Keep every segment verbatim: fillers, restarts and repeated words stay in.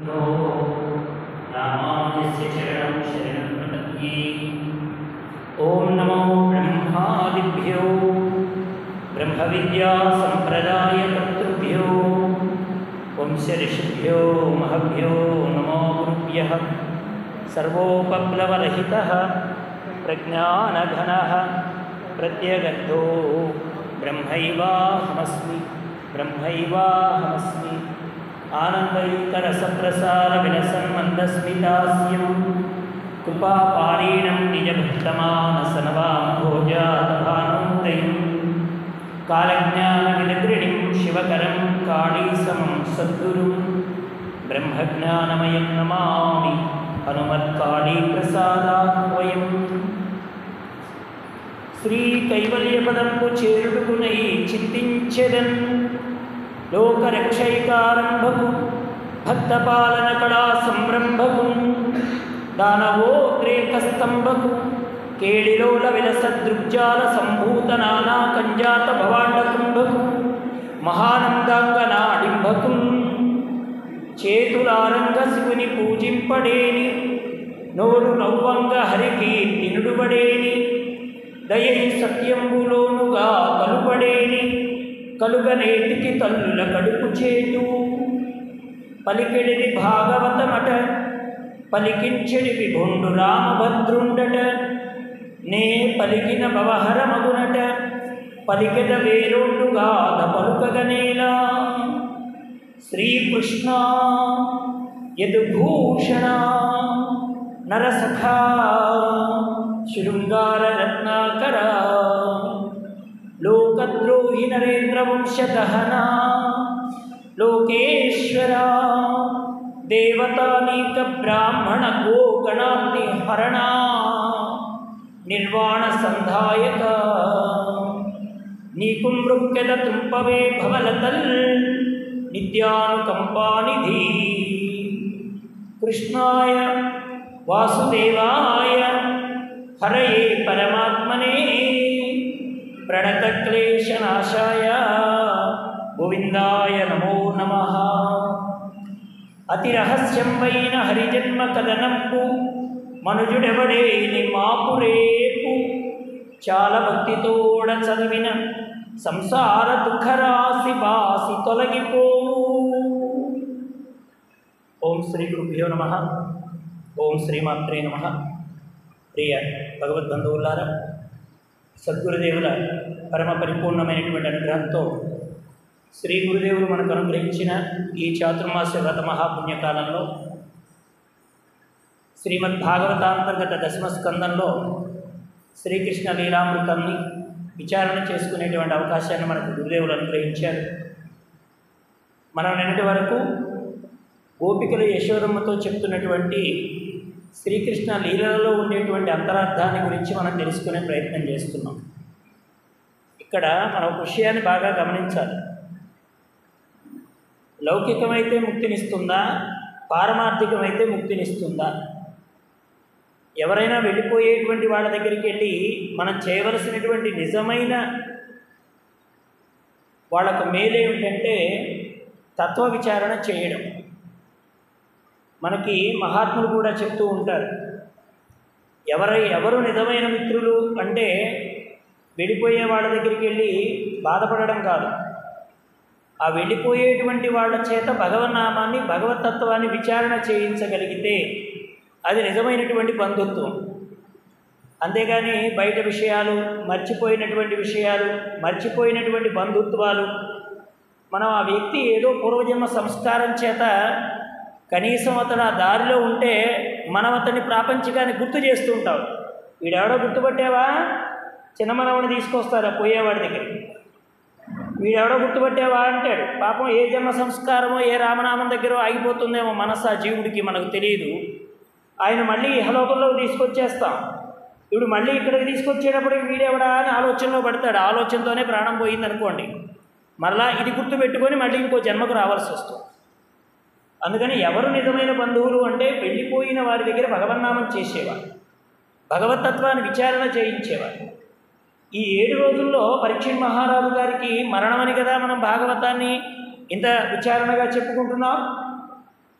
रामानुजस्य चरणं शरणं प्रपद्ये। ओं नमो ब्रह्मादिभ्यो ब्रह्मविद्यासम्प्रदायकर्तृभ्यो वंशऋषिभ्यो महभ्यो नमो गुरुभ्यः। सर्वोपप्लवरहितः प्रज्ञानघनः प्रत्यगद्धो ब्रह्मैवाहमस्मि ब्रह्मैवाहमस्मि। आनन्दयुक्तरसप्रसारविलसन्मन्दस्मितास्यं कृपापारीणं निजभक्तमानसनवाम्भोजातभानुदयं कालज्ञानविदग्रणिं शिवकरं काळीसमं सद्गुरुं ब्रह्मज्ञानमयं नमामि हनुमत्काळीप्रसादाह्वयम्। श्रीकैवल्यपदंबु చేరుడుకునై చింతించెదన్ లోకరక్షైకారంభకు భక్తపాలన కళా సంరంభకు దానవోద్రేకస్తంభకు కేళిలోల విలసదృగ్జాల సంభూత నానా కంజాత భవాండకుంభకు మహానందాంగనాడింభకు చేతులారంగ శివుని పూజింపడేని నోరు నవ్వంగ హరికి నిడుబడేని దయై సత్యంబులోనుగా కలుపడేని కలుగనేటికి తల్లుల కడుపు చేటు పలికెడిది భాగవతమట పలికించెడి విభుండు రామభద్రుండట నే పలికిన భవహరమగునట పలికెద వేరోండుగా పలుకగనేలా శ్రీకృష్ణ యదుభూషణ నరసఖా శృంగారరత్నాకర లోకద్రోహి నరేంద్రవంశదహనా లోకేశ్వర దేవతానీక బ్రాహ్మణ గోగణాగ్ని హరణ నిర్వాణ సంధాయక నీకు మృక్కెద తుంపవే భవలతల్ నిత్యానుకంపానిధి కృష్ణాయ వాసుదేవాయ హరయే పరమాత్మనే ప్రణతక్లేశనాశాయ గోవిందాయ నమో నమః। అతి రహస్యంబైన హరిజన్మ కథనంపు మనుజుడెవడేని మాపురేపు చాలా భక్తితోడ చదివిన సంసార దుఃఖరాశి బాసి తొలగిపో। ఓం శ్రీ గురుభ్యో నమః। ఓం శ్రీమాత్రే నమః। ప్రియ భగవద్బంధువులారా, సద్గురుదేవుల పరమ పరిపూర్ణమైనటువంటి అనుగ్రహంతో శ్రీ గురుదేవులు మనకు అనుగ్రహించిన ఈ చాతుర్మాస్య వ్రత మహాపుణ్యకాలంలో శ్రీమద్భాగవతాంతర్గత దశమస్కందంలో శ్రీకృష్ణ లీలామృతాన్ని విచారణ చేసుకునేటువంటి అవకాశాన్ని మనకు గురుదేవులు అనుగ్రహించారు। మనం నిన్నటి వరకు గోపికలు యశోదమ్మతో చెప్తున్నటువంటి శ్రీకృష్ణ లీలలో ఉండేటువంటి అంతరార్థాన్ని గురించి మనం తెలుసుకునే ప్రయత్నం చేస్తున్నాం। ఇక్కడ మనం ఒక విషయాన్ని బాగా గమనించాలి। లౌకికమైతే ముక్తినిస్తుందా, పారమార్థికమైతే ముక్తినిస్తుందా? ఎవరైనా వెళ్ళిపోయేటువంటి వాళ్ళ దగ్గరికి వెళ్ళి మనం చేయవలసినటువంటి నిజమైన వాళ్ళకు మేలేమిటంటే తత్వ విచారణ చేయడం। మనకి మహాత్ములు కూడా చెప్తూ ఉంటారు, ఎవరై ఎవరు నిజమైన మిత్రులు అంటే వెళ్ళిపోయే వాళ్ళ దగ్గరికి వెళ్ళి బాధపడడం కాదు, ఆ వెళ్ళిపోయేటువంటి వాళ్ళ చేత భగవన్నామాన్ని భగవతత్వాన్ని విచారణ చేయించగలిగితే అది నిజమైనటువంటి బంధుత్వం। అంతేగాని బయట విషయాలు, మర్చిపోయినటువంటి విషయాలు, మర్చిపోయినటువంటి బంధుత్వాలు, మనం ఆ వ్యక్తి ఏదో పూర్వజన్మ సంస్కారం చేత కనీసం అతను ఆ దారిలో ఉంటే మనం అతన్ని ప్రాపంచికాన్ని గుర్తు చేస్తూ ఉంటాం। వీడెవడో గుర్తుపట్టావా, చిన్న మనవని తీసుకొస్తారు పోయేవాడి దగ్గరికి, వీడెవడో గుర్తుపట్టావా అంటాడు। పాపం ఏ జన్మ సంస్కారమో ఏ రామనామం దగ్గర ఆగిపోతుందేమో మనసు ఆ జీవుడికి, మనకు తెలియదు। ఆయన మళ్ళీ ఇహలోకంలో తీసుకొచ్చేస్తాం, ఇప్పుడు మళ్ళీ ఇక్కడికి తీసుకొచ్చేటప్పుడు వీడెవడా అని ఆలోచనలో పడతాడు, ఆలోచనతోనే ప్రాణం పోయింది అనుకోండి, మరలా ఇది గుర్తుపెట్టుకొని మళ్ళీ ఇంకో జన్మకు రావాల్సి వస్తుంది। అందుకని ఎవరు నిజమైన బంధువులు అంటే వెళ్ళిపోయిన వారి దగ్గర భగవన్నామం చేసేవారు, భగవతత్వాన్ని విచారణ చేయించేవారు। ఈ ఏడు రోజుల్లో పరీక్షిత్ మహారాజు గారికి మరణమని కదా మనం భాగవతాన్ని ఇంత విచారణగా చెప్పుకుంటున్నాం।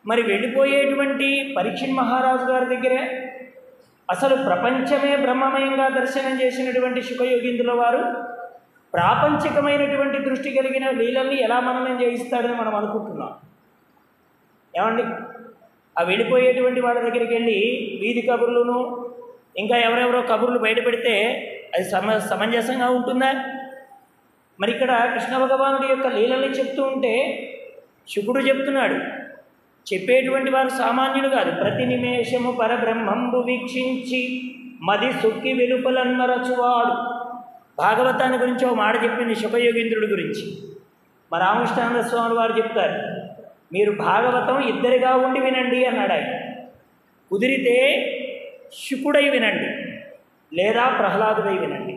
మరి వెళ్ళిపోయేటువంటి పరీక్షిత్ మహారాజు గారి దగ్గరే అసలు ప్రపంచమే బ్రహ్మమయంగా దర్శనం చేసినటువంటి శుకయోగీంద్రుల వారు ప్రాపంచికమైనటువంటి దృష్టి కలిగిన లీలల్ని ఎలా మననం చేయిస్తాడని మనం అనుకుంటున్నాం. ఏమండి, ఆ వెళ్ళిపోయేటువంటి వాళ్ళ దగ్గరికి వెళ్ళి వీధి కబుర్లును ఇంకా ఎవరెవరో కబుర్లు బయట పెడితే అది సమ సమంజసంగా ఉంటుందా? మరి ఇక్కడ కృష్ణ భగవానుడి యొక్క లీలల్ని చెప్తూ ఉంటే శుకుడు చెప్తున్నాడు, చెప్పేటువంటి వారు సామాన్యులు కాదు. ప్రతి నిమేషము పరబ్రహ్మంబు వీక్షించి మది సుక్కి వెలుపలన్మరచువాడు. భాగవతాన్ని గురించి ఒక మాట చెప్పింది శుకయోగీంద్రుడి గురించి. మా రామకృష్ణానంద స్వామి వారు చెప్తారు, మీరు భాగవతం ఇద్దరిగా ఉండి వినండి అన్నాడు ఆయన. కుదిరితే శుకుడై వినండి లేదా ప్రహ్లాదుడై వినండి.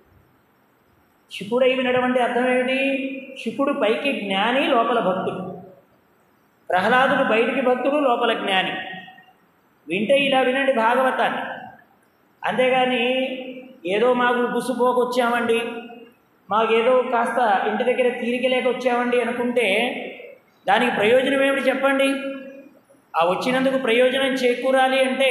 శుకుడై వినడం అంటే అర్థం ఏమిటి? శుకుడు పైకి జ్ఞాని, లోపల భక్తుడు. ప్రహ్లాదుడు బయటికి భక్తుడు, లోపల జ్ఞాని. వింటే ఇలా వినండి భాగవతాన్ని. అంతేగాని ఏదో మాకు గుసుపోకు వచ్చామండి, మాకేదో కాస్త ఇంటి దగ్గర తీరిక లేక వచ్చామండి అనుకుంటే దానికి ప్రయోజనం ఏమిటి చెప్పండి? ఆ వచ్చినందుకు ప్రయోజనం చేకూరాలి అంటే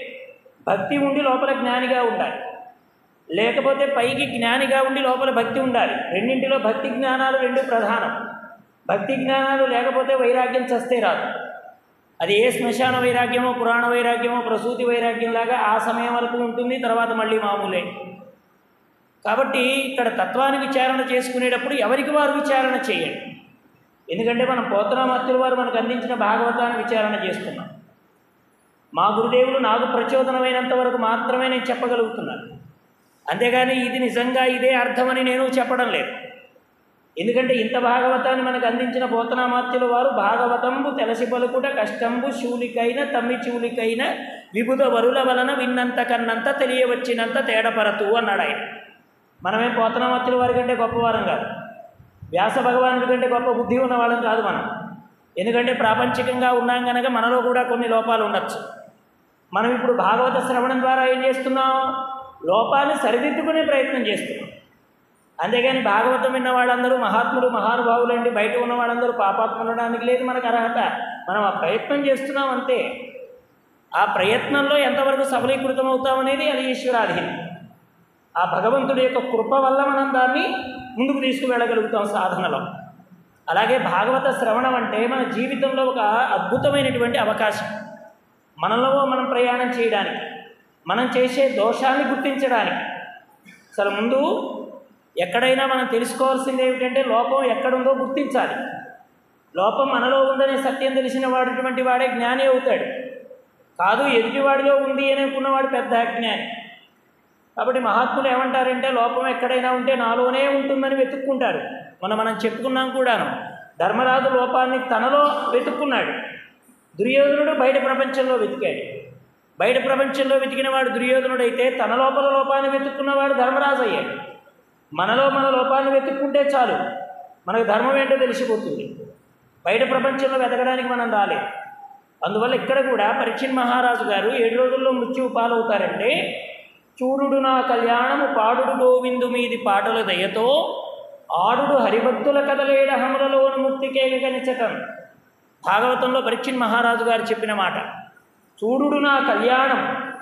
భక్తి ఉండి లోపల జ్ఞానిగా ఉండాలి, లేకపోతే పైకి జ్ఞానిగా ఉండి లోపల భక్తి ఉండాలి. రెండింటిలో భక్తి జ్ఞానాలు రెండు ప్రధానం. భక్తి జ్ఞానాలు లేకపోతే వైరాగ్యం చస్తే రాదు. అది ఏ శ్మశాన వైరాగ్యమో, పురాణ వైరాగ్యమో, ప్రసూతి వైరాగ్యంలాగా ఆ సమయం వరకు ఉంటుంది, తర్వాత మళ్ళీ మామూలే. కాబట్టి ఇక్కడ తత్వాన్ని విచారణ చేసుకునేటప్పుడు ఎవరికి వారు విచారణ చేయండి. ఎందుకంటే మనం పోతనామాత్యుల వారు మనకు అందించిన భాగవతాన్ని విచారణ చేస్తున్నాం. మా గురుదేవులు నాకు ప్రచోదనమైనంత వరకు మాత్రమే నేను చెప్పగలుగుతున్నాను. అంతేగాని ఇది నిజంగా ఇదే అర్థమని నేను చెప్పడం లేదు. ఎందుకంటే ఇంత భాగవతాన్ని మనకు అందించిన పోతనామాత్యుల వారు భాగవతంబు తెలసి పలుకుట కష్టంబు శూలికైన తమ్మి చూలికైన విబుధ వరుల వలన విన్నంత కన్నంత తెలియవచ్చినంత తేడపరతు అన్నాడు ఆయన. మనమే పోతనామాత్యుల వారి కంటే గొప్పవారం కాదు, వ్యాస భగవానుడి కంటే గొప్ప బుద్ధి ఉన్నవాళ్ళం కాదు మనం. ఎందుకంటే ప్రాపంచికంగా ఉన్నాం కనుక మనలో కూడా కొన్ని లోపాలు ఉండొచ్చు. మనం ఇప్పుడు భాగవత శ్రవణం ద్వారా ఏం చేస్తున్నాం? లోపాన్ని సరిదిద్దుకునే ప్రయత్నం చేస్తున్నాం. అంతేగాని భాగవతం విన్న వాళ్ళందరూ మహాత్ములు మహానుభావులండి, బయట ఉన్న వాళ్ళందరూ పాపాత్ములు అనడానికి లేదు మనకు అర్హత. మనం ఆ ప్రయత్నం చేస్తున్నాం అంతే. ఆ ప్రయత్నంలో ఎంతవరకు సఫలీకృతం అవుతామనేది అది ఈశ్వరాధీనం. ఆ భగవంతుడి యొక్క కృప వల్ల మనం దాన్ని ముందుకు తీసుకువెళ్ళగలుగుతాం సాధనలో. అలాగే భాగవత శ్రవణం అంటే మన జీవితంలో ఒక అద్భుతమైనటువంటి అవకాశం. మనలో మనం ప్రయాణం చేయడానికి, మనం చేసే దోషాన్ని గుర్తించడానికి. అసలు ముందు ఎక్కడైనా మనం తెలుసుకోవాల్సింది ఏమిటంటే లోపం ఎక్కడుందో గుర్తించాలి. లోపం మనలో ఉందనే సత్యం తెలిసిన వాడిటువంటి వాడే జ్ఞాని అవుతాడు. కాదు ఎదుటివాడిలో ఉంది అని అనుకున్నవాడు పెద్ద అజ్ఞాని. కాబట్టి మహాత్ములు ఏమంటారంటే లోపం ఎక్కడైనా ఉంటే నాలోనే ఉంటుందని వెతుక్కుంటారు. మనం మనం చెప్పుకున్నాం కూడాను. ధర్మరాజు లోపాన్ని తనలో వెతుక్కున్నాడు, దుర్యోధనుడు బయట ప్రపంచంలో వెతికాడు. బయట ప్రపంచంలో వెతికిన వాడు దుర్యోధనుడైతే తన లోపల లోపాన్ని వెతుక్కున్నవాడు ధర్మరాజు అయ్యాడు. మనలో మన లోపాన్ని వెతుక్కుంటే చాలు, మనకు ధర్మం ఏంటో తెలిసిపోతుంది. బయట ప్రపంచంలో వెతకడానికి మనం రాలేదు. అందువల్ల ఇక్కడ కూడా పరీక్షిత్ మహారాజు గారు ఏడు రోజుల్లో మృత్యువు పాలవుతారంటే చూడుడు నా కళ్యాణము పాడుడు గోవిందు మీది పాటల దయతో ఆడుడు హరిభక్తుల కదలేడ హములలోను ముక్తికేగనిచటం. భాగవతంలో పరీక్షిత్ మహారాజు గారు చెప్పిన మాట. చూడుడు నా కళ్యాణం,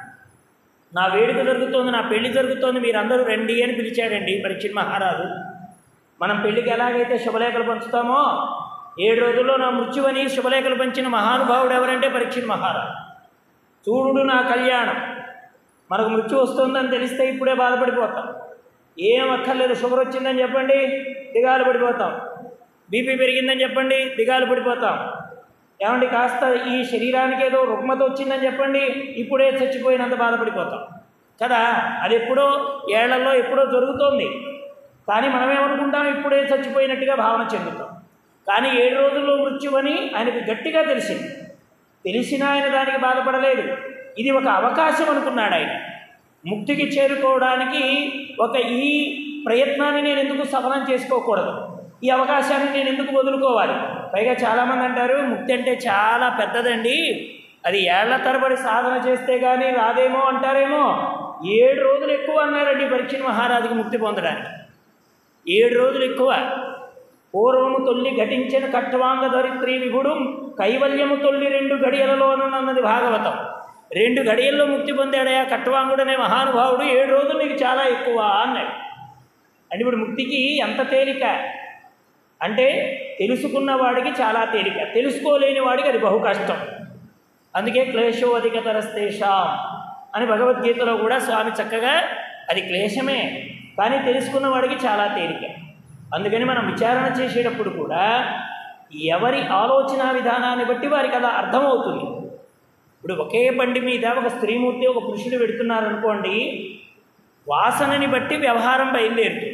నా వేడుక జరుగుతోంది, నా పెళ్లి జరుగుతోంది, మీరందరూ రండి అని పిలిచాడండి పరీక్షిత్ మహారాజు. మనం పెళ్లికి ఎలాగైతే శుభలేఖలు పంచుతామో ఏడు రోజుల్లో నా మృత్యువని శుభలేఖలు పంచిన మహానుభావుడు ఎవరంటే పరీక్షిత్ మహారాజు. చూడుడు నా కళ్యాణం. మనకు మృత్యు వస్తుందని తెలిస్తే ఇప్పుడే బాధపడిపోతాం. ఏం అక్కర్లేదు, షుగర్ వచ్చిందని చెప్పండి దిగాలు పడిపోతాం, బీపీ పెరిగిందని చెప్పండి దిగాలు పడిపోతాం. ఏమండి కాస్త ఈ శరీరానికి ఏదో రుగ్మత వచ్చిందని చెప్పండి ఇప్పుడే చచ్చిపోయినంత బాధపడిపోతాం కదా. అది ఎప్పుడో ఏళ్లలో ఎప్పుడో జరుగుతోంది, కానీ మనమేమనుకుంటాం ఇప్పుడే చచ్చిపోయినట్టుగా భావన చెందుతాం. కానీ ఏడు రోజుల్లో మృత్యువని ఆయనకు గట్టిగా తెలిసింది. తెలిసినా ఆయన దానికి బాధపడలేదు. ఇది ఒక అవకాశం అనుకున్నాడు ఆయన. ముక్తికి చేరుకోవడానికి ఒక ఈ ప్రయత్నాన్ని నేను ఎందుకు సఫలం చేసుకోకూడదు, ఈ అవకాశాన్ని నేను ఎందుకు వదులుకోవాలి. పైగా చాలామంది అంటారు ముక్తి అంటే చాలా పెద్దదండి, అది ఏళ్ల తరబడి సాధన చేస్తే కానీ రాదేమో అంటారేమో. ఏడు రోజులు ఎక్కువ అన్నారండి పరీక్షిత్ మహారాజుకి ముక్తి పొందడానికి. ఏడు రోజులు ఎక్కువ. పూర్వము తొల్లి ఘటించిన కట్వాంగ ధరిత్రి విభుడు కైవల్యము తొల్లి రెండు గడియలలోనన్నది భాగవతం. రెండు గడియల్లో ముక్తి పొందాడయా కట్వాంగుడనే మహానుభావుడు, ఏడు రోజులు నీకు చాలా ఎక్కువ అన్నాడు. అంటే ఇప్పుడు ముక్తికి ఎంత తేలిక అంటే తెలుసుకున్న వాడికి చాలా తేలిక, తెలుసుకోలేని వాడికి అది బహు కష్టం. అందుకే క్లేశో అధికతరస్తేషాం అని భగవద్గీతలో కూడా స్వామి చక్కగా అది క్లేశమే, కానీ తెలుసుకున్న వాడికి చాలా తేలిక. అందుకని మనం విచారణ చేసేటప్పుడు కూడా ఎవరి ఆలోచన విధానాన్ని బట్టి వారికి అలా అర్థమవుతుంది. ఇప్పుడు ఒకే బండి మీద ఒక స్త్రీమూర్తి ఒక పురుషుడు పెడుతున్నారనుకోండి, వాసనని బట్టి వ్యవహారం బయలుదేరుతుంది.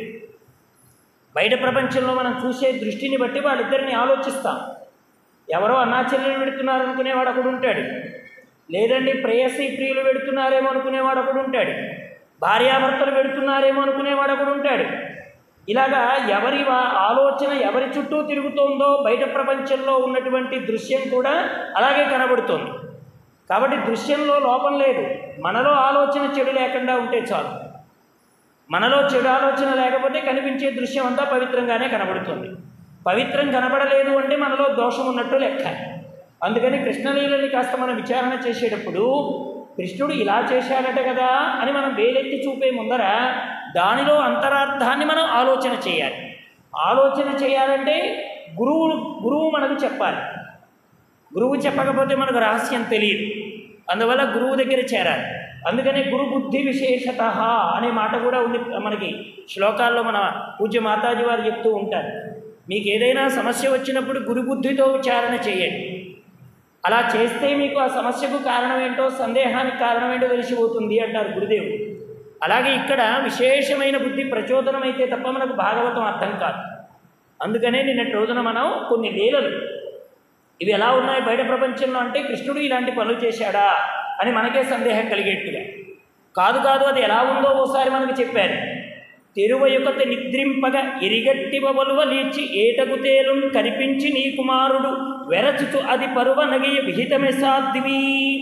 బయట ప్రపంచంలో మనం చూసే దృష్టిని బట్టి వాళ్ళిద్దరిని ఆలోచిస్తాం. ఎవరో అన్నాచెల్లెలు పెడుతున్నారు అనుకునేవాడు ఒకడు ఉంటాడు, లేదండి ప్రేయసి ప్రియులు పెడుతున్నారేమో అనుకునేవాడు ఒకడు ఉంటాడు, భార్యాభర్తలు పెడుతున్నారేమో అనుకునేవాడు ఒకడు ఉంటాడు. ఇలాగా ఎవరి ఆలోచన ఎవరి చుట్టూ తిరుగుతోందో బయట ప్రపంచంలో ఉన్నటువంటి దృశ్యం కూడా అలాగే కనబడుతోంది. కాబట్టి దృశ్యంలో లోపం లేదు, మనలో ఆలోచన చెడు లేకుండా ఉంటే చాలు. మనలో చెడు ఆలోచన లేకపోతే కనిపించే దృశ్యం అంతా పవిత్రంగానే కనబడుతుంది. పవిత్రం కనబడలేదు అంటే మనలో దోషం ఉన్నట్టు లెక్క. అందుకని కృష్ణలీలని కాస్త మనం విచారణ చేసేటప్పుడు కృష్ణుడు ఇలా చేశాడట కదా అని మనం వేలెత్తి చూపే ముందర దానిలో అంతరార్థాన్ని మనం ఆలోచన చేయాలి. ఆలోచన చేయాలంటే గురువు గురువు మనకు చెప్పాలి. గురువు చెప్పకపోతే మనకు రహస్యం తెలియదు. అందువల్ల గురువు దగ్గర చేరాలి. అందుకనే గురు బుద్ధి విశేషత అనే మాట కూడా ఉంది మనకి శ్లోకాల్లో. మన పూజ్య మాతాజీ వారు చెప్తూ ఉంటారు, మీకు ఏదైనా సమస్య వచ్చినప్పుడు గురుబుద్ధితో విచారణ చేయండి. అలా చేస్తే మీకు ఆ సమస్యకు కారణం ఏంటో సందేహానికి కారణం ఏంటో తెలిసిపోతుంది అంటారు గురుదేవుడు. అలాగే ఇక్కడ విశేషమైన బుద్ధి ప్రచోదనం అయితే తప్ప మనకు భాగవతం అర్థం కాదు. అందుకనే నిన్నటి రోజున మనం కొన్ని లీలలు ఇవి ఎలా ఉన్నాయి బయట ప్రపంచంలో అంటే కృష్ణుడు ఇలాంటి పనులు చేశాడా అని మనకే సందేహం కలిగేట్టుగా కాదు కాదు అది ఎలా ఉందో ఓసారి మనకు చెప్పారు. తెరువయుకత నిద్రింపగా ఎరిగట్టి బొలువ లేచి ఏటగు తేలు కనిపించి నీ కుమారుడు వెరచుచు అది పరువ నగియ విహితమే సాధ్వి.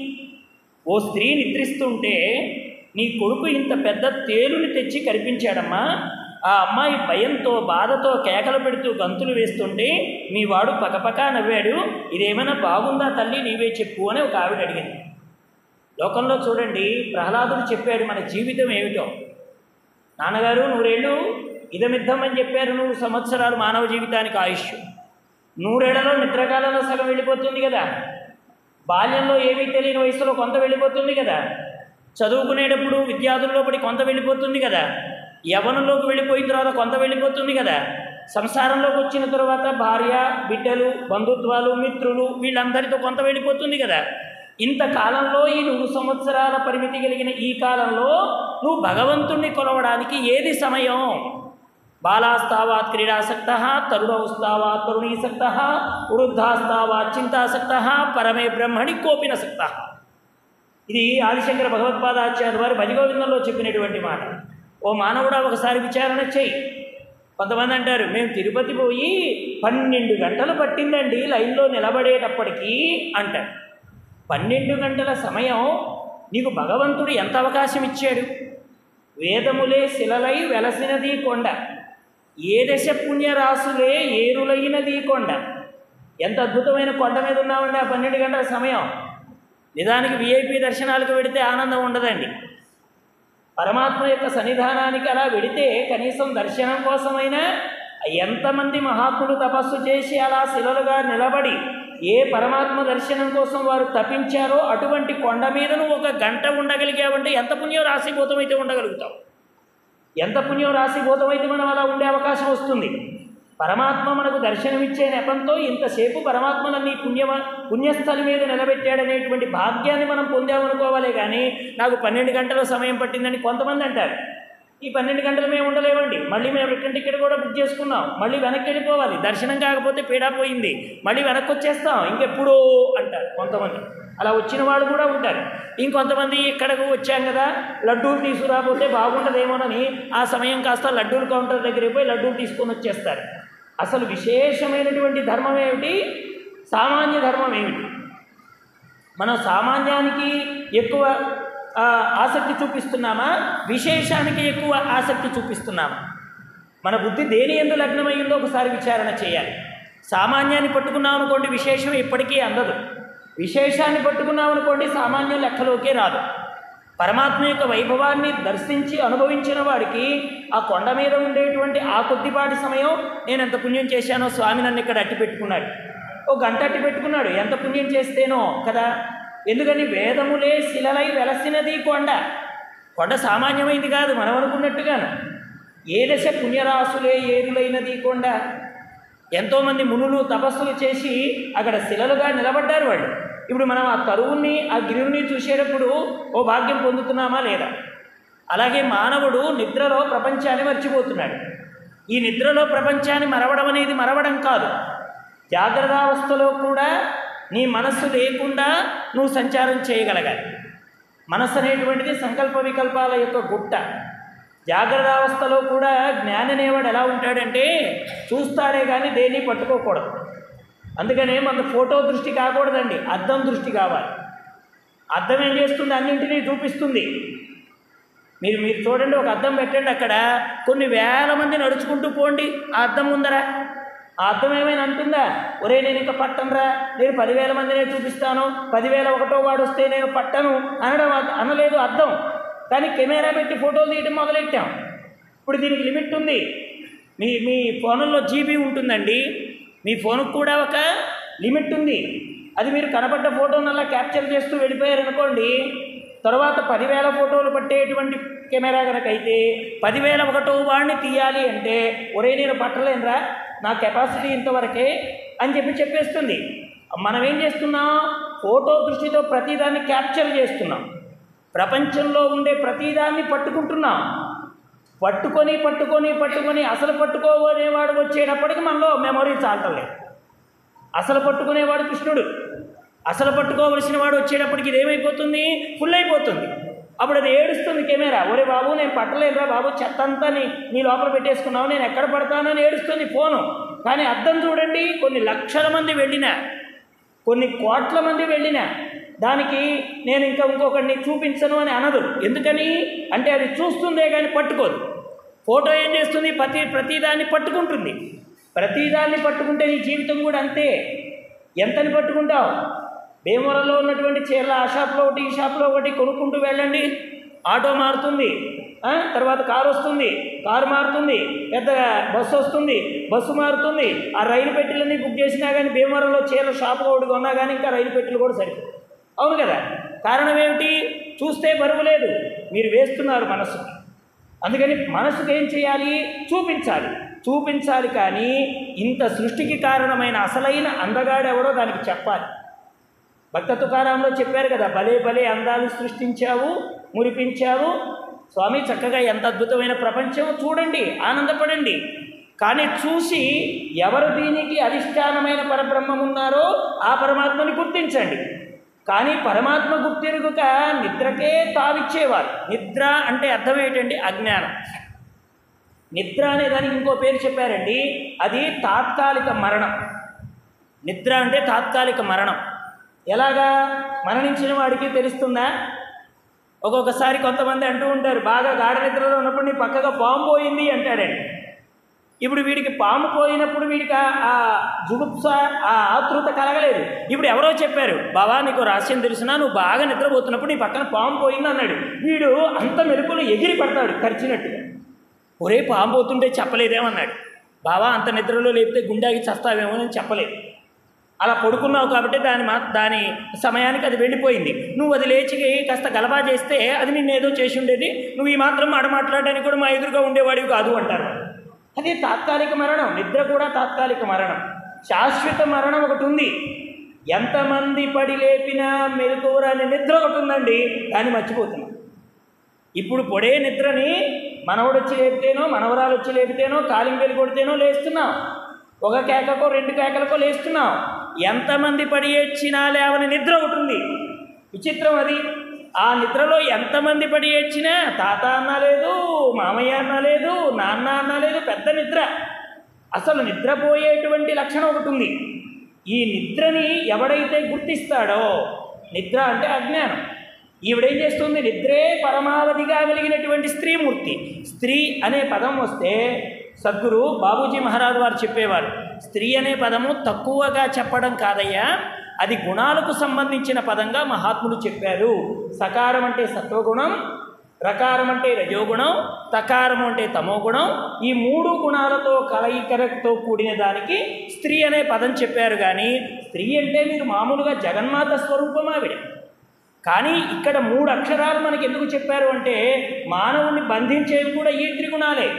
ఓ స్త్రీ నిద్రిస్తుంటే నీ కొడుకు ఇంత పెద్ద తేలుని తెచ్చి కనిపించాడమ్మా. ఆ అమ్మాయి భయంతో బాధతో కేకలు పెడుతూ గంతులు వేస్తుంటే మీ వాడు పకపకా నవ్వాడు. ఇదేమైనా బాగుందా తల్లి, నీవే చెప్పు అని ఒక ఆవిడ అడిగింది. లోకంలో చూడండి, ప్రహ్లాదుడు చెప్పాడు మన జీవితం ఏమిటో. నాన్నగారు నూరేళ్ళు ఇదమిద్దం అని చెప్పారు, నూరు సంవత్సరాలు మానవ జీవితానికి ఆయుష్. నూరేళ్లలో నిద్రకాలంలో సగం వెళ్ళిపోతుంది కదా, బాల్యంలో ఏమీ తెలియని వయసులో కొంత వెళ్ళిపోతుంది కదా, చదువుకునేటప్పుడు విద్యార్థుల్లో పడి కొంత వెళ్ళిపోతుంది కదా, యవనంలోకి వెళ్ళిపోయిన తర్వాత కొంత వెళ్ళిపోతుంది కదా, సంసారంలోకి వచ్చిన తర్వాత భార్య బిడ్డలు బంధుత్వాలు మిత్రులు వీళ్ళందరితో కొంత వెళ్ళిపోతుంది కదా. ఇంతకాలంలో ఈ నూరు సంవత్సరాల పరిమితి కలిగిన ఈ కాలంలో నువ్వు భగవంతుణ్ణి కొలవడానికి ఏది సమయం? బాలాస్తావాత్ క్రీడాసక్త, తరుణౌస్తావాత్ తరుణీసక్త, వృద్ధాస్తావాత్ చింతాసక్త, పరమే బ్రహ్మణి కోపినసక్త. ఇది ఆదిశంకర భగవత్పాదాచార్య వారి భజగోవిందంలో చెప్పినటువంటి మాట. ఓ మానవుడా ఒకసారి విచారణ చెయ్యి. కొంతమంది అంటారు మేము తిరుపతి పోయి పన్నెండు గంటలు పట్టిందండి లైన్లో నిలబడేటప్పటికీ అంటారు. పన్నెండు గంటల సమయం నీకు భగవంతుడు ఎంత అవకాశం ఇచ్చాడు? వేదములే శిలలై వెలసినది కొండ, ఏ దశ పుణ్యరాశులే ఏరులైనది కొండ. ఎంత అద్భుతమైన కొండ మీద ఉన్నామండి ఆ పన్నెండు గంటల సమయం. నిజానికి విఐపి దర్శనాలకు వెడితే ఆనందం ఉండదండి. పరమాత్మ యొక్క సన్నిధానానికి అలా వెడితే కనీసం దర్శనం కోసమైనా ఎంతమంది మహాత్ములు తపస్సు చేసి అలా శిలలుగా నిలబడి ఏ పరమాత్మ దర్శనం కోసం వారు తపించారో అటువంటి కొండ మీద నువ్వు ఒక గంట ఉండగలిగావంటే ఎంత పుణ్యం రాశిభూతమైతే ఉండగలుగుతావు. ఎంత పుణ్యం రాశిభూతమైతే మనం అలా ఉండే అవకాశం వస్తుంది. పరమాత్మ మనకు దర్శనమిచ్చే నెపంతో ఇంతసేపు పరమాత్మనన్ని పుణ్య పుణ్యస్థలి మీద నిలబెట్టాడనేటువంటి భాగ్యాన్ని మనం పొందామనుకోవాలే కానీ నాకు పన్నెండు గంటల సమయం పట్టిందని కొంతమంది అంటారు. ఈ పన్నెండు గంటలు మేము ఉండలేవండి, మళ్ళీ మేము రిటర్న్ టికెట్ కూడా బుక్ చేసుకున్నాం, మళ్ళీ వెనక్కి వెళ్ళిపోవాలి, దర్శనం కాకపోతే పీడా పోయింది, మళ్ళీ వెనక్కి వచ్చేస్తాం ఇంకెప్పుడో అంటారు కొంతమంది. అలా వచ్చిన వాళ్ళు కూడా ఉంటారు. ఇంకొంతమంది ఇక్కడకు వచ్చాం కదా లడ్డూలు తీసుకురాకపోతే బాగుండదేమోనని ఆ సమయం కాస్త లడ్డూలు కౌంటర్ దగ్గరికి పోయి లడ్డూలు తీసుకొని వచ్చేస్తారు. అసలు విశేషమైనటువంటి ధర్మం ఏమిటి? సామాన్య ధర్మం ఏమిటి? మనం సామాన్యానికి ఎక్కువ ఆసక్తి చూపిస్తున్నామా, విశేషానికి ఎక్కువ ఆసక్తి చూపిస్తున్నామా? మన బుద్ధి దేని యందు లగ్నమైందో ఒకసారి విచారణ చేయాలి. సామాన్యాన్ని పట్టుకున్నాం అనుకోండి, విశేషం ఎప్పటికీ అందదు. విశేషాన్ని పట్టుకున్నాం అనుకోండి, సామాన్యం లెక్కలోకే రాదు. పరమాత్మ యొక్క వైభవాన్ని దర్శించి అనుభవించిన వాడికి ఆ కొండ మీద ఉండేటువంటి ఆ కొద్దిపాటి సమయం నేను ఎంత పుణ్యం చేశానో స్వామి నన్ను ఇక్కడ అట్టి పెట్టుకున్నాడు, ఓ గంట అట్టి పెట్టుకున్నాడు, ఎంత పుణ్యం చేస్తేనో కదా. ఎందుకని వేదములే శిలలై వెలసినది కొండ. కొండ సామాన్యమైంది కాదు మనం అనుకున్నట్టుగాను. ఏ దశ పుణ్యరాశులే ఏరులైనది కొండ. ఎంతోమంది మునులు తపస్సులు చేసి అక్కడ శిలలుగా నిలబడ్డారు వాళ్ళు. ఇప్పుడు మనం ఆ తరువుని ఆ గిరువుని చూసేటప్పుడు ఓ భాగ్యం పొందుతున్నామా లేదా? అలాగే మానవుడు నిద్రలో ప్రపంచాన్ని మర్చిపోతున్నాడు. ఈ నిద్రలో ప్రపంచాన్ని మరవడం అనేది మరవడం కాదు. జాగ్రత్తావస్థలో కూడా నీ మనస్సు లేకుండా నువ్వు సంచారం చేయగలగాలి. మనస్సు అనేటువంటిది సంకల్ప వికల్పాల యొక్క గుట్ట. జాగ్రత్తావస్థలో కూడా జ్ఞాని అనేవాడు ఎలా ఉంటాడంటే చూస్తాడే కానీ దేన్ని పట్టుకోకూడదు. అందుకనే మన ఫోటో దృష్టి కాకూడదండి, అద్దం దృష్టి కావాలి. అద్దం ఏం చేస్తుంది? అన్నింటినీ చూపిస్తుంది. మీరు మీరు చూడండి, ఒక అద్దం పెట్టండి, అక్కడ కొన్ని వేల మంది నడుచుకుంటూ పోండి, ఆ అద్దం ఉందరా? ఆ అద్దం ఏమైనా అంటుందా, ఒరే నేను ఇంకా పట్టనురా, నేను పదివేల మందినే చూపిస్తాను, పదివేల ఒకటో వాడు వస్తే నేను పట్టను అనడం అనలేదు అద్దం. కానీ కెమెరా పెట్టి ఫోటోలు తీయడం మొదలెట్టాం. ఇప్పుడు దీనికి లిమిట్ ఉంది. మీ మీ ఫోన్లో జీబీ ఉంటుందండి, మీ ఫోన్కి కూడా ఒక లిమిట్ ఉంది. అది మీరు కనబడ్డ ఫోటోనల్లా క్యాప్చర్ చేస్తూ వెళ్ళిపోయారనుకోండి, తర్వాత పదివేల ఫోటోలు పట్టేటువంటి కెమెరా కనుక అయితే పదివేల ఒకటో వాడిని తీయాలి అంటే ఒరే నేను పట్టలేనురా, నా కెపాసిటీ ఇంతవరకే అని చెప్పి చెప్పేస్తుంది. మనం ఏం చేస్తున్నాం? ఫోటో దృష్టితో ప్రతిదాన్ని క్యాప్చర్ చేస్తున్నాం. ప్రపంచంలో ఉండే ప్రతిదాన్ని పట్టుకుంటున్నాం. పట్టుకొని పట్టుకొని పట్టుకొని అసలు పట్టుకోనేవాడు వచ్చేటప్పటికి మనలో మెమొరీ చాలటలేదు. అసలు పట్టుకునేవాడు కృష్ణుడు. అసలు పట్టుకోవలసిన వాడు వచ్చేటప్పటికి ఇదేమైపోతుంది? ఫుల్ అయిపోతుంది. అప్పుడు అది ఏడుస్తుంది కెమెరా, ఒరే బాబు నేను పట్టలేదురా బాబు, చెత్త అంతా నీ నీ లోపల పెట్టేసుకున్నావు, నేను ఎక్కడ పడతానని ఏడుస్తుంది ఫోను. కానీ అద్దం చూడండి, కొన్ని లక్షల మంది వెళ్ళినా, కొన్ని కోట్ల మంది వెళ్ళినా దానికి నేను ఇంకా ఇంకొకరిని చూపించను అని అనదు. ఎందుకని అంటే అది చూస్తుందే కానీ పట్టుకోదు. ఫోటో ఏం చేస్తుంది? ప్రతి ప్రతిదాన్ని పట్టుకుంటుంది. ప్రతిదాన్ని పట్టుకుంటే నీ జీవితం కూడా అంతే. ఎంతని పట్టుకుంటావు? భీమవరంలో ఉన్నటువంటి చీరల ఆ షాప్లో ఒకటి ఈ షాప్లో ఒకటి కొనుక్కుంటూ వెళ్ళండి, ఆటో మారుతుంది, తర్వాత కారు వస్తుంది, కారు మారుతుంది, పెద్ద బస్సు వస్తుంది, బస్సు మారుతుంది. ఆ రైలు పెట్టెలన్నీ బుక్ చేసినా కానీ భీమవరంలో చీరల షాపు ఒకటి కొన్నా కానీ ఇంకా రైలు పెట్టెలు కూడా సరిపోతుంది. అవును కదా? కారణం ఏమిటి? చూస్తే బరువు లేదు, మీరు వేస్తున్నారు మనస్సుకి. అందుకని మనసుకు ఏం చేయాలి? చూపించాలి. చూపించాలి కానీ ఇంత సృష్టికి కారణమైన అసలైన అందగాడెవడో దానికి చెప్పాలి. భక్త తుకారాంలో చెప్పారు కదా, భలే భలే అందాలు సృష్టించావు, మురిపించావు స్వామి, చక్కగా ఎంత అద్భుతమైన ప్రపంచం చూడండి, ఆనందపడండి. కానీ చూసి ఎవరు దీనికి అధిష్టానమైన పరబ్రహ్మం ఉన్నారో ఆ పరమాత్మని గుర్తించండి. కానీ పరమాత్మ గుర్తిరుగుక నిద్రకే తావిచ్చేవారు. నిద్ర అంటే అర్థం ఏంటండి? అజ్ఞానం. నిద్ర అనే దానికి ఇంకో పేరు చెప్పారండి, అది తాత్కాలిక మరణం. నిద్ర అంటే తాత్కాలిక మరణం. ఎలాగా? మరణించిన వాడికి తెలుస్తుందా? ఒక్కొక్కసారి కొంతమంది అంటూ ఉంటారు, బాగా గాఢ నిద్రలో ఉన్నప్పుడు నీ పక్కగా పాము పోయింది అంటాడండి. ఇప్పుడు వీడికి పాము పోయినప్పుడు వీడికి ఆ జుగుప్స ఆ ఆతృత కలగలేదు. ఇప్పుడు ఎవరో చెప్పారు, బావా నీకు రహస్యం తెలిసినా, నువ్వు బాగా నిద్రపోతున్నప్పుడు నీ పక్కన పాము పోయింది అన్నాడు. వీడు అంత మెరుపులు ఎగిరి పడతాడు ఖర్చినట్టుగా. ఒరే పాము పోతుంటే చెప్పలేదేమన్నాడు. బావా అంత నిద్రలో లేపితే గుండాకి చస్తావేమో అని చెప్పలేదు. అలా పడుకున్నావు కాబట్టి దాని మా దాని సమయానికి అది వెళ్ళిపోయింది. నువ్వు అది లేచి కాస్త గలబా చేస్తే అది నిన్నేదో చేసి ఉండేది, నువ్వు ఈ మాత్రం మాట మాట్లాడడానికి కూడా మా ఎదురుగా ఉండేవాడివి కాదు అంటారు. అది తాత్కాలిక మరణం. నిద్ర కూడా తాత్కాలిక మరణం. శాశ్వత మరణం ఒకటి ఉంది. ఎంతమంది పడి లేపినా మెలకువరాని నిద్ర ఒకటి ఉందండి, దాన్ని మర్చిపోతున్నాం. ఇప్పుడు పొడే నిద్రని మనవడు వచ్చి లేపితేనో మనవరాలు వచ్చి లేపితేనో కాలింబెలు కొడితేనో లేస్తున్నాం. ఒక కేకకో రెండు కేకలకో లేస్తున్నాం. ఎంతమంది పడి ఏడ్చినా లేవని నిద్ర ఒకటి ఉంది. విచిత్రం అది. ఆ నిద్రలో ఎంతమంది పడి ఏడ్చినా తాత అన్నా లేదు, మామయ్య అన్నా లేదు, నాన్న అన్నా లేదు, పెద్ద నిద్ర. అసలు నిద్రపోయేటువంటి లక్షణం ఒకటి ఉంది. ఈ నిద్రని ఎవడైతే గుర్తిస్తాడో, నిద్ర అంటే అజ్ఞానం. ఈవిడేం చేస్తుంది? నిద్రే పరమావధిగా వెలిగినటువంటి స్త్రీమూర్తి. స్త్రీ అనే పదం వస్తే సద్గురు బాబూజీ మహారాజు వారు చెప్పేవారు, స్త్రీ అనే పదము తక్కువగా చెప్పడం కాదయ్యా, అది గుణాలకు సంబంధించిన పదంగా మహాత్ములు చెప్పారు. సకారం అంటే సత్వగుణం, రకారం అంటే రజోగుణం, తకారం అంటే తమోగుణం. ఈ మూడు గుణాలతో కలయికతో కూడిన దానికి స్త్రీ అనే పదం చెప్పారు. కానీ స్త్రీ అంటే మీరు మామూలుగా జగన్మాత స్వరూపం ఆవిడ. కానీ ఇక్కడ మూడు అక్షరాలు మనకి ఎందుకు చెప్పారు అంటే మానవుని బంధించేవి కూడా ఈ త్రిగుణాలే,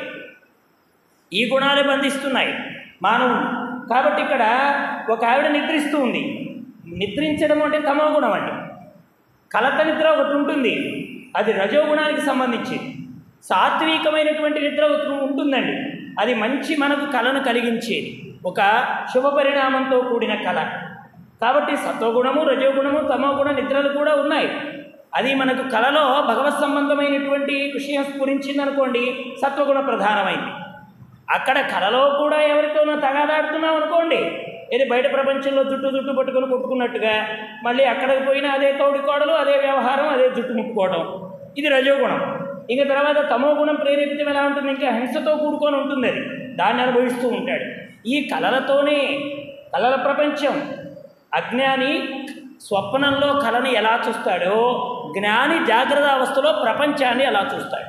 ఈ గుణాలే బంధిస్తున్నాయి మానవుని. కాబట్టి ఇక్కడ ఒక ఆవిడ నిద్రిస్తూ ఉంది. నిద్రించడం అంటే తమో గుణం అండి. కలత నిద్ర ఒకటి ఉంటుంది, అది రజోగుణానికి సంబంధించి. సాత్వికమైనటువంటి నిద్ర ఒకటి ఉంటుందండి, అది మంచి మనకు కళను కలిగించేది, ఒక శుభ పరిణామంతో కూడిన కళ. కాబట్టి సత్వగుణము, రజోగుణము, తమోగుణ నిద్రలు కూడా ఉన్నాయి. అది మనకు కళలో భగవత్ సంబంధమైనటువంటి విషయం స్ఫురించిందనుకోండి, సత్వగుణ ప్రధానమైంది. అక్కడ కళలో కూడా ఎవరితోనో తగాదాడుతున్నాం అనుకోండి, ఇది బయట ప్రపంచంలో జుట్టు జుట్టు పట్టుకొని కొట్టుకున్నట్టుగా మళ్ళీ అక్కడికి పోయినా అదే తోడి కోడలు, అదే వ్యవహారం, అదే జుట్టు ముట్టుకోవడం, ఇది రజోగుణం. ఇక తర్వాత తమోగుణం ప్రేరేపితం ఎలా ఉంటుంది, ఇంకా హింసతో కూడుకొని ఉంటుంది, అది దాన్ని అనుభవిస్తూ ఉంటాడు. ఈ కళలతోనే కళల ప్రపంచం. అజ్ఞాని స్వప్నంలో కళని ఎలా చూస్తాడో జ్ఞాని జాగ్రత్త అవస్థలో ప్రపంచాన్ని ఎలా చూస్తాడు.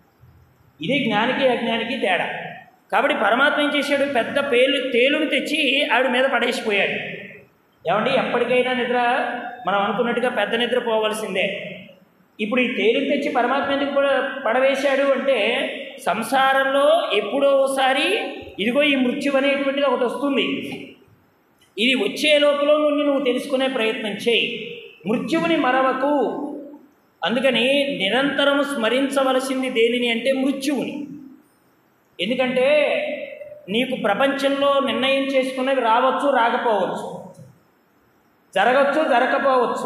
ఇది జ్ఞానికి అజ్ఞానికి తేడా. కాబట్టి పరమాత్మ ఏం చేశాడు, పెద్ద పేలు తేలుని తెచ్చి ఆవిడ మీద పడేసిపోయాడు. ఏమండి, ఎప్పటికైనా నిద్ర మనం అనుకున్నట్టుగా పెద్ద నిద్ర పోవలసిందే. ఇప్పుడు ఈ తేలుని తెచ్చి పరమాత్మ ఎందుకు పడవేశాడు అంటే సంసారంలో ఎప్పుడో ఒకసారి ఇదిగో ఈ మృత్యు అనేటువంటిది ఒకటి వస్తుంది. ఇది వచ్చే లోపల నుండి నువ్వు తెలుసుకునే ప్రయత్నం చేయి, మృత్యువుని మరవకు. అందుకని నిరంతరము స్మరించవలసింది దేనిని అంటే మృత్యువుని. ఎందుకంటే నీకు ప్రపంచంలో నిర్ణయం చేసుకునేవి రావచ్చు, రాకపోవచ్చు, జరగచ్చు, జరగకపోవచ్చు.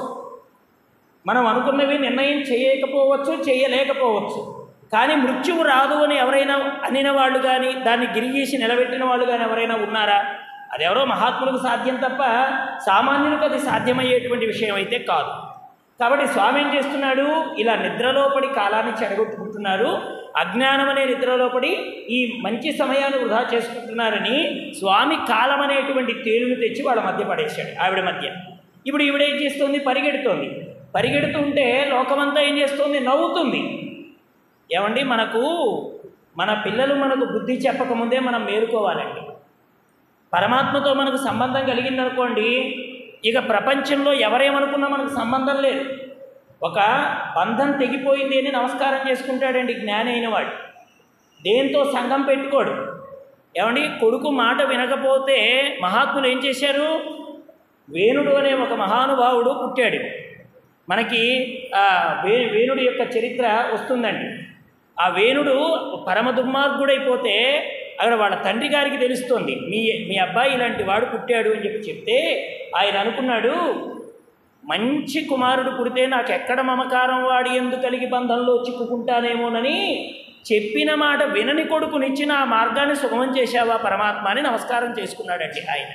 మనం అనుకున్నవి నిర్ణయం చేయకపోవచ్చు, చేయలేకపోవచ్చు. కానీ మృత్యువు రాదు అని ఎవరైనా అనిన వాళ్ళు కానీ దాన్ని గిరిగీసి నిలబెట్టిన వాళ్ళు కానీ ఎవరైనా ఉన్నారా? అదెవరో మహాత్ములకు సాధ్యం తప్ప సామాన్యులకు అది సాధ్యమయ్యేటువంటి విషయం అయితే కాదు. కాబట్టి స్వామి ఏం చేస్తున్నాడు, ఇలా నిద్రలో పడి కాలాన్ని చెడగొట్టుకుంటున్నారు, అజ్ఞానం అనే నిద్రలో పడి ఈ మంచి సమయాన్ని వృధా చేసుకుంటున్నారని స్వామి కాలం అనేటువంటి తేలును తెచ్చి వాళ్ళ మధ్య పడేశాడు, ఆవిడ మధ్య. ఇప్పుడు ఈవిడ ఏం చేస్తుంది, పరిగెడుతోంది. పరిగెడుతుంటే లోకమంతా ఏం చేస్తుంది, నవ్వుతుంది. ఏమండి, మనకు మన పిల్లలు మనకు బుద్ధి చెప్పకముందే మనం మేలుకోవాలండి. పరమాత్మతో మనకు సంబంధం కలిగిందనుకోండి, ఇక ప్రపంచంలో ఎవరేమనుకున్నా మనకు సంబంధం లేదు. ఒక బంధం తెగిపోయింది అని నమస్కారం చేసుకుంటాడండి జ్ఞాని అయిన వాడు, దేంతో సంఘం పెట్టుకోడు. ఏమండి, కొడుకు మాట వినకపోతే మహాత్ములు ఏం చేశారు, వేణుడు అనే ఒక మహానుభావుడు పుట్టాడు. మనకి వే వేణుడి యొక్క చరిత్ర వస్తుందండి. ఆ వేణుడు పరమ దుర్మార్గుడైపోతే అక్కడ వాళ్ళ తండ్రి గారికి తెలుస్తుంది, మీ మీ అబ్బాయి ఇలాంటి వాడు పుట్టాడు అని చెప్పి చెప్తే ఆయన అనుకున్నాడు, మంచి కుమారుడు పుడితే నాకు ఎక్కడ మమకారం వాడి ఎందుకు కలిగి బంధంలో చిక్కుకుంటానేమోనని చెప్పిన మాట వినని కొడుకునిచ్చిన ఆ మార్గాన్ని సుగమం చేశావా పరమాత్మ అని నమస్కారం చేసుకున్నాడండి ఆయన.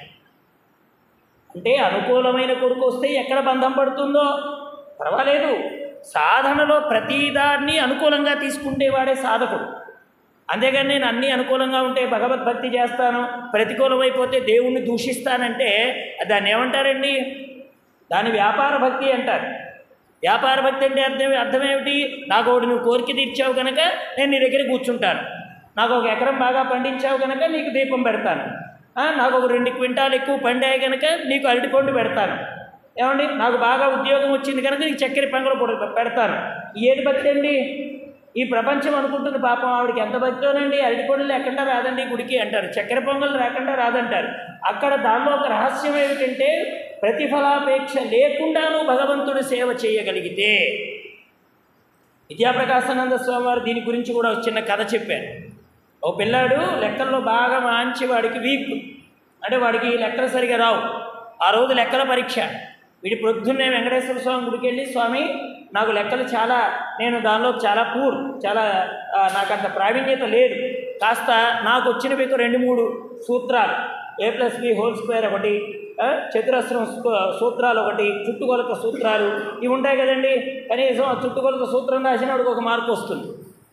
అంటే అనుకూలమైన కొడుకు వస్తే ఎక్కడ బంధం పడుతుందో పర్వాలేదు, సాధనలో ప్రతిదాన్ని అనుకూలంగా తీసుకుంటేవాడే సాధకుడు. అంతేగాని నేను అన్నీ అనుకూలంగా ఉంటే భగవద్భక్తి చేస్తాను, ప్రతికూలమైపోతే దేవుణ్ణి దూషిస్తానంటే దాన్ని ఏమంటారండి, దాన్ని వ్యాపార భక్తి అంటారు. వ్యాపార భక్తి అంటే అర్థం అర్థమేమిటి, నాకు ఒకటి నువ్వు కోరిక తీర్చావు కనుక నేను నీ దగ్గర కూర్చుంటాను, నాకు ఒక ఎకరం బాగా పండించావు కనుక నీకు దీపం పెడతాను, నాకు ఒక రెండు క్వింటాలు ఎక్కువ పండాయి కనుక నీకు అరటిపండు పెడతాను, ఏమండి నాకు బాగా ఉద్యోగం వచ్చింది కనుక నీకు చక్కెర పొంగలు పెడతాను. ఏది భక్తి అండి? ఈ ప్రపంచం అనుకుంటుంది పాపం ఆవిడకి ఎంత భక్తోనండి, అరటిపండులు లేకుండా రాదండి గుడికి అంటారు, చక్కెర పొంగలు లేకుండా రాదంటారు. అక్కడ దానిలో ఒక రహస్యం ఏమిటంటే ప్రతిఫలాపేక్ష లేకుండాను భగవంతుడి సేవ చేయగలిగితే. విద్యాప్రకాశానంద స్వామి వారు దీని గురించి కూడా చిన్న కథ చెప్పారు. ఓ పిల్లాడు లెక్కల్లో బాగా మంచి, వాడికి వీక్ అంటే వాడికి లెక్కలు సరిగా రావు. ఆ రోజు లెక్కల పరీక్ష. వీడి ప్రొద్దున్నే వెంకటేశ్వర స్వామి గుడికి వెళ్ళి, స్వామి నాకు లెక్కలు చాలా, నేను దానిలో చాలా పూర్, చాలా నాకు అంత ప్రావీణ్యత లేదు, కాస్త నాకు వచ్చిన మీకు రెండు మూడు సూత్రాలు, A plus B whole square ఒకటి, చతురస్రం సూత్రాలు ఒకటి, చుట్టుకొలత సూత్రాలు ఇవి ఉంటాయి కదండి, కనీసం ఆ చుట్టుకొలత సూత్రం రాసినప్పుడు ఒక మార్కు వస్తుంది.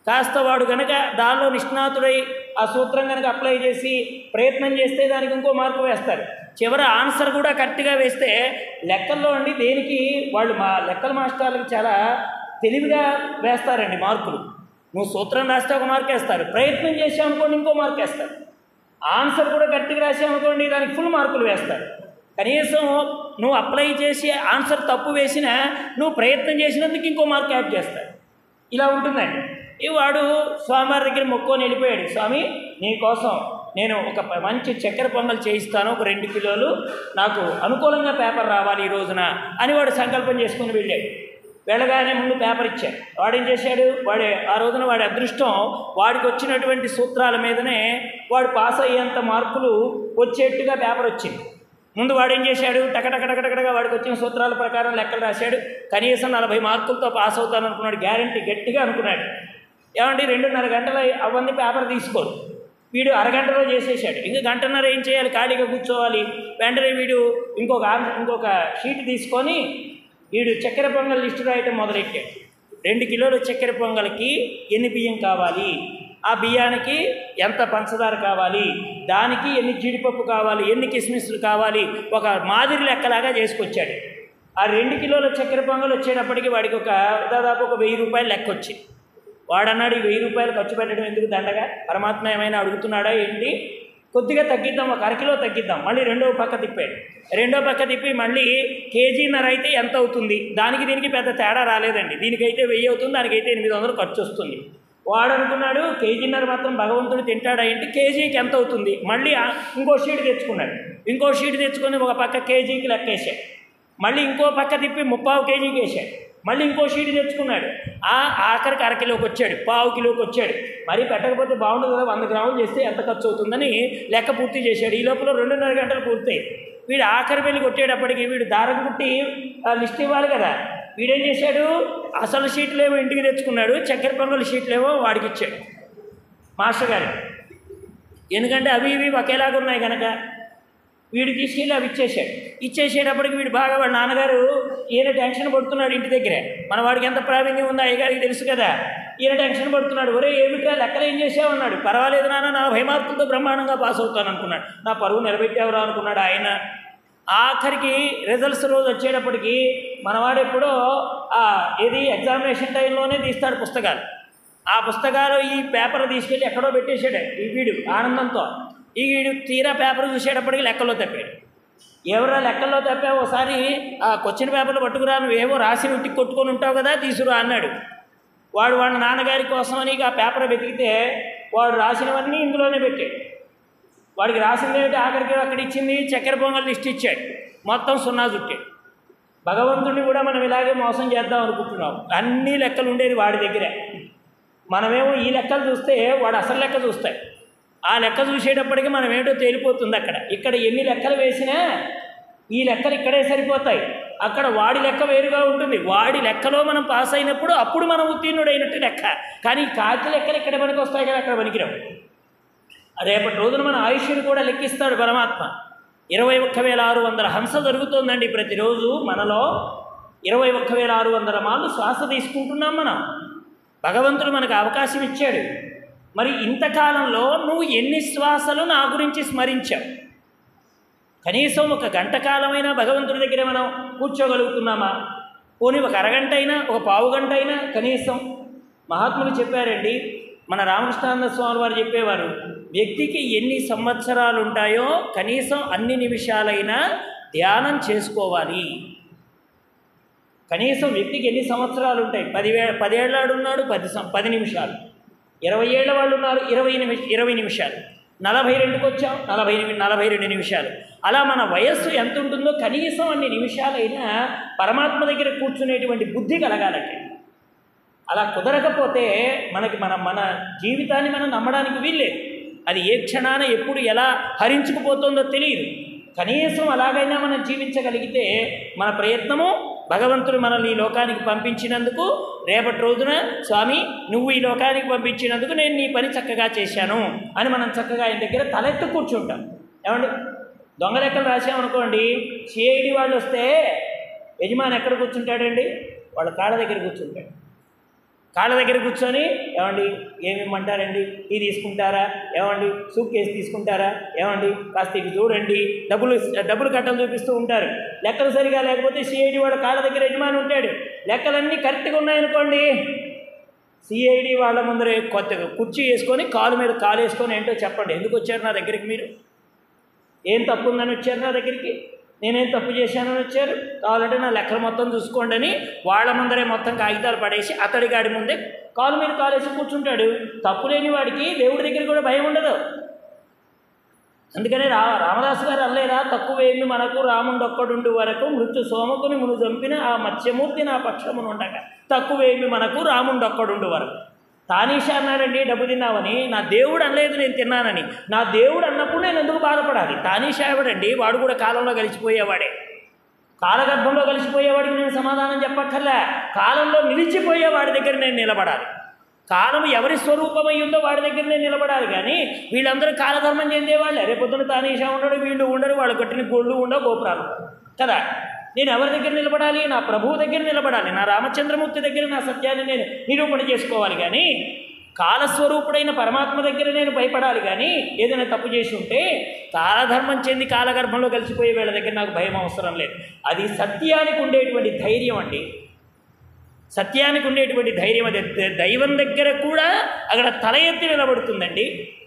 కాస్త వాడు కనుక దానిలో నిష్ణాతుడై ఆ సూత్రం కనుక అప్లై చేసి ప్రయత్నం చేస్తే దానికి ఇంకో మార్కు వేస్తారు. చివరి ఆన్సర్ కూడా కరెక్ట్గా వేస్తే లెక్కల్లో అండి దేనికి వాళ్ళు మా లెక్కల మాస్టర్లకు చాలా తెలివిగా వేస్తారండి మార్కులు. నువ్వు సూత్రం రాస్తే ఒక మార్క్ వేస్తారు, ప్రయత్నం చేసామనుకోండి ఇంకో మార్క్ వేస్తారు, ఆన్సర్ కూడా కరెక్ట్గా రాసామనుకోండి దానికి ఫుల్ మార్కులు వేస్తారు. కనీసం నువ్వు అప్లై చేసి ఆన్సర్ తప్పు వేసినా నువ్వు ప్రయత్నం చేసినందుకు ఇంకో మార్క్ యాడ్ చేస్తారు. ఇలా ఉంటుందండి. ఈ వాడు స్వామివారి దగ్గర మొక్కుని వెళ్ళిపోయాడు, స్వామి నీకోసం నేను ఒక మంచి చక్కెర పొంగల్ చేయిస్తాను, ఒక రెండు కిలోలు నాకు అనుకూలంగా పేపర్ రావాలి ఈ రోజున అని వాడు సంకల్పం చేసుకుని వెళ్ళాడు. వెళ్ళగానే ముందు పేపర్ ఇచ్చాడు. వాడేం చేశాడు, వాడే ఆ రోజున వాడి అదృష్టం వాడికి వచ్చినటువంటి సూత్రాల మీదనే వాడు పాస్ అయ్యేంత మార్కులు వచ్చేట్టుగా పేపర్ వచ్చింది. ముందు వాడేం చేశాడు, టకటకటకటకటగా వాడికి వచ్చిన సూత్రాల ప్రకారం లెక్కలు రాశాడు. కనీసం నలభై మార్కులతో పాస్ అవుతాను అనుకున్నాడు, గ్యారంటీ గట్టిగా అనుకున్నాడు. ఏమంటే రెండున్నర గంటలు అవన్నీ పేపర్ తీసుకోరు, వీడు అరగంటలో చేసేసాడు. ఇంక గంటన్నర ఏం చేయాలి, ఖాళీగా కూర్చోవాలి. వెంటనే వీడు ఇంకొక ఇంకొక షీట్ తీసుకొని వీడు చక్కెర పొంగల్ లిస్టు రాయటం మొదలెట్టాడు. రెండు కిలోల చక్కెర పొంగల్కి ఎన్ని బియ్యం కావాలి, ఆ బియ్యానికి ఎంత పంచదార కావాలి, దానికి ఎన్ని జీడిపప్పు కావాలి, ఎన్ని కిస్మిస్లు కావాలి, ఒక మాదిరి లెక్కలాగా చేసుకొచ్చాడు. ఆ రెండు కిలోల చక్కెర పొంగల్ వచ్చేటప్పటికి వాడికి ఒక దాదాపు ఒక వెయ్యి రూపాయలు లెక్క వచ్చింది. వాడన్నాడు, ఈ వెయ్యి రూపాయలు ఖర్చు పెట్టడం ఎందుకు దండగా, పరమాత్మ ఏమైనా అడుగుతున్నాడా ఏంటి, కొద్దిగా తగ్గిద్దాం, ఒక అరకిలో తగ్గిద్దాం. మళ్ళీ రెండో పక్క తిప్పాడు. రెండో పక్క తిప్పి మళ్ళీ కేజీన్నర అయితే ఎంత అవుతుంది, దానికి దీనికి పెద్ద తేడా రాలేదండి. దీనికైతే వెయ్యి అవుతుంది, దానికైతే ఎనిమిది వందలు ఖర్చు వస్తుంది. వాడు అనుకున్నాడు కేజీన్నర మాత్రం భగవంతుడు తింటాడా ఏంటి, కేజీకి ఎంత అవుతుంది. మళ్ళీ ఇంకో షీట్ తెచ్చుకున్నాడు. ఇంకో షీట్ తెచ్చుకొని ఒక పక్క కేజీకి లెక్కేసాడు. మళ్ళీ ఇంకో పక్క తిప్పి ముప్పావు కేజీకి వేసాడు. మళ్ళీ ఇంకో షీట్ తెచ్చుకున్నాడు. ఆ ఆఖరికి అరకిలోకి వచ్చాడు, పావు కిలోకి వచ్చాడు. మరీ పెట్టకపోతే బాగుండదు కదా, వంద గ్రాములు చేస్తే ఎంత ఖర్చు అవుతుందని లెక్క పూర్తి చేశాడు. ఈ లోపల రెండున్నర గంటలు పూర్తయి వీడు ఆఖరి వెళ్ళి కొట్టేటప్పటికి వీడు దారం కుట్టి లిస్ట్ ఇవ్వాలి కదా. వీడేం చేశాడు, అసలు షీట్లేమో ఇంటికి తెచ్చుకున్నాడు, చక్కెర పొంగల్ షీట్లేమో వాడికి ఇచ్చాడు మాస్టర్ గారు. ఎందుకంటే అవి ఇవి ఒకేలాగా ఉన్నాయి కనుక వీడు తీసుకెళ్ళి అవి ఇచ్చేసాడు. ఇచ్చేసేటప్పటికి వీడు బాగా వాడు నాన్నగారు ఈయన టెన్షన్ పడుతున్నాడు ఇంటి దగ్గరే. మన వాడికి ఎంత ప్రావీణ్యం ఉందో అయ్యగారికి తెలుసు కదా. ఈయన టెన్షన్ పడుతున్నాడు, ఒరే ఏమిట్రా లెక్కలు ఏం చేసావు అన్నాడు. పర్వాలేదు నాన్న, నలభై మార్కులతో బ్రహ్మాండంగా పాస్ అవుతాను అనుకున్నాడు. నా పరువు నిలబెట్టావురా అనుకున్నాడు ఆయన. ఆఖరికి రిజల్ట్స్ రోజు వచ్చేటప్పటికి మనవాడు ఎప్పుడో ఏది ఎగ్జామినేషన్ టైంలోనే తీస్తాడు పుస్తకాలు. ఆ పుస్తకాలు ఈ పేపర్ తీసుకెళ్ళి ఎక్కడో పెట్టేశాడు ఈ వీడు ఆనందంతో. ఈ వీడు తీరా పేపర్ చూసేటప్పటికి లెక్కల్లో తప్పాడు. ఎవరో లెక్కల్లో తప్పావు, ఒకసారి ఆ క్వశ్చన్ పేపర్లు పట్టుకురా, నువ్వేమో రాసి ఉట్టి కొట్టుకొని ఉంటావు కదా, తీసుకురా అన్నాడు. వాడు వాళ్ళ నాన్నగారి కోసమని ఆ పేపర్ వెతికితే వాడు రాసినవన్నీ ఇందులోనే పెట్టాడు. వాడికి రాసిందేమిటి, ఆఖరికి అక్కడ ఇచ్చింది చక్కెర పొంగల్ లిస్ట్ ఇచ్చాడు, మొత్తం సున్నా చుట్టాడు. భగవంతుడిని కూడా మనం ఇలాగే మోసం చేద్దాం అనుకుంటున్నాం. అన్ని లెక్కలు ఉండేది వాడి దగ్గరే. మనమేమో ఈ లెక్కలు చూస్తే వాడు అసలు లెక్క చూస్తాడు. ఆ లెక్క చూసేటప్పటికి మనం ఏంటో తేలిపోతుంది. అక్కడ ఇక్కడ ఎన్ని లెక్కలు వేసినా ఈ లెక్కలు ఇక్కడే సరిపోతాయి, అక్కడ వాడి లెక్క వేరుగా ఉంటుంది. వాడి లెక్కలో మనం పాస్ అయినప్పుడు అప్పుడు మనం ఉత్తీర్ణుడు అయినట్టు లెక్క. కానీ కాకి లెక్కలు ఇక్కడ పనికి వస్తాయి కదా, అక్కడ పనికిరావు. రేపటి రోజున మన ఆయుష్ని కూడా లెక్కిస్తాడు పరమాత్మ. ఇరవై ఒక్క వేల ఆరు వందల హంస జరుగుతుందండి ప్రతిరోజు మనలో. ఇరవై ఒక్క వేల ఆరు వందల మార్లు శ్వాస తీసుకుంటున్నాం మనం. భగవంతుడు మనకు అవకాశం ఇచ్చాడు. మరి ఇంతకాలంలో నువ్వు ఎన్ని శ్వాసలు నా గురించి స్మరించావు? కనీసం ఒక గంట కాలమైనా భగవంతుడి దగ్గర మనం కూర్చోగలుగుతున్నామా? పోనీ ఒక అరగంట అయినా, ఒక పావు గంట అయినా కనీసం. మహాత్ములు చెప్పారండి, మన రామకృష్ణానంద స్వామి వారు చెప్పేవారు, వ్యక్తికి ఎన్ని సంవత్సరాలు ఉంటాయో కనీసం అన్ని నిమిషాలైనా ధ్యానం చేసుకోవాలి. కనీసం వ్యక్తికి ఎన్ని సంవత్సరాలు ఉంటాయి? పదివే పదేళ్ళాడు ఉన్నాడు పది పది నిమిషాలు, ఇరవై ఏళ్ళ వాళ్ళు ఉన్నారు ఇరవై నిమిష ఇరవై నిమిషాలు, నలభై రెండుకి వచ్చాం నలభై నలభై రెండు నిమిషాలు. అలా మన వయస్సు ఎంత ఉంటుందో కనీసం అన్ని నిమిషాలైనా పరమాత్మ దగ్గర కూర్చునేటువంటి బుద్ధి కలగాలంటే. అలా కుదరకపోతే మనకి మన మన జీవితాన్ని మనం నమ్మడానికి వీల్లేదు. అది ఏ క్షణాన ఎప్పుడు ఎలా హరించుకుపోతుందో తెలియదు. కనీసం అలాగైనా మనం జీవించగలిగితే మన ప్రయత్నము భగవంతుడు మనల్ని ఈ లోకానికి పంపించినందుకు, రేపటి రోజున స్వామి నువ్వు ఈ లోకానికి పంపించినందుకు నేను నీ పని చక్కగా చేశాను అని మనం చక్కగా ఆయన దగ్గర తలెత్తు కూర్చుంటాం. ఏమండి, దొంగ లెక్కలు రాసామనుకోండి, సిఐడి వాళ్ళు వస్తే యజమాని ఎక్కడ కూర్చుంటాడండి? వాళ్ళ కాళ్ళ దగ్గర కూర్చుంటాడు. కాళ్ళ దగ్గర కూర్చొని ఏమండి ఏమి ఇమ్మంటారండి, ఇది తీసుకుంటారా, ఏమండి సూట్ కేసు తీసుకుంటారా, ఏమండి కాస్త ఇది చూడండి, డబ్బులు డబ్బులు కట్టలు చూపిస్తూ ఉంటారు. లెక్కలు సరిగా లేకపోతే సిఐడి వాడు కాళ్ళ దగ్గర యజమాని ఉంటాడు, లెక్కలన్నీ కరెక్ట్గా ఉన్నాయనుకోండి, సిఐడి వాళ్ళ ముందర కొత్తగా కుర్చీ వేసుకొని కాలు మీద కాలు వేసుకొని ఏంటో చెప్పండి, ఎందుకు వచ్చారు నా దగ్గరికి, మీరు ఏం తప్పు ఉందని వచ్చారు నా దగ్గరికి, నేనేం తప్పు చేశానని వచ్చారు, కావాలంటే నా లెక్కలు మొత్తం చూసుకోండి అని వాళ్ళ ముందరే మొత్తం కాగితాలు పడేసి అతడి గాడి ముందే కాలు మీద కాలేసి కూర్చుంటాడు. తప్పు లేని వాడికి దేవుడి దగ్గర కూడా భయం ఉండదు. అందుకనే రా రామదాసు గారు అల్లేరా, తక్కువేమి మనకు రాముండు ఒక్కడుండు వరకు మృత్యు సోమకుని మును చంపిన ఆ మత్స్యమూర్తి నా పక్షమును ఉండగా తక్కువేమి మనకు రాముండు ఒక్కడుండు వరకు. తానీషా అన్నాడండి డబ్బు తిన్నావని, నా దేవుడు అనలేదు నేను తిన్నానని. నా దేవుడు అన్నప్పుడు నేను ఎందుకు బాధపడాలి? తానీషా ఎవడండి, వాడు కూడా కాలంలో కలిసిపోయేవాడే. కాలగర్భంలో కలిసిపోయేవాడికి నేను సమాధానం చెప్పక్కర్లే, కాలంలో నిలిచిపోయే వాడి దగ్గర నేను నిలబడాలి. కాలం ఎవరి స్వరూపమై ఉందో వాడి దగ్గర నేను నిలబడాలి. కానీ వీళ్ళందరూ కాలధర్మం చెందేవాళ్ళే. రేపొద్దున తానీషా ఉండడు, వీళ్ళు ఉండరు, వాళ్ళు కట్టిన గోళ్ళు ఉండవు, గోపురాలు కదా. నేను ఎవరి దగ్గర నిలబడాలి? నా ప్రభువు దగ్గర నిలబడాలి, నా రామచంద్రమూర్తి దగ్గర నా సత్యాన్ని నేను నిరూపణ చేసుకోవాలి. కానీ కాలస్వరూపుడైన పరమాత్మ దగ్గర నేను భయపడాలి. కానీ ఏదైనా తప్పు చేసి ఉంటే కాలధర్మం చెంది కాలగర్భంలో కలిసిపోయే వీళ్ళ దగ్గర నాకు భయం అవసరం లేదు. అది సత్యానికి ఉండేటువంటి ధైర్యం అండి, సత్యానికి ఉండేటువంటి ధైర్యం. అది దైవం దగ్గర కూడా అక్కడ తల ఎత్తి నిలబడుతుందండి.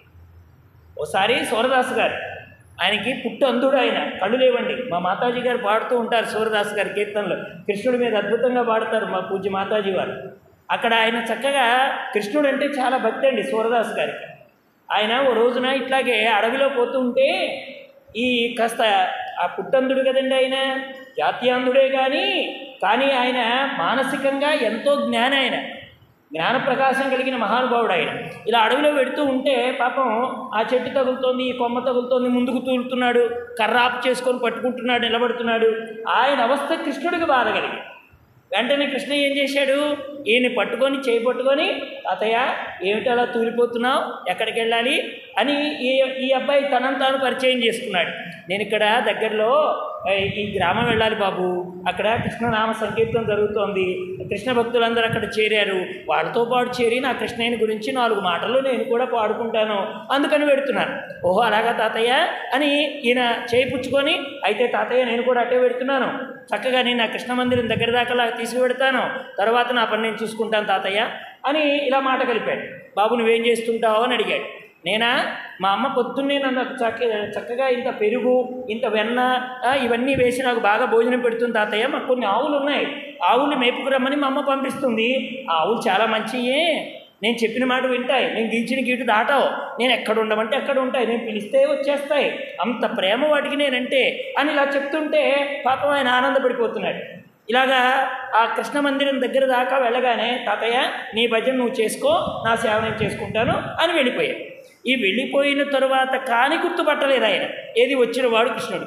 ఓసారి సూరదాసు గారు, ఆయనకి పుట్టు అందుడు, ఆయన కళ్ళు లేవండి. మా మాతాజీ గారు పాడుతూ ఉంటారు సూరదాసు గారి కీర్తనలు, కృష్ణుడి మీద అద్భుతంగా పాడతారు మా పూజ్య మాతాజీ వారు. అక్కడ ఆయన చక్కగా కృష్ణుడు అంటే చాలా భక్తి అండి సూరదాసు గారికి. ఆయన ఓ రోజున ఇట్లాగే అడవిలో పోతూ ఉంటే ఈ కాస్త ఆ పుట్టందుడు కదండి, ఆయన జాత్యాంధుడే కానీ కానీ ఆయన మానసికంగా ఎంతో జ్ఞానం, ఆయన జ్ఞాన ప్రకాశం కలిగిన మహానుభావుడు. ఆయన ఇలా అడవిలో పెడుతూ ఉంటే పాపం ఆ చెట్టు తగులుతోంది, ఈ కొమ్మ తగులుతోంది, ముందుకు తూలుతున్నాడు, కర్రాపు చేసుకొని పట్టుకుంటున్నాడు, నిలబడుతున్నాడు. ఆయన అవస్థ కృష్ణుడికి బాధ కలిగి వెంటనే కృష్ణ ఏం చేశాడు, ఈయన్ని పట్టుకొని చేయి పట్టుకొని, తాతయ్య ఏమిటి అలా తూలిపోతున్నావు, ఎక్కడికి వెళ్ళాలి అని ఈ ఈ అబ్బాయి తనను తాను పరిచయం చేసుకున్నాడు. నేను ఇక్కడ దగ్గరలో ఈ గ్రామం వెళ్ళాలి బాబు, అక్కడ కృష్ణనామ సంకీర్తన జరుగుతోంది, కృష్ణ భక్తులందరూ అక్కడ చేరారు, వాళ్ళతో పాటు చేరి నా కృష్ణయ్యని గురించి నాలుగు మాటలు నేను కూడా పాడుకుంటాను, అందుకని పెడుతున్నాను. ఓహో అలాగా తాతయ్య అని ఈయన చేయి పుచ్చుకొని, అయితే తాతయ్య నేను కూడా అట్టే పెడుతున్నాను, చక్కగా నేను నా కృష్ణ మందిరం దగ్గర దాకా తీసుకువెడతాను, తర్వాత నా పని నేను చూసుకుంటాను తాతయ్య అని ఇలా మాట కలిపాడు. బాబు నువ్వేం చేస్తుంటావు అని అడిగాడు. నేనా, మా అమ్మ పొద్దున్నే నన్ను చక్క చక్కగా ఇంత పెరుగు, ఇంత వెన్న ఇవన్నీ వేసి నాకు బాగా భోజనం పెడుతుంది తాతయ్య. మాకు కొన్ని ఆవులు ఉన్నాయి, ఆవులు మేపుకురమ్మని మా అమ్మ పంపిస్తుంది. ఆ ఆవులు చాలా మంచియే, నేను చెప్పిన మాట వింటాయి, నేను గీచిన గీటు దాటావు, నేను ఎక్కడ ఉండమంటే అక్కడ ఉంటాయి, నేను పిలిస్తే వచ్చేస్తాయి, అంత ప్రేమ వాటికి నేనంటే అని ఇలా చెప్తుంటే పాపం ఆయన ఆనందపడిపోతున్నాడు. ఇలాగా ఆ కృష్ణ మందిరం దగ్గర దాకా వెళ్ళగానే తాతయ్య నీ భజన నువ్వు చేసుకో, నా సేవ నేను చేసుకుంటాను అని వెళ్ళిపోయాడు. ఈ వెళ్ళిపోయిన తరువాత కానీ గుర్తుపట్టలేదు ఆయన, ఏది వచ్చిన వాడు కృష్ణుడు,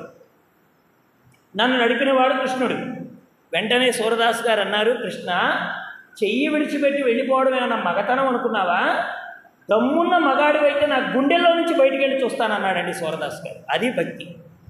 నన్ను నడిపినవాడు కృష్ణుడు. వెంటనే సూరదాసు గారు అన్నారు, కృష్ణ చెయ్యి విడిచిపెట్టి వెళ్ళిపోవడం ఏమన్నా మగతనం అనుకున్నావా? దమ్మున్న మగాడివైతే నా గుండెల్లో నుంచి బయటికి వెళ్ళి చూస్తానన్నాడండి సూరదాసు గారు. అది భక్తి.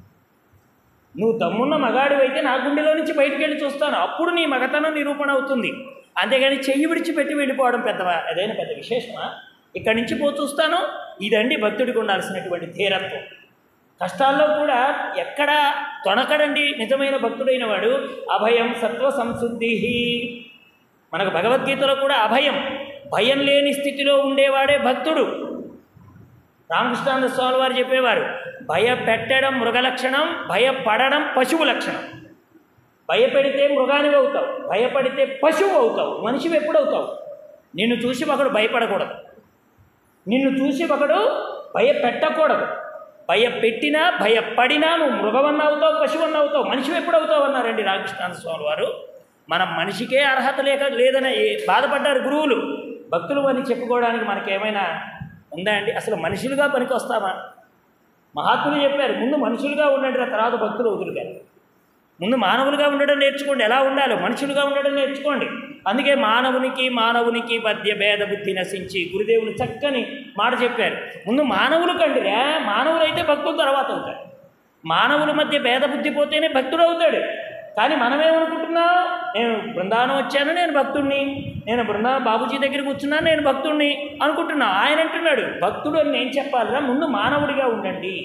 నువ్వు దమ్మున్న మగాడివైతే నా గుండెలో నుంచి బయటికి వెళ్ళి చూస్తాను, అప్పుడు నీ మగతనం నిరూపణ అవుతుంది. అంతేగాని చెయ్యి విడిచిపెట్టి వెళ్ళిపోవడం పెద్ద అదైనా పెద్ద విశేషమా? ఇక్కడి నుంచి పో చూస్తాను. ఇదండి భక్తుడికి ఉండాల్సినటువంటి ధీరత్వం. కష్టాల్లో కూడా ఎక్కడ తొణకడండి నిజమైన భక్తుడైన వాడు. అభయం సత్వ సంశుద్ధి. మనకు భగవద్గీతలో కూడా అభయం, భయం లేని స్థితిలో ఉండేవాడే భక్తుడు. రామకృష్ణానంద స్వామి వారు చెప్పేవారు, భయపెట్టడం మృగ లక్షణం, భయపడడం పశువు లక్షణం. భయపెడితే మృగానివి అవుతావు, భయపడితే పశువు అవుతావు, మనిషివి ఎప్పుడవుతావు? నిన్ను చూసి ఒకడు భయపడకూడదు, నిన్ను చూసి ఒకడు భయపెట్టకూడదు. భయపెట్టినా భయపడినా నువ్వు మృగవన్న అవుతావు, పశువన్న అవుతావు, మనిషివి ఎప్పుడవుతావు అన్నారండి రామకృష్ణానంద స్వామి వారు. మనం మనిషికే అర్హత లేక లేదని బాధపడ్డారు గురువులు. భక్తులు అని చెప్పుకోవడానికి మనకేమైనా ఉందా అండి? అసలు మనుషులుగా పనికి వస్తామా? మహాత్ములు చెప్పారు, ముందు మనుషులుగా ఉండండి, తర్వాత భక్తులు వదులుగా. ముందు మానవులుగా ఉండడం నేర్చుకోండి, ఎలా ఉండాలో మనుషులుగా ఉండడం నేర్చుకోండి. అందుకే మానవునికి మానవునికి మధ్య భేద బుద్ధి నశించి గురుదేవులు చక్కని మాట చెప్పారు. ముందు మానవులు కండిరా, మానవులైతే భక్తులు తర్వాత అవుతారు. మానవుల మధ్య భేద బుద్ధి పోతేనే భక్తుడు అవుతాడు. కానీ మనమేమనుకుంటున్నాం, నేను బృందావనం వచ్చాను, నేను భక్తుడిని, నేను బృందావనం బాబూజీ దగ్గర కూర్చున్నాను, నేను భక్తుడిని అనుకుంటున్నా. ఆయన అంటున్నాడు, భక్తుడు అని నేను చెప్పాలిరా, ముందు మానవుడిగా ఉండండి.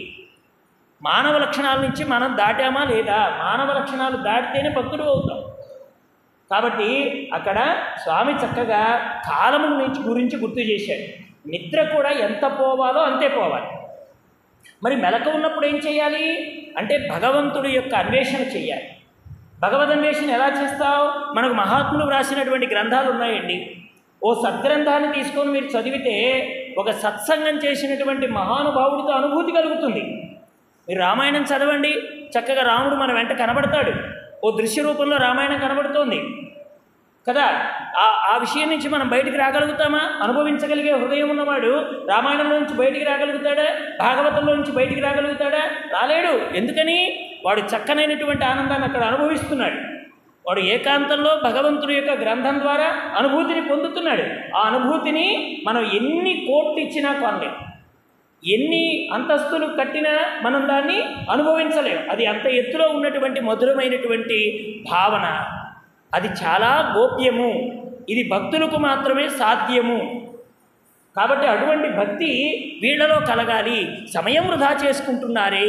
మానవ లక్షణాల నుంచి మనం దాటామా లేదా? మానవ లక్షణాలు దాటితేనే భక్తుడు అవుతాం. కాబట్టి అక్కడ స్వామి చక్కగా కాలము నుంచి గురించి గుర్తు చేశాడు. నిద్ర కూడా ఎంత పోవాలో అంతే పోవాలి. మరి మెలకు ఉన్నప్పుడు ఏం చేయాలి అంటే భగవంతుడి యొక్క అన్వేషణ చేయాలి. భగవద్ అన్వేషణ ఎలా చేస్తావు? మనకు మహాత్ములు వ్రాసినటువంటి గ్రంథాలు ఉన్నాయండి. ఓ సద్గ్రంథాన్ని తీసుకొని మీరు చదివితే ఒక సత్సంగం చేసినటువంటి మహానుభావుడితో అనుభూతి కలుగుతుంది. మీరు రామాయణం చదవండి, చక్కగా రాముడు మన వెంట కనబడతాడు. ఓ దృశ్య రూపంలో రామాయణం కనబడుతోంది కదా. ఆ ఆ విషయం నుంచి మనం బయటికి రాగలుగుతామా? అనుభవించగలిగే హృదయం ఉన్నవాడు రామాయణంలో నుంచి బయటికి రాగలుగుతాడా? భాగవతంలో నుంచి బయటికి రాగలుగుతాడా? రాలేడు. ఎందుకని? వాడు చక్కనైనటువంటి ఆనందాన్ని అక్కడ అనుభవిస్తున్నాడు. వాడు ఏకాంతంలో భగవంతుడి యొక్క గ్రంథం ద్వారా అనుభూతిని పొందుతున్నాడు. ఆ అనుభూతిని మనం ఎన్ని కోట్లు ఇచ్చినా కొనలేం, ఎన్ని అంతస్తులు కట్టినా మనం దాన్ని అనుభవించలేం. అది అంత ఎత్తులో ఉన్నటువంటి మధురమైనటువంటి భావన, అది చాలా గోప్యము. ఇది భక్తులకు మాత్రమే సాధ్యము. కాబట్టి అటువంటి భక్తి వీళ్ళలో కలగాలి. సమయం వృధా చేసుకుంటున్నారే.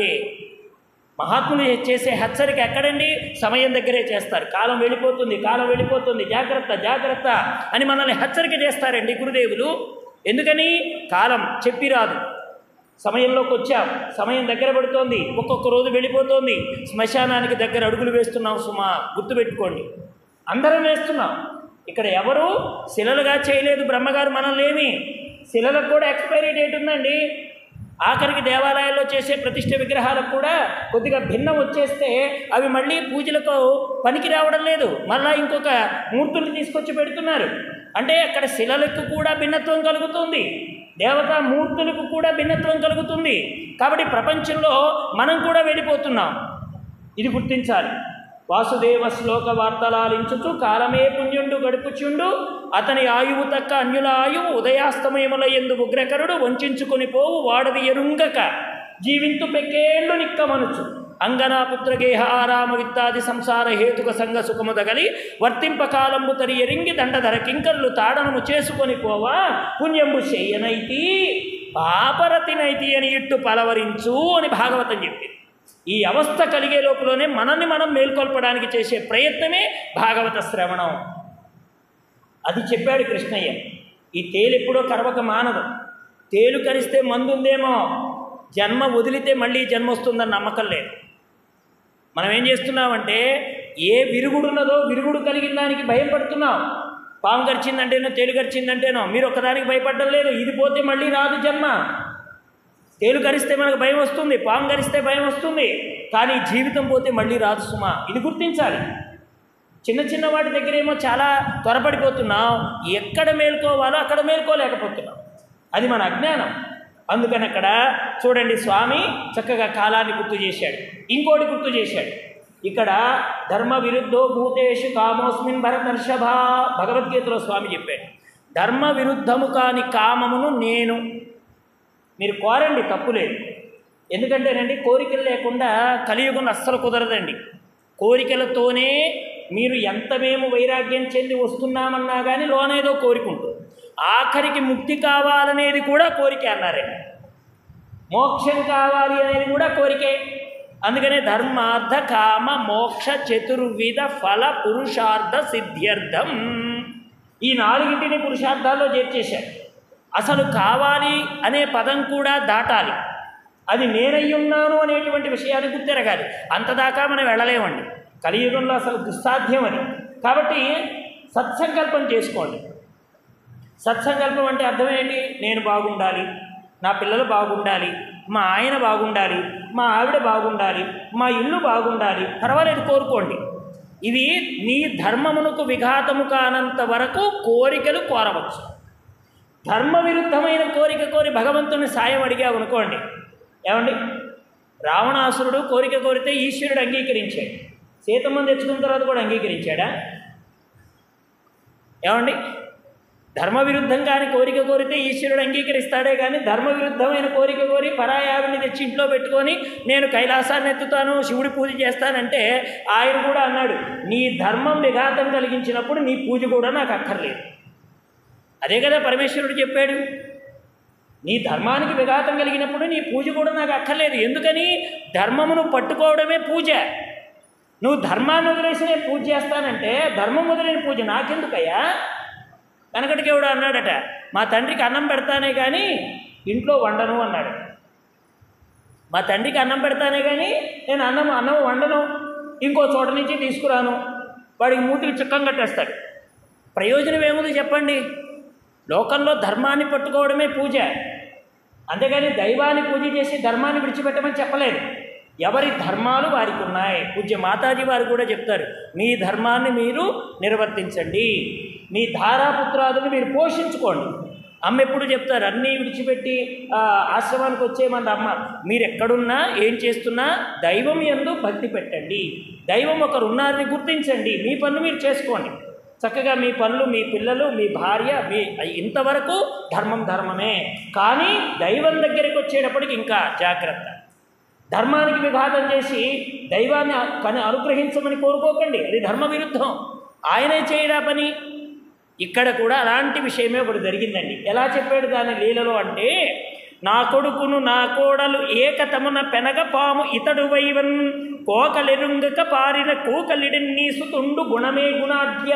మహాత్ములు చేసే హెచ్చరిక ఎక్కడండి? సమయం దగ్గరే చేస్తారు. కాలం వెళ్ళిపోతుంది, కాలం వెళ్ళిపోతుంది, జాగ్రత్త జాగ్రత్త అని మనల్ని హెచ్చరిక చేస్తారండి గురుదేవులు. ఎందుకని? కాలం చెప్పిరాదు. సమయంలోకి వచ్చాం, సమయం దగ్గర పడుతోంది, ఒక్కొక్క రోజు వెళ్ళిపోతోంది. శ్మశానానికి దగ్గర అడుగులు వేస్తున్నాం సుమా, గుర్తుపెట్టుకోండి. అందరం వేస్తున్నాం. ఇక్కడ ఎవరు శిలలుగా చేయలేదు బ్రహ్మగారు మనల్ని. ఏమి శిలలకు కూడా ఎక్స్పైరీ డేట్ ఉందండి. ఆఖరికి దేవాలయాల్లో చేసే ప్రతిష్ఠ విగ్రహాలకు కూడా కొద్దిగా భిన్నం వచ్చేస్తే అవి మళ్ళీ పూజలకు పనికి రావడం లేదు, మళ్ళీ ఇంకొక మూర్తుల్ని తీసుకొచ్చి పెడుతున్నారు. అంటే అక్కడ శిలలకు కూడా భిన్నత్వం కలుగుతుంది, దేవతా మూర్తులకు కూడా భిన్నత్వం కలుగుతుంది. కాబట్టి ప్రపంచంలో మనం కూడా వెళ్ళిపోతున్నాం. ఇది గుర్తించాలి. వాసుదేవ శ్లోక వార్తలాలించుచు కాలమే పుణ్యుండు గడుపుచుండు అతని ఆయువు తక్క అన్యుల ఆయువు ఉదయాస్తమయముల ఎందు ఉగ్రకరుడు వంచుకొని పోవు వాడది ఎరుంగక జీవింతు పెక్కేళ్ళు నిక్కమనుచు అంగనాపుత్ర గేహ ఆరామ విత్తాది సంసార హేతుక సంగ సుఖము దగలి వర్తింపకాలంబు తరి ఎరింగి దండధర కింకర్లు తాడనము చేసుకొని పోవా పుణ్యంబు చెయ్యనైతి పాపరతినైతి అని ఇట్టు పలవరించు అని భాగవతం చెప్పింది. ఈ అవస్థ కలిగే లోపలనే మనల్ని మనం మేల్కొల్పడానికి చేసే ప్రయత్నమే భాగవత శ్రవణం. అది చెప్పాడు కృష్ణయ్య. ఈ తేలు ఎప్పుడో కరవక మానదు. తేలు కరిస్తే మందుందేమో, జన్మ వదిలితే మళ్ళీ జన్మ వస్తుందని నమ్మకం లేదు. మనం ఏం చేస్తున్నామంటే ఏ విరుగుడున్నదో విరుగుడు కలిగిన దానికి భయపడుతున్నాం. పాము గరిచిందంటేనో తేలు గరిచిందంటేనో మీరు ఒక్కదానికి భయపడడం లేదు. ఇది పోతే మళ్ళీ రాదు జన్మ. తేలు గరిస్తే మనకు భయం వస్తుంది, పాము గరిస్తే భయం వస్తుంది, కానీ జీవితం పోతే మళ్ళీ రాదు సుమా. ఇది గుర్తించాలి. చిన్న చిన్న వాటి దగ్గర ఏమో చాలా త్వరపడిపోతున్నాం, ఎక్కడ మేల్కోవాలో అక్కడ మేల్కోలేకపోతున్నాం. అది మన అజ్ఞానం. అందుకని అక్కడ చూడండి, స్వామి చక్కగా కాలాన్ని గుర్తు చేశాడు. ఇంకోటి గుర్తు చేశాడు ఇక్కడ, ధర్మ విరుద్ధో భూతేషు కామోస్మిన్ భరతర్షభ. భగవద్గీతలో స్వామి చెప్పాడు, ధర్మ విరుద్ధము కాని కామమును నేను. మీరు కోరండి, తప్పులేదు. ఎందుకంటేనండి కోరికలు లేకుండా కలియుగం అస్సలు కుదరదండి. కోరికలతోనే మీరు ఎంత మేము వైరాగ్యం చెంది వస్తున్నామన్నా కానీ లోనేదో కోరిక ఉంటుంది. ఆఖరికి ముక్తి కావాలనేది కూడా కోరిక అన్నారండి. మోక్షం కావాలి అనేది కూడా కోరికే. అందుకనే ధర్మార్థ కామ మోక్ష చతుర్విధ ఫల పురుషార్థ సిద్ధ్యర్థం, ఈ నాలుగింటిని పురుషార్థాల్లో చేర్చేశారు. అసలు కావాలి అనే పదం కూడా దాటాలి. అది నేనయ్యున్నాను అనేటువంటి విషయాన్ని గుర్తిరగాలి. అంతదాకా మనం వెళ్ళలేమండి. కలియుగంలో అసలు దుస్సాధ్యం అది. కాబట్టి సత్సంకల్పం చేసుకోండి. సత్సంకల్పం అంటే అర్థం ఏంటి? నేను బాగుండాలి, నా పిల్లలు బాగుండాలి, మా ఆయన బాగుండాలి, మా ఆవిడ బాగుండాలి, మా ఇల్లు బాగుండాలి, పర్వాలేదు కోరుకోండి. ఇవి నీ ధర్మమునకు విఘాతము కానంత వరకు కోరికలు కోరవచ్చు. ధర్మ విరుద్ధమైన కోరిక కోరి భగవంతుని సాయం అడిగావు అనుకోండి, ఏమండి రావణాసురుడు కోరిక కోరితే ఈశ్వరుడు అంగీకరించాడు. సీతమ్మని తెచ్చుకున్న తర్వాత కూడా అంగీకరించాడా? ఏమండి ధర్మ విరుద్ధంగాని కోరిక కోరితే ఈశ్వరుడు అంగీకరిస్తాడే కానీ ధర్మ విరుద్ధమైన కోరిక కోరి పరాయావిని తెచ్చి ఇంట్లో పెట్టుకొని నేను కైలాసాన్ని ఎత్తుతాను, శివుడి పూజ చేస్తానంటే ఆయన కూడా అన్నాడు, నీ ధర్మం విఘాతం కలిగించినప్పుడు నీ పూజ కూడా నాకు అక్కర్లేదు. అదే కదా పరమేశ్వరుడు చెప్పాడు, నీ ధర్మానికి విఘాతం కలిగినప్పుడు నీ పూజ కూడా నాకు అక్కర్లేదు. ఎందుకని? ధర్మమును పట్టుకోవడమే పూజ. నువ్వు ధర్మాన్ని వదిలేసి నేను పూజ చేస్తానంటే ధర్మం వదిలేని పూజ నాకెందుకయ్యా? వెనకటికి ఎవడు అన్నాడట, మా తండ్రికి అన్నం పెడతానే కానీ ఇంట్లో వండను అన్నాడు. మా తండ్రికి అన్నం పెడతానే కానీ నేను అన్నం అన్నం వండను, ఇంకో చోట నుంచి తీసుకురాను. వాడికి మూతికి చిక్కం కట్టేస్తాడు. ప్రయోజనం ఏముంది చెప్పండి? లోకంలో ధర్మాన్ని పట్టుకోవడమే పూజ, అంతేగాని దైవాన్ని పూజ చేసి ధర్మాన్ని విడిచిపెట్టమని చెప్పలేదు. ఎవరి ధర్మాలు వారికి ఉన్నాయి. పూజ్య మాతాజీ వారు కూడా చెప్తారు, మీ ధర్మాన్ని మీరు నిర్వర్తించండి, మీ ధారాపుత్రాదుని మీరు పోషించుకోండి. అమ్మ ఎప్పుడు చెప్తారు, అన్నీ విడిచిపెట్టి ఆశ్రమానికి వచ్చే మన అమ్మ, మీరు ఎక్కడున్నా ఏం చేస్తున్నా దైవం యందు భక్తి పెట్టండి, దైవం ఒకరు ఉన్నారని గుర్తించండి, మీ పనులు మీరు చేసుకోండి. చక్కగా మీ పనులు, మీ పిల్లలు, మీ భార్య, మీ ఇంతవరకు ధర్మం ధర్మమే. కానీ దైవం దగ్గరికి వచ్చేటప్పటికి ఇంకా జాగ్రత్త. ధర్మానికి విఘాతం చేసి దైవాన్ని పని అనుగ్రహించమని కోరుకోకండి, అది ధర్మ విరుద్ధం. ఆయనే చేయడా పని. ఇక్కడ కూడా అలాంటి విషయమే ఒకటి జరిగిందండి. ఎలా చెప్పాడు దాని లీలలో అంటే, నా కొడుకును నా కోడలు ఏకతమున పెనగ పాము ఇతడు వైవన్ కోకలెరుంగక పారిన కూకలిడి నీసుతుండు గుణమే గుణాఢ్య.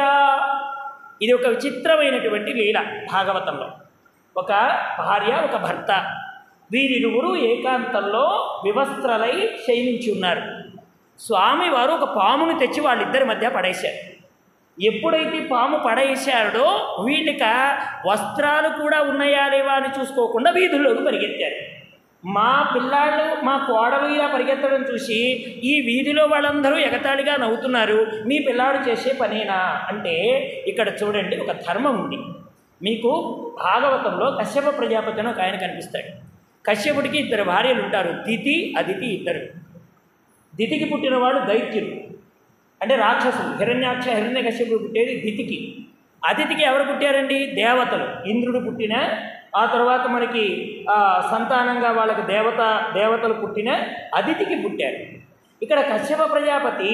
ఇది ఒక విచిత్రమైనటువంటి లీల భాగవతంలో. ఒక భార్య, ఒక భర్త, వీరిరువురు ఏకాంతంలో వివస్త్రలై శయనించి ఉన్నారు. స్వామి వారు ఒక పామును తెచ్చి వాళ్ళిద్దరి మధ్య పడేశారు. ఎప్పుడైతే పాము పడేశాడో వీళ్ళక వస్త్రాలు కూడా ఉన్నాయా లేవా అని చూసుకోకుండా వీధుల్లోకి పరిగెత్తారు. మా పిల్లాళ్ళు, మా కోడలు ఇలా పరిగెత్తడం చూసి ఈ వీధిలో వాళ్ళందరూ ఎగతాళిగా నవ్వుతున్నారు. మీ పిల్లాడు చేసే పనేనా అంటే, ఇక్కడ చూడండి ఒక ధర్మం ఉంది. మీకు భాగవతంలో కశ్యప ప్రజాపతి అని ఒక ఆయన కనిపిస్తాడు. కశ్యపుడికి ఇద్దరు భార్యలు ఉంటారు, దితి అదితి ఇద్దరు. దితికి పుట్టినవాడు దైత్యులు, అంటే రాక్షసులు. హిరణ్యాక్ష హిరణ్య కశ్యపుడు పుట్టేది దితికి. అతిథికి ఎవరు పుట్టారండి? దేవతలు. ఇంద్రుడు పుట్టిన, ఆ తర్వాత మనకి సంతానంగా వాళ్ళకి దేవత దేవతలు పుట్టిన అదితికి పుట్టారు. ఇక్కడ కశ్యప ప్రజాపతి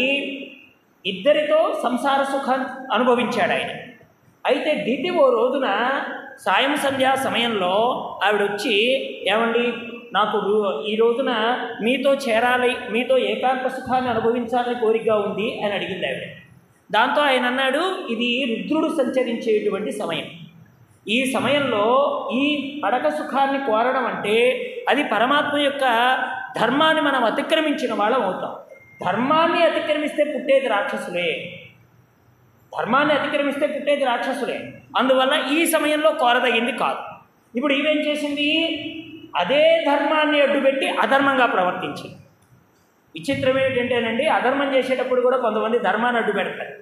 ఇద్దరితో సంసార సుఖాన్ని అనుభవించాడు ఆయన. అయితే దితి ఓ రోజున సాయం సంధ్యా సమయంలో ఆవిడొచ్చి, ఏమండి నాకు ఈ రోజున మీతో చేరాలి, మీతో ఏకాంత సుఖాన్ని అనుభవించాలని కోరికగా ఉంది అని అడిగింది ఆవిడ. దాంతో ఆయన అన్నాడు, ఇది రుద్రుడు సంచరించేటువంటి సమయం. ఈ సమయంలో ఈ పడక సుఖాన్ని కోరడం అంటే అది పరమాత్మ యొక్క ధర్మాన్ని మనం అతిక్రమించిన వాళ్ళం అవుతాం. ధర్మాన్ని అతిక్రమిస్తే పుట్టేది రాక్షసులే, ధర్మాన్ని అతిక్రమిస్తే పుట్టేది రాక్షసులే. అందువల్ల ఈ సమయంలో కోరదగింది కాదు. ఇప్పుడు ఈవేం చేసింది? అదే ధర్మాన్ని అడ్డుపెట్టి అధర్మంగా ప్రవర్తించింది. విచిత్రం ఏంటంటేనండి, అధర్మం చేసేటప్పుడు కూడా కొంతమంది ధర్మాన్ని అడ్డు పెడతారు.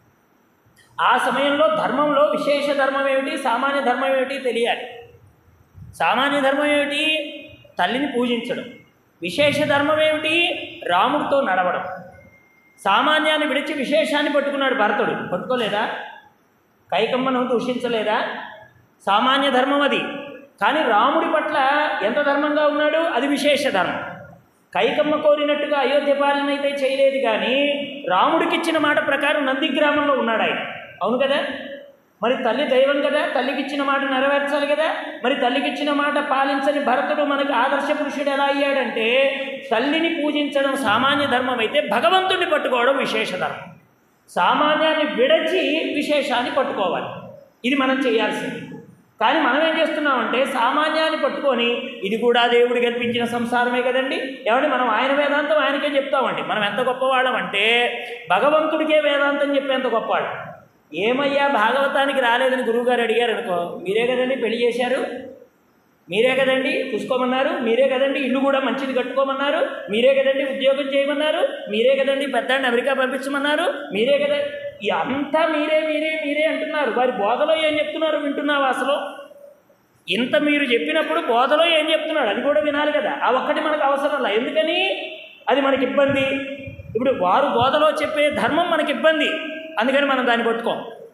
ఆ సమయంలో ధర్మంలో విశేష ధర్మం ఏమిటి, సామాన్య ధర్మం ఏమిటి తెలియాలి. సామాన్య ధర్మం ఏమిటి? తల్లిని పూజించడం. విశేష ధర్మం ఏమిటి? రాముడితో నడవడం. సామాన్యాన్ని విడిచి విశేషాన్ని పట్టుకున్నాడు భరతుడు. పట్టుకోలేదా? కైకమ్మను దూషించలేదా? సామాన్య ధర్మం అది. కానీ రాముడి పట్ల ఎంత ధర్మంగా ఉన్నాడు? అది విశేష ధర్మం. కైకమ్మ కోరినట్టుగా అయోధ్య పాలన అయితే చేయలేదు, కానీ రాముడికి ఇచ్చిన మాట ప్రకారం నందిగ్రామంలో ఉన్నాడు ఆయన. అవును కదా? మరి తల్లి దైవం కదా, తల్లికి ఇచ్చిన మాట నెరవేర్చాలి కదా. మరి తల్లికి ఇచ్చిన మాట పాలించని భరతుడు మనకు ఆదర్శ పురుషుడు ఎలా అయ్యాడంటే, తల్లిని పూజించడం సామాన్య ధర్మం అయితే భగవంతుడిని పట్టుకోవడం విశేష ధర్మం. సామాన్యాన్ని విడచి విశేషాన్ని పట్టుకోవాలి, ఇది మనం చేయాల్సింది. కానీ మనం ఏం చేస్తున్నామంటే సామాన్యాన్ని పట్టుకొని ఇది కూడా దేవుడు కల్పించిన సంసారమే కదండి, ఏమంటే మనం ఆయన వేదాంతం ఆయనకే చెప్తామండి. మనం ఎంత గొప్పవాళ్ళం అంటే భగవంతుడికే వేదాంతం చెప్పేంత గొప్పవాళ్ళు. ఏమయ్యా భాగవతానికి రాలేదని గురువుగారు అడిగారు అనుకో, మీరే కదండి పెళ్లి చేశారు, మీరే కదండి చూసుకోమన్నారు, మీరే కదండి ఇల్లు కూడా మంచిది కట్టుకోమన్నారు, మీరే కదండి ఉద్యోగం చేయమన్నారు, మీరే కదండి పెద్దాన్ని అమెరికా పంపించమన్నారు, మీరే కదా, అంతా మీరే మీరే మీరే అంటున్నారు. వారి బోధలో ఏం చెప్తున్నారు వింటున్నావా? అసలు ఇంత మీరు చెప్పినప్పుడు బోధలో ఏం చెప్తున్నాడు అది కూడా వినాలి కదా. ఆ ఒక్కటి మనకు అవసరంలా. ఎందుకని? అది మనకి ఇబ్బంది. ఇప్పుడు వారు బోధలో చెప్పే ధర్మం మనకి ఇబ్బంది, అందుకని మనం దాన్ని పట్టుకోం.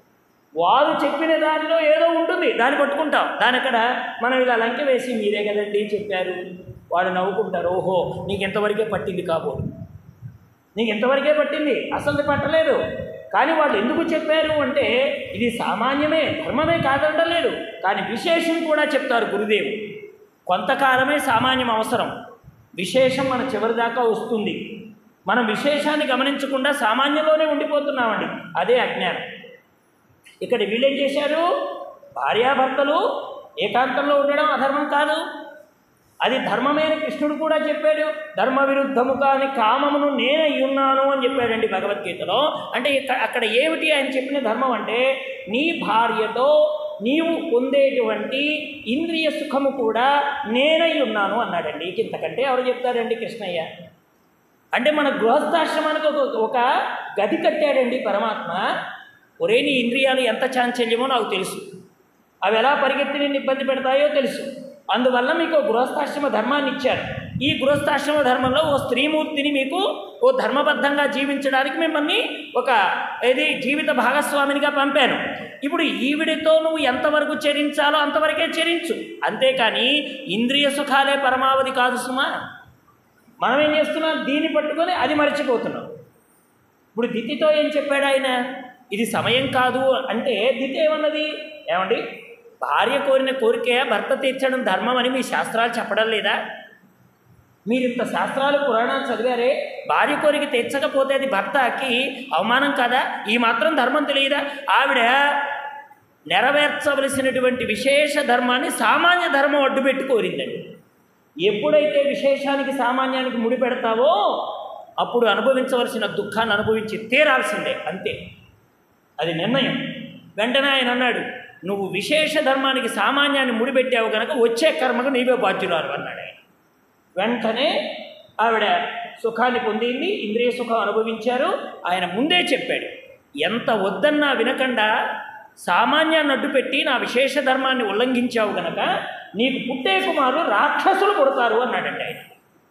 వారు చెప్పిన దానిలో ఏదో ఉంటుంది, దాన్ని పట్టుకుంటాం. దాని అక్కడ మనం ఇలా లంకె వేసి మీరే కదండి చెప్పారు, వాడు నవ్వుకుంటారు. ఓహో నీకు ఎంతవరకే పట్టింది కాబోలు, నీకు ఎంతవరకే పట్టింది, అసలు పట్టలేదు. కానీ వాళ్ళు ఎందుకు చెప్పారు అంటే ఇది సామాన్యమే, ధర్మమే కాదంటలేదు, కానీ విశేషం కూడా చెప్తారు గురుదేవుడు. కొంతకాలమే సామాన్యం అవసరం, విశేషం మన చివరి దాకా వస్తుంది. మనం విశేషాన్ని గమనించకుండా సామాన్యంలోనే ఉండిపోతున్నామండి, అదే అజ్ఞానం. ఇక్కడ వీళ్ళేం చేశారు, భార్యాభర్తలు ఏకాంతంలో ఉండడం అధర్మం కాదు, అది ధర్మమే అని కృష్ణుడు కూడా చెప్పాడు. ధర్మ విరుద్ధము కాని కామమును నేనై ఉన్నాను అని చెప్పాడండి భగవద్గీతలో. అంటే అక్కడ ఏమిటి ఆయన చెప్పిన ధర్మం అంటే నీ భార్యతో నీవు పొందేటువంటి ఇంద్రియ సుఖము కూడా నేనై ఉన్నాను అన్నాడండి. ఇంతకంటే ఎవరు చెప్తారండి కృష్ణయ్య. అంటే మన గృహస్థాశ్రమానికి ఒక ఒక గది కట్టాడండి పరమాత్మ. ఒరే నీ ఇంద్రియాలు ఎంత చాంచల్యమో నాకు తెలుసు, అవి ఎలా పరిగెత్తి నిన్ను ఇబ్బంది పెడతాయో తెలుసు, అందువల్ల మీకు గృహస్థాశ్రమ ధర్మాన్ని ఇచ్చారు. ఈ గృహస్థాశ్రమ ధర్మంలో ఓ స్త్రీమూర్తిని మీకు ఓ ధర్మబద్ధంగా జీవించడానికి మిమ్మల్ని ఒక ఏది జీవిత భాగస్వామినిగా పంపాను. ఇప్పుడు ఈవిడితో నువ్వు ఎంతవరకు చరించాలో అంతవరకే చరించు, అంతేకాని ఇంద్రియ సుఖాలే పరమావధి కాదు సుమా. మనం ఏం చేస్తున్నాం, దీన్ని పట్టుకొని అది మర్చిపోతున్నాం. ఇప్పుడు దితితో ఏం చెప్పాడు ఆయన, ఇది సమయం కాదు అంటే దితి ఏమన్నది, ఏమండి భార్య కోరిన కోరికే భర్త తీర్చడం ధర్మం అని మీ శాస్త్రాలు చెప్పడం లేదా? మీరు ఇంత శాస్త్రాలు పురాణాలు చదివారే, భార్య కోరిక తీర్చకపోతే అది భర్తకి అవమానం కదా, ఈ మాత్రం ధర్మం తెలియదా? ఆవిడ నెరవేర్చవలసినటువంటి విశేష ధర్మాన్ని సామాన్య ధర్మం అడ్డుపెట్టి కోరిందండి. ఎప్పుడైతే విశేషానికి సామాన్యానికి ముడిపెడతావో అప్పుడు అనుభవించవలసిన దుఃఖాన్ని అనుభవించి తీరాల్సిందే, అంతే, అది నిర్ణయం. వెంటనే ఆయన అన్నాడు, నువ్వు విశేష ధర్మానికి సామాన్యాన్ని ముడిపెట్టావు కనుక వచ్చే కర్మకు నీవే బాధ్యురాలు అన్నాడు ఆయన. వెంటనే ఆవిడ సుఖాన్ని పొందింది, ఇంద్రియ సుఖం అనుభవించారు. ఆయన ముందే చెప్పాడు, ఎంత వద్దన్నా వినకుండా సామాన్యాన్ని అడ్డుపెట్టి నా విశేష ధర్మాన్ని ఉల్లంఘించావు కనుక నీకు పుట్టే కుమారులు రాక్షసులు పుడతారు అన్నాడండి ఆయన.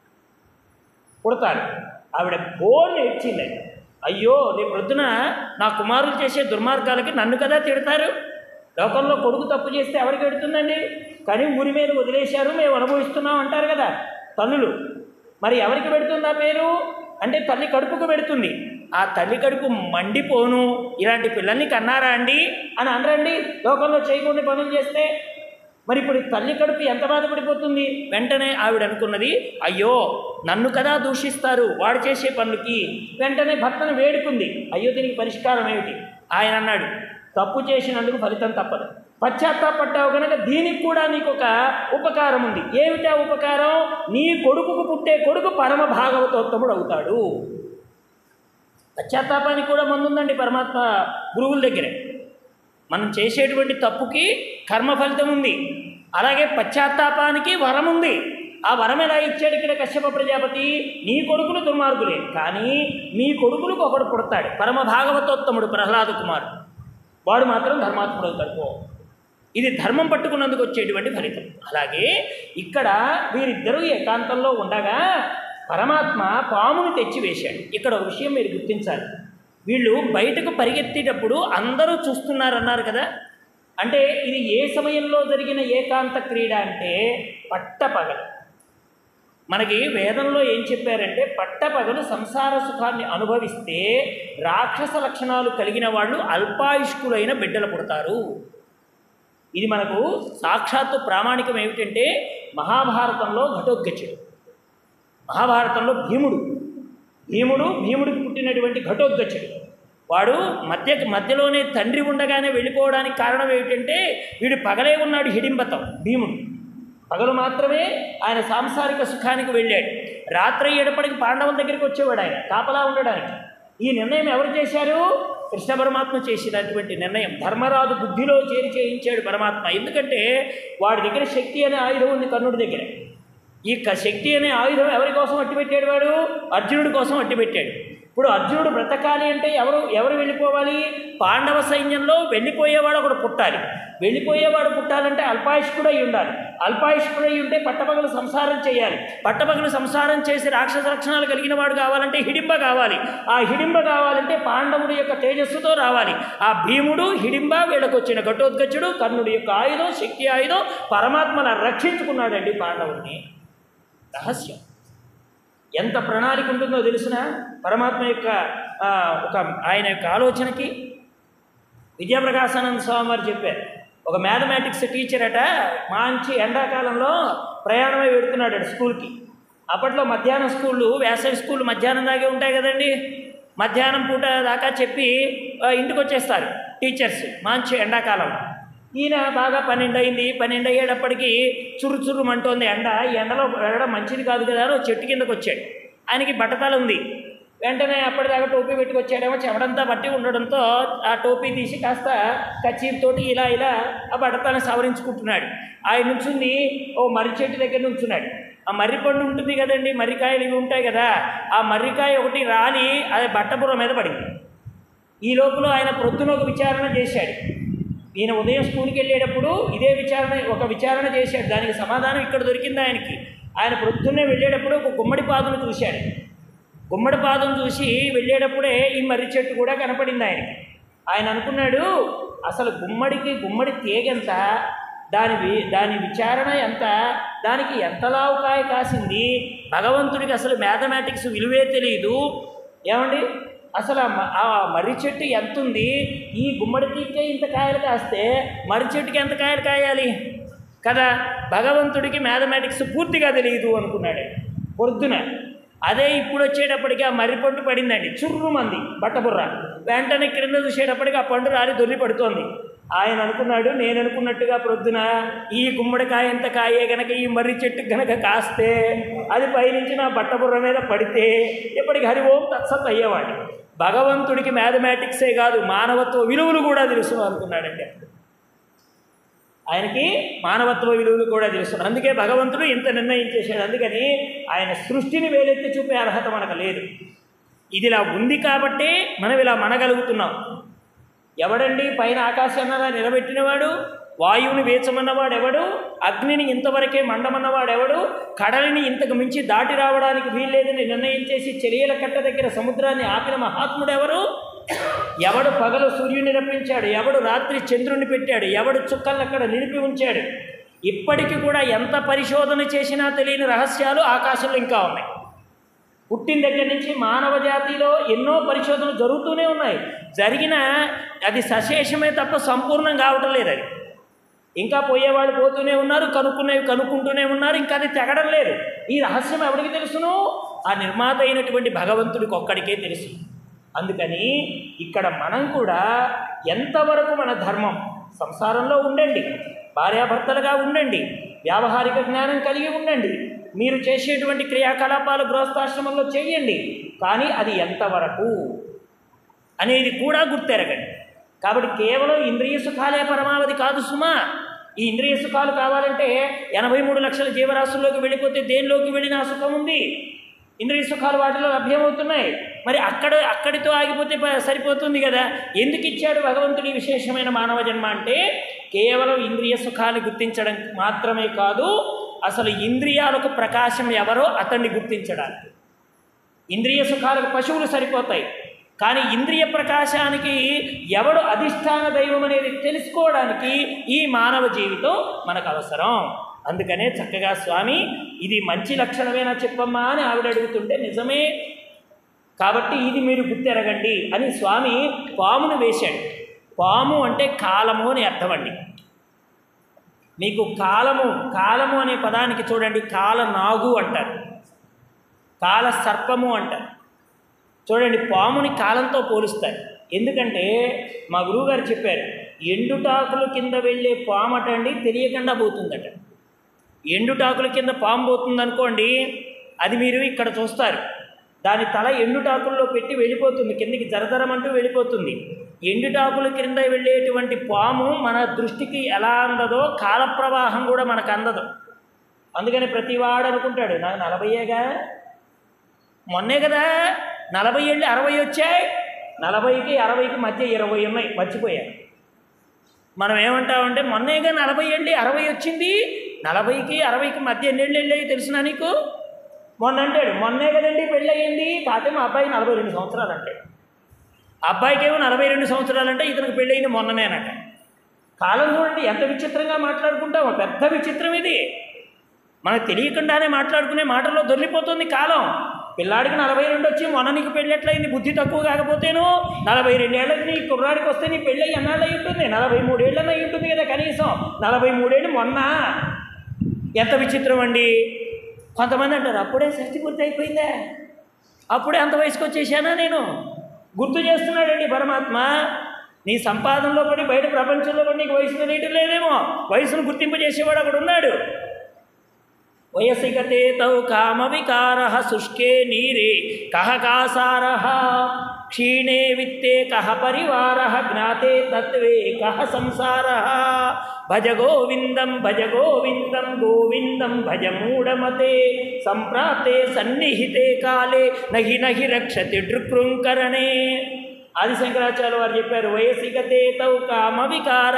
పుడతారు. ఆవిడ బోర్ని ఏడ్చిందండి, అయ్యో రేపు ప్రొద్దున నా కుమారులు చేసే దుర్మార్గాలకి నన్ను కదా తిడతారు, లోకంలో కొడుకు తప్పు చేస్తే ఎవరికి పెడుతుందండి, కానీ ఊరి మీద వదిలేశారు మేము అనుభవిస్తున్నాం అంటారు కదా తల్లులు. మరి ఎవరికి పెడుతుంది ఆ పేరు అంటే తల్లి కడుపుకు పెడుతుంది. ఆ తల్లి కడుపు మండిపోను, ఇలాంటి పిల్లల్ని కన్నారా అండి అని అనరండి లోకంలో చేయకుండా పనులు చేస్తే. మరి ఇప్పుడు తల్లి కడుపు ఎంత బాధపడిపోతుంది. వెంటనే ఆవిడ అనుకున్నది, అయ్యో నన్ను కదా దూషిస్తారు వాడు చేసే పనులకి. వెంటనే భర్తను వేడుకుంది, అయ్యో దీనికి పరిష్కారం ఏమిటి? ఆయన అన్నాడు, తప్పు చేసినందుకు ఫలితం తప్పదు, పశ్చాత్తాపడ్డావు కనుక దీనికి కూడా నీకు ఒక ఉపకారం ఉంది. ఏమిటా ఉపకారం? నీ కొడుకుకు పుట్టే కొడుకు పరమ భాగవతోత్తముడు అవుతాడు. పశ్చాత్తాపానికి కూడా ముందుందండి పరమాత్మ గురువుల దగ్గరే. మనం చేసేటువంటి తప్పుకి కర్మ ఫలితం ఉంది, అలాగే పశ్చాత్తాపానికి వరం ఉంది. ఆ వరం ఎలా ఇచ్చాడు ఇక్కడ కశ్యప ప్రజాపతి? నీ కొడుకులు దుర్మార్గులే, కానీ మీ కొడుకులకు ఒకడు పుడతాడు పరమ భాగవతోత్తముడు ప్రహ్లాద కుమారుడు, వాడు మాత్రం ధర్మాత్ముడు అవుతాడు. పో, ఇది ధర్మం పట్టుకున్నందుకు వచ్చేటువంటి ఫలితం. అలాగే ఇక్కడ వీరిద్దరూ ఏకాంతంలో ఉండగా పరమాత్మ పామును తెచ్చి వేశాడు. ఇక్కడ ఒక విషయం మీరు గుర్తించాలి, వీళ్ళు బయటకు పరిగెత్తేటప్పుడు అందరూ చూస్తున్నారన్నారు కదా, అంటే ఇది ఏ సమయంలో జరిగిన ఏకాంత క్రీడ అంటే పట్టపగలు. మనకి వేదంలో ఏం చెప్పారంటే పట్టపగలు సంసార సుఖాన్ని అనుభవిస్తే రాక్షస లక్షణాలు కలిగిన వాళ్ళు అల్పాయుష్కులైన బిడ్డలు పుడతారు. ఇది మనకు సాక్షాత్తు ప్రామాణికం. ఏమిటంటే మహాభారతంలో ఘటోత్కచుడు, మహాభారతంలో భీముడు భీముడు భీముడికి పుట్టినటువంటి ఘటోత్కచుడు, వాడు మధ్య మధ్యలోనే తండ్రి ఉండగానే వెళ్ళిపోవడానికి కారణం ఏమిటంటే వీడు పగలే ఉన్నాడు హిడింబతం. భీముడు పగలు మాత్రమే ఆయన సాంసారిక సుఖానికి వెళ్ళాడు, రాత్రి అయ్యేటప్పటికి పాండవుల దగ్గరికి వచ్చేవాడు ఆయన కాపలా ఉండడానికి. ఈ నిర్ణయం ఎవరు చేశారు? కృష్ణ పరమాత్మ చేసినటువంటి నిర్ణయం. ధర్మరాజు బుద్ధిలో చేరి చేయించాడు పరమాత్మ. ఎందుకంటే వాడి దగ్గర శక్తి అనే ఆయుధం ఉంది కర్ణుడి దగ్గర. ఈ శక్తి అనే ఆయుధం ఎవరి కోసం అట్టిపెట్టాడు? వాడు అర్జునుడి కోసం అట్టిపెట్టాడు. ఇప్పుడు అర్జునుడు బ్రతకాలి అంటే ఎవరు ఎవరు వెళ్ళిపోవాలి? పాండవ సైన్యంలో వెళ్ళిపోయేవాడు ఒకడు పుట్టాలి. వెళ్ళిపోయేవాడు పుట్టాలంటే అల్పాయుష్కుడై ఉండాలి. అల్పాయుష్కుడై ఉంటే పట్టపగలు సంసారం చేయాలి. పట్టపగలు సంసారం చేసి రాక్షస లక్షణాలు కలిగిన వాడు కావాలంటే హిడింబ కావాలి. ఆ హిడింబ కావాలంటే పాండవుడి యొక్క తేజస్సుతో రావాలి. ఆ భీముడు, హిడింబ, వీళ్ళకు వచ్చిన ఘటోత్కచుడు, కర్ణుడి యొక్క ఆయుధం, శక్తి ఆయుధం, పరమాత్మను రక్షించుకున్నాడండి పాండవుడిని. రహస్యం ఎంత ప్రణాళిక ఉంటుందో తెలిసిన పరమాత్మ యొక్క ఒక ఆయన యొక్క ఆలోచనకి. విద్యాప్రకాశానంద స్వామి వారు చెప్పారు, ఒక మ్యాథమెటిక్స్ టీచర్ అట మంచి ఎండాకాలంలో ప్రయాణమై పెడుతున్నాడు స్కూల్కి. అప్పట్లో మధ్యాహ్నం స్కూళ్ళు, వేసవి స్కూళ్ళు మధ్యాహ్నం దాకే ఉంటాయి కదండి. మధ్యాహ్నం పూట దాకా చెప్పి ఇంటికి వచ్చేస్తారు టీచర్స్ మంచి ఎండాకాలంలో. ఈయన బాగా పన్నెండు అయింది. పన్నెండు అయ్యేటప్పటికీ చురు చురుమంటోంది ఎండ. ఈ ఎండలో వెళ్ళడం మంచిది కాదు కదా అని చెట్టు కిందకు వచ్చాడు. ఆయనకి బట్టతల ఉంది. వెంటనే అప్పటిదాకా టోపీ పెట్టుకొచ్చాడేమో చెమడంతా బట్టి ఉండడంతో ఆ టోపీ తీసి కాస్త కచ్చీతోటి ఇలా ఇలా ఆ బట్టతలను సవరించుకుంటున్నాడు. ఆయన నుంచుంది ఓ మర్రి చెట్టు దగ్గర నుంచున్నాడు. ఆ మర్రి పండు ఉంటుంది కదండి, మర్రికాయలు ఇవి ఉంటాయి కదా. ఆ మర్రికాయ ఒకటి రాలి అది బట్టబుర్ర మీద పడింది. ఈ లోపల ఆయన ప్రొద్దున ఒక విచారణ చేశాడు. ఈయన ఉదయం స్కూల్కి వెళ్ళేటప్పుడు ఇదే విచారణ ఒక విచారణ చేశాడు. దానికి సమాధానం ఇక్కడ దొరికింది ఆయనకి. ఆయన ప్రొద్దున్నే వెళ్ళేటప్పుడు ఒక గుమ్మడి పాదును చూశాడు. గుమ్మడి పాదును చూసి వెళ్ళేటప్పుడే ఈ మర్రి చెట్టు కూడా కనపడింది ఆయనకి. ఆయన అనుకున్నాడు, అసలు గుమ్మడికి గుమ్మడి తీగెంత, దాని దాని విచారణ ఎంత, దానికి ఎంత లావుకాయ కాసింది, భగవంతుడికి అసలు మ్యాథమెటిక్స్ విలువే తెలియదు ఏమండి. అసలు ఆ మర్రి చెట్టు ఎంత ఉంది, ఈ గుమ్మడి తీగకే ఇంత కాయలు కాస్తే మర్రి చెట్టుకి ఎంత కాయలు కాయాలి కదా. భగవంతుడికి మ్యాథమెటిక్స్ పూర్తిగా తెలియదు అనుకున్నాడు పొద్దున. అదే ఇప్పుడు వచ్చేటప్పటికి ఆ మర్రి పండు పడిందండి, చుర్రు మంది బట్టబుర్ర. వెంటనే క్రింద చూసేటప్పటికి ఆ పండు రాలి దొర్లి పడుతోంది. ఆయన అనుకున్నాడు, నేను అనుకున్నట్టుగా ప్రొద్దున ఈ గుమ్మడికాయ ఎంత కాయే గనక ఈ మర్రి చెట్టు గనక కాస్తే అది పైనుంచి నా బట్టబుర్ర మీద పడితే ఎప్పటికి హరి ఓం తత్సత్ అయ్యేవాడు. భగవంతుడికి మ్యాథమెటిక్సే కాదు మానవత్వ విలువలు కూడా తెలుసు అనుకున్నాడండి. ఆయనకి మానవత్వ విలువలు కూడా తెలుసు. అందుకే భగవంతుడు ఇంత నిర్ణయం చేశాడు. అందుకని ఆయన సృష్టిని వేలెత్తి చూపే అర్హత మనకు లేదు. ఇదిలా ఉంది కాబట్టే మనం ఇలా మనగలుగుతున్నాం. ఎవడండి పైన ఆకాశాన్ని నిలబెట్టినవాడు? వాయువుని వేచమన్నవాడు ఎవడు? అగ్నిని ఇంతవరకే మండమన్నవాడు ఎవడు? కడలిని ఇంతకు మించి దాటి రావడానికి వీల్లేదని నిర్ణయం చేసి చెరియల కట్ట దగ్గర సముద్రాన్ని ఆపిన మహాత్ముడు ఎవరు? ఎవడు పగలు సూర్యుని రప్పించాడు? ఎవడు రాత్రి చంద్రుని పెట్టాడు? ఎవడు చుక్కలను అక్కడ నిలిపి ఉంచాడు? ఇప్పటికీ కూడా ఎంత పరిశోధన చేసినా తెలియని రహస్యాలు ఆకాశంలో ఇంకా ఉన్నాయి. పుట్టిన దగ్గర నుంచి మానవ జాతిలో ఎన్నో పరిశోధనలు జరుగుతూనే ఉన్నాయి. జరిగిన అది సశేషమే తప్ప సంపూర్ణం కావటం లేదు. అది ఇంకా పోయేవాళ్ళు పోతూనే ఉన్నారు, కనుక్కునేవి కనుక్కుంటూనే ఉన్నారు. ఇంకా అది తెగడం లేదు. ఈ రహస్యం ఎవరికి తెలుసును? ఆ నిర్మాత అయినటువంటి భగవంతుడికి ఒక్కడికే తెలుసు. అందుకని ఇక్కడ మనం కూడా ఎంతవరకు మన ధర్మం, సంసారంలో ఉండండి, భార్యాభర్తలుగా ఉండండి, వ్యావహారిక జ్ఞానం కలిగి ఉండండి, మీరు చేసేటువంటి క్రియాకలాపాలు గృహస్థాశ్రమంలో చేయండి. కానీ అది ఎంతవరకు అనేది కూడా గుర్తెరగండి. కాబట్టి కేవలం ఇంద్రియ సుఖాలే పరమావధి కాదు సుమా. ఈ ఇంద్రియ సుఖాలు కావాలంటే ఎనభై మూడు లక్షల జీవరాశుల్లోకి వెళ్ళిపోతే దేనిలోకి వెళ్ళినా సుఖం ఉంది. ఇంద్రియ సుఖాలు వాటిలో లభ్యమవుతున్నాయి. మరి అక్కడ అక్కడితో ఆగిపోతే సరిపోతుంది కదా. ఎందుకు ఇచ్చాడు భగవంతుడి విశేషమైన మానవ జన్మ అంటే కేవలం ఇంద్రియ సుఖాన్ని గుర్తించడం మాత్రమే కాదు, అసలు ఇంద్రియాలకు ప్రకాశం ఎవరో అతన్ని గుర్తించడానికి. ఇంద్రియ సుఖాలకు పశువులు సరిపోతాయి, కానీ ఇంద్రియ ప్రకాశానికి ఎవడు అధిష్టాన దైవం అనేది తెలుసుకోవడానికి ఈ మానవ జీవితం మనకు అవసరం. అందుకనే చక్కగా స్వామి ఇది మంచి లక్షణమేనా చెప్పమ్మా అని ఆవిడ అడుగుతుంటే నిజమే, కాబట్టి ఇది మీరు గుర్తెరగండి అని స్వామి పామును వేశాడు. పాము అంటే కాలము అని అర్థం అండి. మీకు కాలము కాలము అనే పదానికి చూడండి, కాల నాగు అంటారు, కాల సర్పము అంటారు. చూడండి, పాముని కాలంతో పోలుస్తారు. ఎందుకంటే మా గురువుగారు చెప్పారు, ఎండుటాకుల కింద వెళ్ళే పాము అటండి తెలియకుండా పోతుందట. ఎండుటాకుల కింద పాము పోతుందనుకోండి, అది మీరు ఇక్కడ చూస్తారు, దాని తల ఎండుటాకుల్లో పెట్టి వెళ్ళిపోతుంది, కిందికి జరదరమంటూ వెళ్ళిపోతుంది. ఎండుటాకుల కింద వెళ్ళేటువంటి పాము మన దృష్టికి ఎలా అందదో కాల ప్రవాహం కూడా మనకు అందదు. అందుకని ప్రతివాడు అనుకుంటాడు నాకు నలభైయేగా, మొన్నే కదా నలభై ఏళ్ళు అరవై వచ్చాయి, నలభైకి అరవైకి మధ్య ఇరవై ఉన్నాయి, మర్చిపోయారు. మనం ఏమంటామంటే మొన్నేగా నలభై ఏళ్ళు అరవై వచ్చింది, నలభైకి అరవైకి మధ్య ఎన్నేళ్ళు వెళ్ళాయి తెలిసినా నీకు? మొన్న అంటాడు మొన్నే కదండి పెళ్ళి అయ్యింది, కాకపోతే మా అబ్బాయి నలభై రెండు సంవత్సరాలు అంటే, అబ్బాయికి ఏమో నలభై రెండు సంవత్సరాలు అంటే ఇతనికి పెళ్ళి అయింది మొన్ననేనట. కాలం చూడండి ఎంత విచిత్రంగా మాట్లాడుకుంటామో, పెద్ద విచిత్రం ఇది. మనకు తెలియకుండానే మాట్లాడుకునే మాటల్లో దొరికిపోతుంది కాలం. పిల్లాడికి నలభై రెండు వచ్చి మొన్న నీకు పెళ్ళి ఎట్లయింది, బుద్ధి తక్కువ కాకపోతేను నలభై రెండేళ్ళకి నీ కుర్రాడికి వస్తే నీ పెళ్ళి ఎన్నాళ్ళు అయి ఉంటుంది? నలభై మూడేళ్ళని అయి ఉంటుంది కదా కనీసం. నలభై మూడేళ్ళు మొన్న, ఎంత విచిత్రం అండి. కొంతమంది అంటారు అప్పుడే షష్టి పూర్తి అయిపోయిందే, అప్పుడే అంత వయసుకు వచ్చేసానా నేను. గుర్తు చేస్తున్నాడండి పరమాత్మ. నీ సంపాదనలో పడి బయట ప్రపంచంలో పడి నీకు వయసు తెలియటం లేదేమో, వయసును గుర్తింపజేసేవాడు అక్కడ ఉన్నాడు. వయసిగతే తౌ కామ వికార శుష్కే నీరే కహ కాసార క్షీణే విత్తే కహ పరివార జ్ఞాతే తత్వే కహ సంసార భజ గోవిందం భజ గోవిందం గోవిందం భజ మూఢమతే సంప్రాప్తే సన్నిహితే కాలే నహి నహి రక్షతి దృక్ృంకరణే. ఆదిశంకరాచార్య వారు చెప్పారు వయసిగతే తౌ కామ వికార.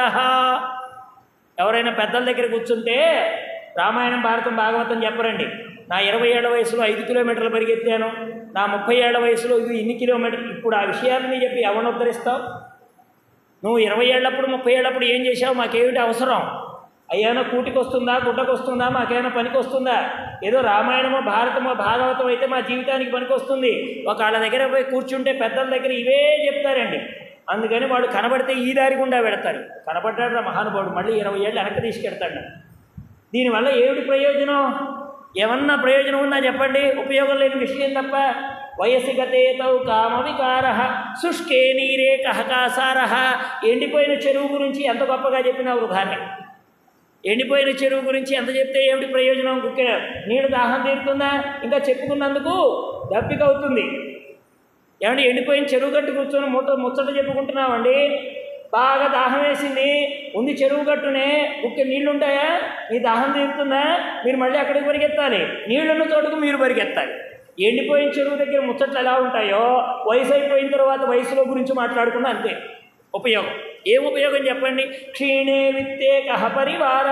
ఎవరైనా పెద్దల దగ్గర కూర్చుంటే రామాయణం భారతం భాగవతం చెప్పరండి. నా ఇరవై ఏళ్ల వయసులో ఐదు కిలోమీటర్లు పరిగెత్తాను, నా ముప్పై ఏళ్ల వయసులో ఇది ఇన్ని కిలోమీటర్లు. ఇప్పుడు ఆ విషయాలని చెప్పి ఎవరిని ఉద్ధరిస్తావు? నువ్వు ఇరవై ఏళ్ళప్పుడు ముప్పై ఏళ్ళప్పుడు ఏం చేసావు, మాకేమిటి అవసరం? అయ్యానో కూటికి వస్తుందా, గుడ్డకు వస్తుందా, మాకేమైనా పనికి వస్తుందా? ఏదో రామాయణమో భారతమో భాగవతం అయితే మా జీవితానికి పనికి వస్తుంది. ఒక వాళ్ళ దగ్గర పోయి కూర్చుంటే పెద్దల దగ్గర ఇవే చెప్తారండి. అందుకని వాళ్ళు కనబడితే ఈ దారి గుండా పెడతారు. కనబడ్డాడు మహానుభావుడు, మళ్ళీ ఇరవై ఏళ్ళు వెనక్కి తీసుకెడతాడు. దీనివల్ల ఏమిటి ప్రయోజనం? ఏమన్నా ప్రయోజనం ఉందా చెప్పండి? ఉపయోగం లేని విషయం తప్ప. వయసిగతే తౌ కామ వికార శుష్కే నీరే కహకాసార. ఎండిపోయిన చెరువు గురించి ఎంత గొప్పగా చెప్పినా వృధానే. ఎండిపోయిన చెరువు గురించి ఎంత చెప్తే ఏమిటి ప్రయోజనం? కుక్కే నీళ్ళు దాహం తీరుతుందా? ఇంకా చెప్పుకున్నందుకు దప్పిక అవుతుంది. ఏమంటే ఎండిపోయిన చెరువు గట్టు కూర్చొని ముట్ట ముచ్చట చెప్పుకుంటున్నామండి. బాగా దాహం వేసింది, ఉంది చెరువు గట్టునే, ఉక్కి నీళ్లు ఉంటాయా? మీ దాహం తీరుతుందా? మీరు మళ్ళీ అక్కడికి పరిగెత్తాలి, నీళ్లున్న చోటుకు మీరు పరిగెత్తాలి. ఎండిపోయిన చెరువు దగ్గర ముచ్చట్లు ఎలా ఉంటాయో వయసు అయిపోయిన తర్వాత వయసులో గురించి మాట్లాడుకున్నా అంతే ఉపయోగం. ఏం ఉపయోగం చెప్పండి? క్షీణే విత్తే కహ పరివార.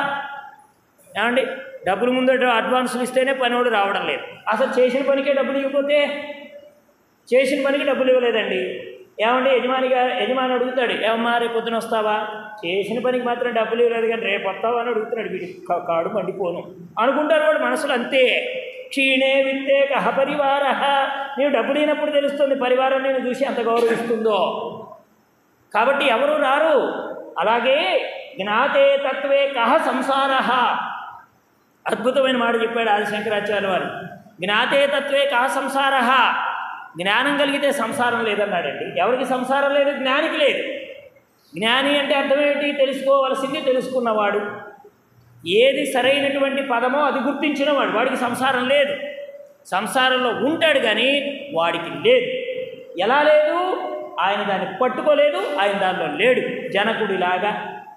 ఏమండి డబ్బులు ముందట అడ్వాన్సులు ఇస్తేనే పనివాడు రావడం లేదు. అసలు చేసిన పనికే డబ్బులు ఇవ్వకపోతే, చేసిన పనికి డబ్బులు ఇవ్వలేదండి. ఏమంటే యజమానిగా యజమాని అడుగుతాడు, ఏమమ్మా రేపు పొద్దున వస్తావా? చేసిన పనికి మాత్రం డబ్బులు ఇవ్వలేదు కానీ రేపు వస్తావా అని అడుగుతున్నాడు. వీడి కాడు మండిపోను అనుకుంటారు వాడు మనసులో. అంతే. క్షీణే విత్తే కహ పరివార. నీవు డబ్బులు అయినప్పుడు తెలుస్తుంది పరివారం నేను చూసి అంత గౌరవిస్తుందో. కాబట్టి ఎవరు రారు. అలాగే జ్ఞాతే తత్వే కహ సంసార. అద్భుతమైన మాట చెప్పాడు ఆదిశంకరాచార్య వారు. జ్ఞాతే తత్వే కహ సంసార. జ్ఞానం కలిగితే సంసారం లేదన్నాడండి. ఎవరికి సంసారం లేదు? జ్ఞానికి లేదు. జ్ఞాని అంటే అర్థం ఏంటి? తెలుసుకోవలసింది తెలుసుకున్నవాడు. ఏది సరైనటువంటి పదమో అది గుర్తించినవాడు. వాడికి సంసారం లేదు. సంసారంలో ఉంటాడు కానీ వాడికి లేదు. ఎలా లేదు? ఆయన దాన్ని పట్టుకోలేదు, ఆయన దానిలో లేడు, జనకుడిలాగా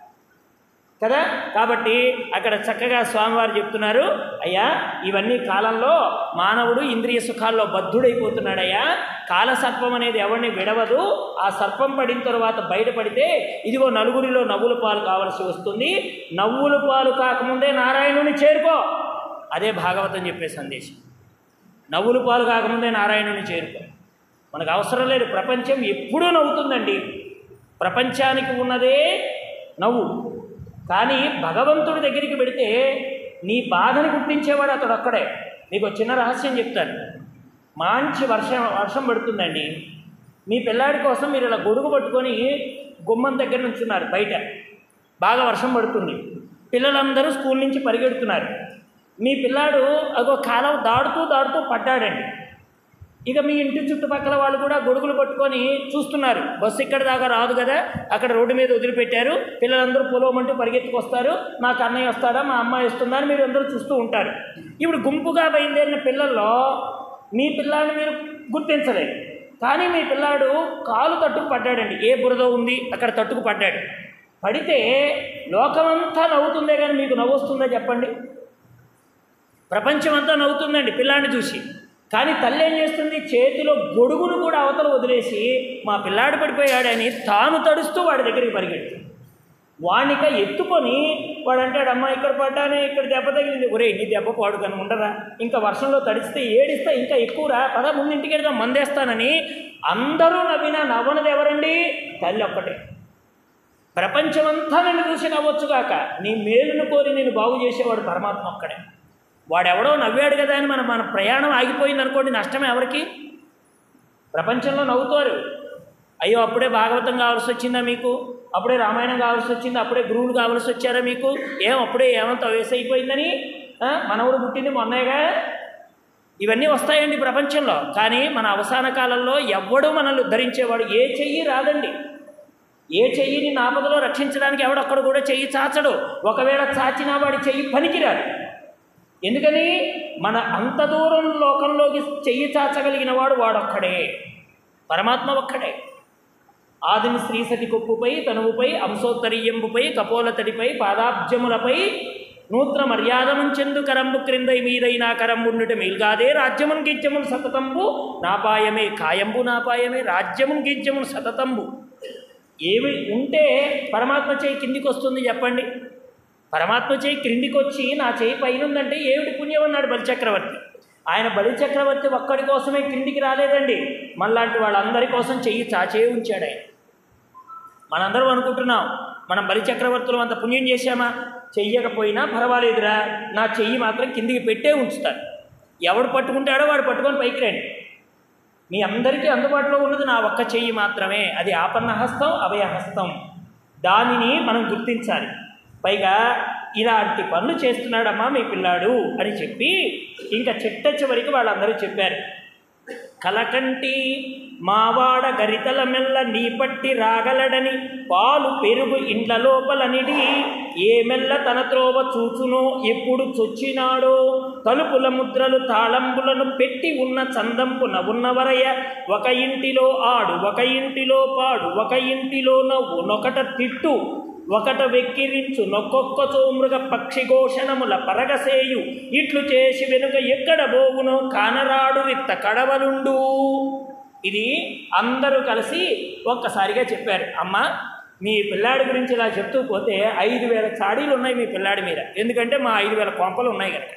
కదా. కాబట్టి అక్కడ చక్కగా స్వామివారు చెప్తున్నారు, అయ్యా ఇవన్నీ కాలంలో మానవుడు ఇంద్రియ సుఖాల్లో బద్ధుడైపోతున్నాడయ్యా. కాలసర్పం అనేది ఎవరిని విడవదు. ఆ సర్పం పడిన తర్వాత బయటపడితే ఇదిగో నలుగురిలో నవ్వుల పాలు కావలసి వస్తుంది. నవ్వుల పాలు కాకముందే నారాయణుని చేరుకో. అదే భాగవతం చెప్పే సందేశం. నవ్వుల పాలు కాకముందే నారాయణుని చేరుకో. మనకు అవసరం లేదు. ప్రపంచం ఎప్పుడూ నవ్వుతుందండి. ప్రపంచానికి ఉన్నదే నవ్వు. కానీ భగవంతుడి దగ్గరికి పెడితే నీ బాధని గుర్తించేవాడు అతడు అక్కడే. మీకు చిన్న రహస్యం చెప్తాను. మంచి వర్షం వర్షం పడుతుందండి. మీ పిల్లాడి కోసం మీరు ఇలా గొడుగు పట్టుకొని గుమ్మం దగ్గర నుంచున్నారు బయట. బాగా వర్షం పడుతుంది. పిల్లలందరూ స్కూల్ నుంచి పరిగెడుతున్నారు. మీ పిల్లాడు అదో కాలం దాడుతూ దాడుతూ పడ్డాడండి. ఇక మీ ఇంటి చుట్టుపక్కల వాళ్ళు కూడా గొడుగులు పట్టుకొని చూస్తున్నారు. బస్సు ఇక్కడ దాకా రాదు కదా, అక్కడ రోడ్డు మీద వదిలిపెట్టారు. పిల్లలందరూ పొలవమంటూ పరిగెత్తుకొస్తారు. మా కన్నయ్య వస్తాడా, మా అమ్మాయి వస్తుందా అని మీరు అందరూ చూస్తూ ఉంటారు. ఇప్పుడు గుంపుగా బయలుదేరిన పిల్లల్లో మీ పిల్లాడిని మీరు గుర్తించలేదు. కానీ మీ పిల్లాడు కాలు తట్టుకు పడ్డాడండి. ఏ బురద ఉంది అక్కడ తట్టుకు పడ్డాడు. పడితే లోకమంతా నవ్వుతుందే కానీ మీకు నవ్వు వస్తుందా చెప్పండి? ప్రపంచం అంతా నవ్వుతుందండి పిల్లాడిని చూసి. కానీ తల్లి ఏం చేస్తుంది, చేతిలో గొడుగును కూడా అవతల వదిలేసి మా పిల్లాడు పడిపోయాడని తాను తడుస్తూ వాడి దగ్గరికి పరిగెడుతుంది. వాణిక ఎత్తుకొని వాడు అంటాడు, అమ్మ ఇక్కడ పడ్డానే, ఇక్కడ దెబ్బ తగిలింది. ఒరే నీ దెబ్బ పాడుకొని ఉండరా, ఇంకా వర్షంలో తడిస్తే ఏడిస్తే ఇంకా ఎక్కువరా, పద ముందు ఇంటికి వెళ్దాం మందేస్తానని అందరూ నవ్వినా నవ్వనది ఎవరండి? తల్లి ఒక్కటే. ప్రపంచమంతా నేను చూసి నవ్వొచ్చుగాక, నీ మేలును కోరి నేను బాగు చేసేవాడు పరమాత్మ ఒక్కడే. వాడెవడో నవ్వాడు కదా అని మన మన ప్రయాణం ఆగిపోయింది అనుకోండి, నష్టం ఎవరికి? ప్రపంచంలో నవ్వుతారు. అయ్యో అప్పుడే భాగవతం కావాల్సి వచ్చిందా మీకు, అప్పుడే రామాయణం కావాల్సి వచ్చిందా, అప్పుడే గురువులు కావాల్సి వచ్చారా మీకు, ఏం అప్పుడే ఏమంత వేసి అయిపోయిందని, మనవుడు పుట్టింది మొన్నేగా. ఇవన్నీ వస్తాయండి ప్రపంచంలో. కానీ మన అవసాన కాలంలో ఎవ్వడూ మనల్ని ఉద్ధరించేవాడు ఏ చెయ్యి రాదండి. ఏ చెయ్యిని నాపదలో రక్షించడానికి ఎవడొక్కడు కూడా చెయ్యి చాచడు. ఒకవేళ చాచినా వాడి చెయ్యి పనికిరాడు. ఎందుకని? మన అంత దూరం లోకంలోకి చెయ్యి చాచగలిగిన వాడు వాడొక్కడే, పరమాత్మ ఒక్కడే. ఆదిని శ్రీసతి కొప్పుపై తనువుపై అంశోత్తరీయంబుపై కపోలతడిపై పాదాబ్జములపై నూత్న మర్యాదముంచెందు కరంబు క్రింద మీదైనా కరంబుండుట మేల్గాదే రాజ్యమున్ గీజ్యమున్ సతతంబు నాపాయమే కాయంబు నాపాయమే రాజ్యమున్ గీజ్యమున్ సతతంబు. ఏమి ఉంటే పరమాత్మ చేయి కిందికి వస్తుంది చెప్పండి? పరమాత్మ చేయి క్రిందికి వచ్చి నా చేయి పైన ఉందంటే ఏమిటి పుణ్యం అన్నాడు బలిచక్రవర్తి. ఆయన బలిచక్రవర్తి ఒక్కడి కోసమే క్రిందికి రాలేదండి, మనలాంటి వాళ్ళందరి కోసం చెయ్యి చాచే ఉంచాడు ఆయన. మనందరం అనుకుంటున్నాం మనం బలిచక్రవర్తులు అంత పుణ్యం చేశామా, చెయ్యకపోయినా పర్వాలేదురా, నా చెయ్యి మాత్రం కిందికి పెట్టే ఉంచుతాడు. ఎవడు పట్టుకుంటాడో వాడు పట్టుకొని పైకి రండి. మీ అందరికీ అందుబాటులో ఉన్నది నా ఒక్క చెయ్యి మాత్రమే, అది ఆపన్నహస్తం అభయహస్తం. దానిని మనం గుర్తించాలి. పైగా ఇలాంటి పనులు చేస్తున్నాడమ్మా మీ పిల్లాడు అని చెప్పి ఇంకా చిట్ట చివరికి వాళ్ళందరూ చెప్పారు. కలకంటి మావాడ గరితల మెల్ల నీ పట్టి రాగలడని పాలు పెరుగు ఇండ్ల లోపలనిడి ఏ మెల్ల తన త్రోవ చూచునో ఎప్పుడు చొచ్చినాడో తలుపుల ముద్రలు తాళంబులను పెట్టి ఉన్న చందంపున ఉన్నవరయ ఒక ఇంటిలో ఆడు ఒక ఇంటిలో పాడు ఒక ఇంటిలో నవ్వు నొకట తిట్టు ఒకట వెక్కిరించు నొక్కొక్క చోమృగ పక్షిఘోషణముల పరగసేయు ఇట్లు చేసి వెనుక ఎక్కడ బోవునో కానరాడు విత్త కడవలుండు. ఇది అందరూ కలిసి ఒక్కసారిగా చెప్పారు. అమ్మ మీ పిల్లాడి గురించి ఇలా చెప్తూ పోతే ఐదు వేల చాడీలు ఉన్నాయి మీ పిల్లాడి మీద, ఎందుకంటే మా ఐదు వేల కొంపలు ఉన్నాయి కనుక.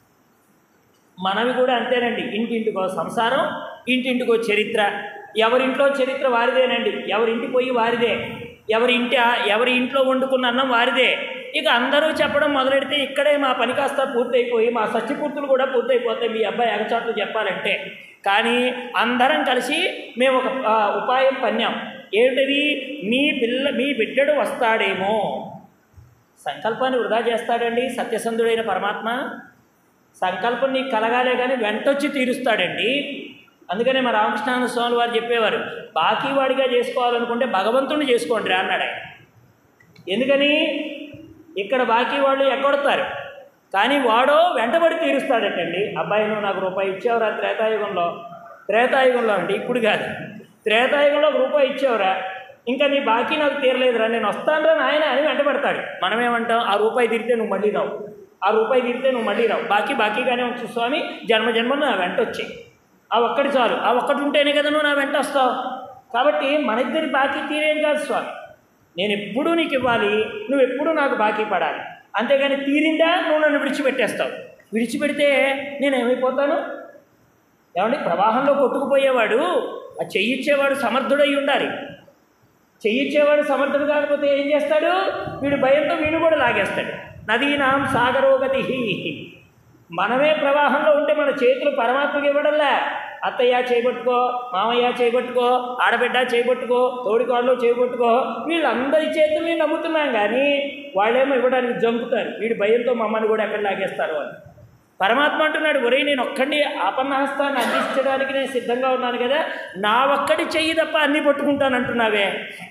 మనవి కూడా అంతేనండి, ఇంటింటికో సంసారం, ఇంటింటికో చరిత్ర. ఎవరింట్లో చరిత్ర వారిదేనండి, ఎవరింటి పోయి వారిదే, ఎవరి ఇంటి ఎవరి ఇంట్లో వండుకున్న అన్నం వారిదే. ఇక అందరూ చెప్పడం మొదలెడితే ఇక్కడే మా పని కాస్త పూర్తయిపోయి మా సత్యపూర్తులు కూడా పూర్తయిపోతాయి మీ అబ్బాయి ఎగచాట్లు చెప్పాలంటే. కానీ అందరం కలిసి మేము ఒక ఉపాయం పన్నాం. ఏమిటది? మీ పిల్ల మీ బిడ్డడు వస్తాడేమో. సంకల్పాన్ని వృధా చేస్తాడండి సత్యసంధుడైన పరమాత్మ. సంకల్పం నీకు కలగాలే కానీ వెంటొచ్చి తీరుస్తాడండి. అందుకనే మా రామకృష్ణానంద స్వామి వారు చెప్పేవారు, బాకీవాడిగా చేసుకోవాలనుకుంటే భగవంతుడిని చేసుకోండి రా అన్నాడు ఆయన. ఎందుకని? ఇక్కడ బాకీ వాళ్ళు ఎగ్గొడతారు, కానీ వాడో వెంటబడి తీరుస్తాడటండి. అబ్బాయి నువ్వు నాకు రూపాయి ఇచ్చావురా త్రేతాయుగంలో, త్రేతాయుగంలో అండి ఇప్పుడు కాదు, త్రేతాయుగంలో ఒక రూపాయి ఇచ్చావురా, ఇంకా నీ బాకీ నాకు తీరలేదురా, నేను వస్తానురా నాయన అని వెంటబడతాడు. మనమేమంటాం, ఆ రూపాయి తీరితే నువ్వు మళ్ళీ రావు, ఆ రూపాయి తీరితే నువ్వు మళ్ళీ రావు, బాకీ బాకీగానే ఉంచు స్వామి, జన్మ జన్మను నా వెంట వచ్చాయి, ఆ ఒక్కటి చాలు, ఆ ఒక్కటి ఉంటేనే కదా నువ్వు నా వెంట వస్తావు. కాబట్టి మన ఇద్దరి బాకీ తీరేం కాదు స్వామి, నేను ఎప్పుడూ నీకు ఇవ్వాలి, నువ్వు ఎప్పుడూ నాకు బాకీ పడాలి. అంతేగాని తీరిందా నువ్వు నన్ను విడిచిపెట్టేస్తావు. విడిచిపెడితే నేను ఏమైపోతాను? ఏమండి, ప్రవాహంలో కొట్టుకుపోయేవాడు ఆ చెయ్యిచ్చేవాడు సమర్థుడై ఉండాలి. చెయ్యిచ్చేవాడు సమర్థుడు కాకపోతే ఏం చేస్తాడు? వీడు భయంతో వీడు కూడా లాగేస్తాడు. నదీనాం సాగరోగతి. మనమే ప్రవాహంలో ఉంటే మన చేతులు పరమాత్మకి ఇవ్వడంలే. అత్తయ్య చేయబట్టుకో, మామయ్య చేయబట్టుకో, ఆడబిడ్డ చేయబట్టుకో, తోడికోళ్ళు చేయబట్టుకో, వీళ్ళందరి చేతుల్ని నమ్ముతున్నాం కానీ వాళ్ళేమో ఇవ్వడానికి జంపుతారు. వీడి భయంతో మమ్మల్ని కూడా ఎక్కడ లాగేస్తారు అని. పరమాత్మ అంటున్నాడు, ఒరే నేను ఒక్కడిని ఆపన్నహస్తాన్ని అందించడానికి నేను సిద్ధంగా ఉన్నాను కదా, నా ఒక్కడి చెయ్యి తప్ప అన్నీ పట్టుకుంటానంటున్నావే.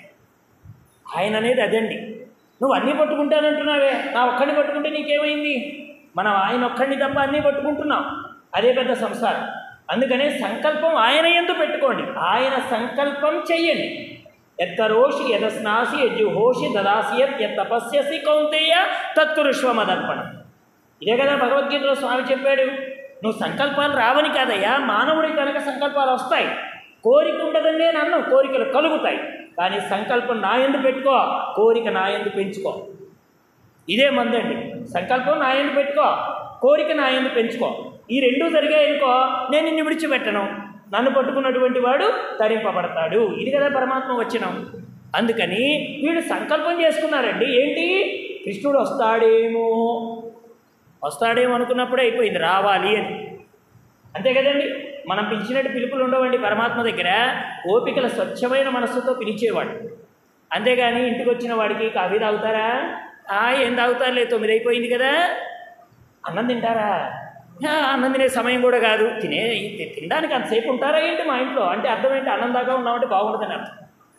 ఆయన అనేది అదండి, నువ్వు అన్నీ పట్టుకుంటానంటున్నావే, నా ఒక్కడిని పట్టుకుంటే నీకేమైంది? మనం ఆయన ఒక్కడిని తప్ప అన్నీ పట్టుకుంటున్నాం, అదే పెద్ద సంసారం. అందుకనే సంకల్పం ఆయన యందు పెట్టుకోండి, ఆయన సంకల్పం చెయ్యండి. ఎత్తరోషి యదస్నాసి యజ్జుహోషి దదాసి యత్ తపస్యసి కౌంతేయ తత్కురుష్వ మదర్పణం. ఇదే కదా భగవద్గీతలో స్వామి చెప్పాడు. నువ్వు సంకల్పాలు రావని కాదయ్యా, మానవుడికి కనుక సంకల్పాలు వస్తాయి. కోరిక ఉండదండి అని అన్నావు, కోరికలు కలుగుతాయి. కానీ సంకల్పం నా యందు పెట్టుకో, కోరిక నా యందు పెంచుకో. ఇదే మందండి. సంకల్పం నా యందు పెట్టుకో, కోరిక నా యందు పెంచుకో. ఈ రెండూ జరిగాయనుకో, నేను నిన్ను విడిచిపెట్టను, నన్ను పట్టుకున్నటువంటి వాడు తరింపబడతాడు. ఇది కదా పరమాత్మ వచనం. అందుకని వీళ్ళు సంకల్పం చేసుకున్నారండి. ఏంటి? కృష్ణుడు వస్తాడేమో వస్తాడేమో అనుకున్నప్పుడే అయిపోయింది రావాలి అని. అంతే కదండి. మనం పిలిచినట్టు పిలుపులు ఉండవండి పరమాత్మ దగ్గర. ఓపికల స్వచ్ఛమైన మనస్సుతో పిలిచేవాడు. అంతేగాని ఇంటికి వచ్చిన వాడికి కాఫీ తాగుతారా? ఏం తాగుతారులే, తొమ్మిది అయిపోయింది కదా. అన్నం తింటారా? అన్నం తినే సమయం కూడా కాదు. తినే తినడానికి అంతసేపు ఉంటారా ఏంటి మా ఇంట్లో అంటే అర్థం ఏంటి? అన్నం దాకా ఉన్నామంటే బాగుంటుందని అర్థం.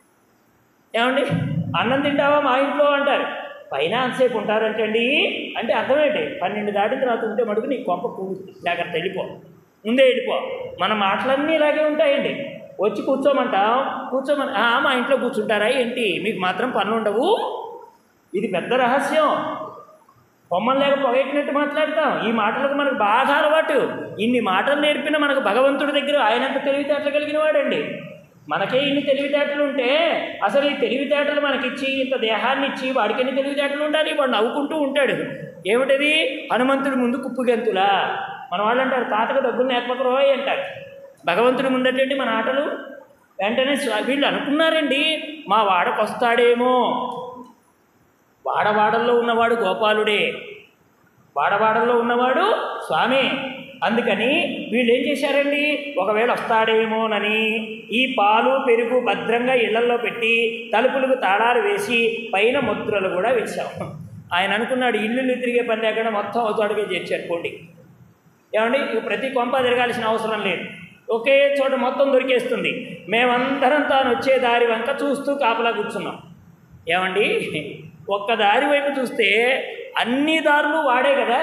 ఏమండి అన్నం తింటావా మా ఇంట్లో అంటారు. పైన అంతసేపు ఉంటారంటండి అంటే అర్థం ఏంటి? పన్నెండు దాటిన తర్వాత ఉంటే మటుకు నీ కొంప పువ్వు జాగ్రత్త, వెళ్ళిపో, ముందే వెళ్ళిపో. మన మాటలన్నీ ఇలాగే ఉంటాయండి. వచ్చి కూర్చోమంటాం, కూర్చోమని మా ఇంట్లో కూర్చుంటారా ఏంటి? మీకు మాత్రం పనులు ఉండవు. ఇది పెద్ద రహస్యం. బొమ్మలు లేక పొగెట్టినట్టు మాట్లాడతాం. ఈ మాటలకు మనకు బాగా అలవాటు. ఇన్ని మాటలు నేర్పిన మనకు భగవంతుడి దగ్గర ఆయనంత తెలివితేటలు కలిగిన వాడండి. మనకే ఇన్ని తెలివితేటలు ఉంటే అసలు ఈ తెలివితేటలు మనకిచ్చి ఇంత దేహాన్ని ఇచ్చి వాడికి ఎన్ని తెలివితేటలు ఉండాలి? వాడు నవ్వుకుంటూ ఉంటాడు. ఏమిటది? హనుమంతుడి ముందు కుప్పుగెంతులా. మన వాళ్ళు అంటారు తాతకు దగ్గులు నేర్పకరోయ్ అంటారు. భగవంతుడి ముందటండి మన ఆటలు. వెంటనే వీళ్ళు అనుకున్నారండి మా వాడకు వస్తాడేమో. వాడవాడల్లో ఉన్నవాడు గోపాలుడే, వాడవాడల్లో ఉన్నవాడు స్వామి. అందుకని వీళ్ళు ఏం చేశారండి? ఒకవేళ వస్తాడేమోనని ఈ పాలు పెరుగు భద్రంగా ఇళ్లల్లో పెట్టి తలుపులకు తాళాలు వేసి పైన ముద్రలు కూడా వేశాము. ఆయన అనుకున్నాడు ఇల్లు తిరిగే పని లేకుండా మొత్తం అవుతాడుగా చేర్చారు. పోండి ఏమండి, ప్రతి కొంప తిరగాల్సిన అవసరం లేదు. ఒకే చోట మొత్తం దొరికేస్తుంది. మేమందరం తాను వచ్చే దారి వంక చూస్తూ కాపలా కూర్చున్నాం. ఏమండి, ఒక్క దారి వైపు చూస్తే అన్ని దారులు వాడే కదా.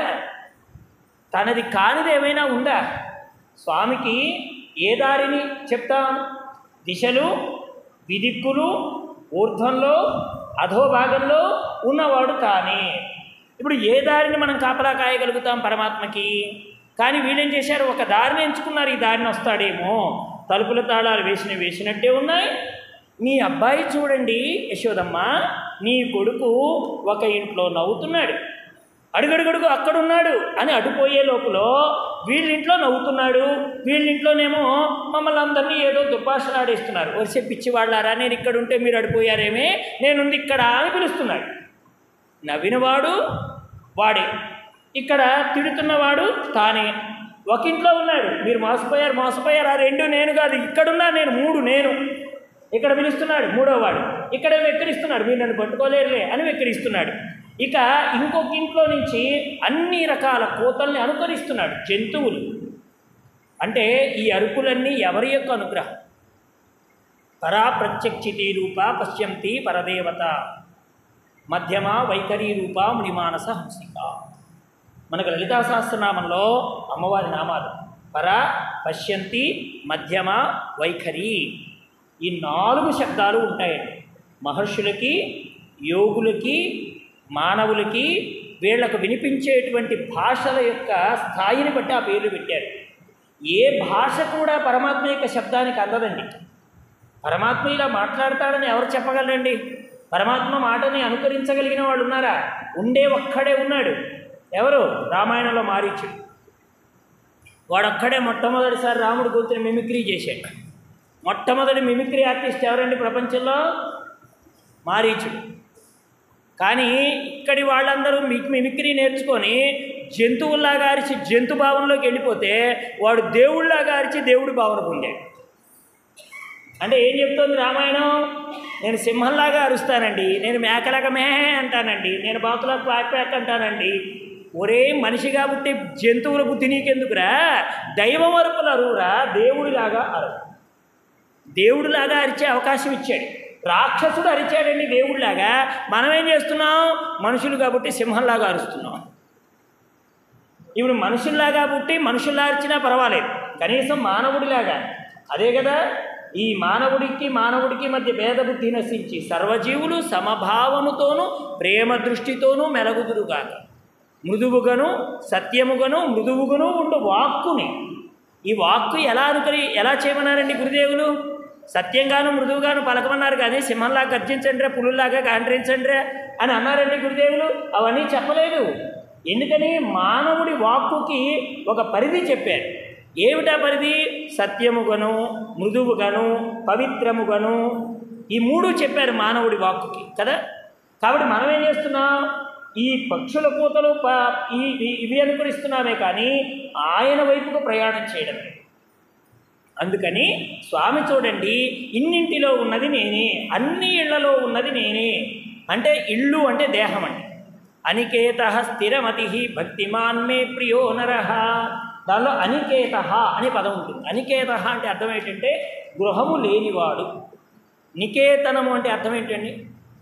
తనది కానిది ఏమైనా ఉందా? స్వామికి ఏ దారిని చెప్తాం? దిశలు, విదిక్కులు, ఊర్ధ్వంలో అధోభాగంలో ఉన్నవాడు తానే. ఇప్పుడు ఏ దారిని మనం కాపలా కాయగలుగుతాం పరమాత్మకి? కానీ వీళ్ళేం చేశారు? ఒక దారిని ఎంచుకున్నారు. ఈ దారిని వస్తాడేమో. తలుపుల తాళాలు వేసిన వేసినట్టే ఉన్నాయి. మీ అబ్బాయి చూడండి యశోదమ్మ, నీ కొడుకు ఒక ఇంట్లో నవ్వుతున్నాడు, అడుగడుగడుగు అక్కడున్నాడు అని అటుపోయే లోపల వీళ్ళింట్లో నవ్వుతున్నాడు, వీళ్ళింట్లోనేమో మమ్మల్ని అందరినీ ఏదో దుర్భాషలాడేస్తున్నారు. వరిసే పిచ్చివాళ్ళారా, నేను ఇక్కడ ఉంటే మీరు అడిపోయారేమే, నేనుంది ఇక్కడ అని పిలుస్తున్నాడు. నవ్వినవాడు వాడే, ఇక్కడ తిడుతున్నవాడు తానే. ఒక ఇంట్లో ఉన్నాడు, మీరు మోసపోయారు మోసపోయారు, ఆ రెండు నేను కాదు, ఇక్కడున్నా నేను, మూడు నేను. ఇక్కడ పిలుస్తున్నాడు మూడోవాడు, ఇక్కడే వెక్కిరిస్తున్నాడు, మీరు నన్ను పట్టుకోలేరులే అని వెక్కిరిస్తున్నాడు. ఇక ఇంకొక ఇంట్లో నుంచి అన్ని రకాల కోతల్ని అనుకరిస్తున్నాడు, జంతువులు. అంటే ఈ అరుపులన్నీ ఎవరి యొక్క అనుగ్రహం? పరా ప్రత్యక్షితి రూప పశ్యంతి పరదేవత, మధ్యమ వైఖరి రూప మునిమానస హంసిక. మనకు లలితా సహస్రనామంలో అమ్మవారి నామాలు పర, పశ్యంతి, మధ్యమ, వైఖరి, ఈ నాలుగు శబ్దాలు ఉంటాయండి. మహర్షులకి, యోగులకి, మానవులకి వీళ్లకు వినిపించేటువంటి భాషల యొక్క స్థాయిని బట్టి ఆ పేర్లు పెట్టారు. ఏ భాష కూడా పరమాత్మ యొక్క శబ్దానికి అందదండి. పరమాత్మ ఇలా మాట్లాడతాడని ఎవరు చెప్పగలరండి? పరమాత్మ మాటని అనుకరించగలిగిన వాళ్ళు ఉన్నారా? ఉండే ఒక్కడే ఉన్నాడు. ఎవరు? రామాయణంలో మారీచుడు. వాడొక్కడే మొట్టమొదటిసారి రాముడు గొంతుని మిమిక్రీ చేశాడు. మొట్టమొదటి మిమిక్రీ ఆర్టిస్ట్ ఎవరండి ప్రపంచంలో? మారీచుడు. కానీ ఇక్కడి వాళ్ళందరూ మీకు మిమిక్రీ నేర్చుకొని జంతువుల్లాగా అరిచి జంతు భావంలోకి వెళ్ళిపోతే వాడు దేవుళ్ళలాగా అరిచి దేవుడి భావన పొందాడు. అంటే ఏం చెప్తోంది రామాయణం? నేను సింహంలాగా అరుస్తానండి, నేను మేకలాగా మే అంటానండి, నేను బాతులాగా ప్యాక్ ప్యాక్ అంటానండి. ఒరే మనిషి కాబట్టి జంతువుల బుద్ధి నీకెందుకురా? దైవం అరుపులు అరువురా, దేవుడిలాగా అరు. దేవుడిలాగా అరిచే అవకాశం ఇచ్చాడు. రాక్షసుడు అరిచాడండి దేవుడిలాగా. మనం ఏం చేస్తున్నాం? మనుషులు కాబట్టి సింహంలాగా అరుస్తున్నాం. ఇప్పుడు మనుషుల్లాగా పుట్టి మనుషుల్లా అరిచినా పర్వాలేదు, కనీసం మానవుడిలాగా. అదే కదా, ఈ మానవుడికి మానవుడికి మధ్య భేద బుద్ధి నశించి సర్వజీవులు సమభావముతోనూ ప్రేమ దృష్టితోనూ మెలగుదురుగాక. మృదువుగను సత్యముగను మృదువుగను ఉండు వాక్కుని. ఈ వాక్కు ఎలా అనుకరి ఎలా చేయమన్నారండి గురుదేవులు? సత్యంగాను మృదువుగాను పలకమన్నారు, కానీ సింహంలా గర్జించండిరా, పులుల్లాగా గాండ్రించండిరా అని అన్నారండి గురుదేవులు. అవన్నీ చెప్పలేదు. ఎందుకని? మానవుడి వాక్కుకి ఒక పరిధి చెప్పారు. ఏమిటా పరిధి? సత్యముగను మృదువుగను పవిత్రముగను, ఈ మూడు చెప్పారు మానవుడి వాక్కుకి కదా. కాబట్టి మనం ఏం చేస్తున్నాం? ఈ పక్షుల కూతలు ప ఈ ఇవి అనుకరిస్తున్నామే కానీ ఆయన వైపుకు ప్రయాణం చేయడం. అందుకని స్వామి చూడండి, ఇన్నింటిలో ఉన్నది నేనే, అన్ని ఇళ్లలో ఉన్నది నేనే. అంటే ఇళ్ళు అంటే దేహం అండి. అనికేత స్థిరమతి భక్తిమాన్ మే ప్రియో నరః. దానిలో అనికేత అనే పదం ఉంటుంది. అనికేత అంటే అర్థం ఏంటంటే గృహము లేనివాడు. నికేతనము అంటే అర్థం ఏంటండి?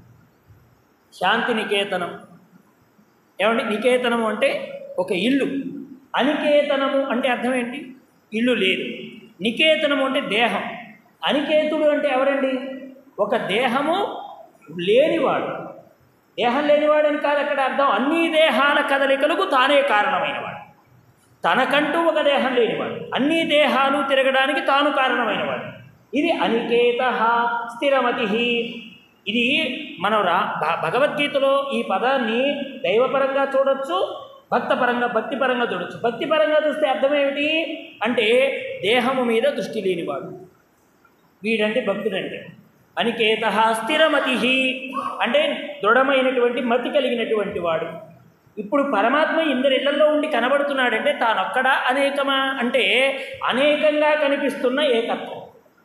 శాంతి నికేతనం. ఏమండి? నికేతనము అంటే ఒక ఇల్లు. అనికేతనము అంటే అర్థం ఏంటి? ఇల్లు లేదు. నికేతనము అంటే దేహం. అనికేతుడు అంటే ఎవరండి? ఒక దేహము లేనివాడు. దేహం లేనివాడు అని కాదు అక్కడ అర్థం, అన్ని దేహాల కదలికలకు తానే కారణమైనవాడు. తనకంటూ ఒక దేహం లేనివాడు, అన్ని దేహాలు తిరగడానికి తాను కారణమైనవాడు. ఇది అనికేత స్థిరమతి. ఇది మనం రా భగవద్గీతలో ఈ పదాన్ని దైవపరంగా చూడొచ్చు, భక్తపరంగా భక్తిపరంగా చూడొచ్చు. భక్తిపరంగా చూస్తే అర్థమేమిటి అంటే దేహము మీద దృష్టి లేనివాడు వీడంటే భక్తుడంటే. అనికేత స్థిరమతి అంటే దృఢమైనటువంటి మతి కలిగినటువంటి వాడు. ఇప్పుడు పరమాత్మ ఇందరిళ్లలో ఉండి కనబడుతున్నాడంటే తానొక్కడా అనేకమా అంటే అనేకంగా కనిపిస్తున్న ఏకత్వం.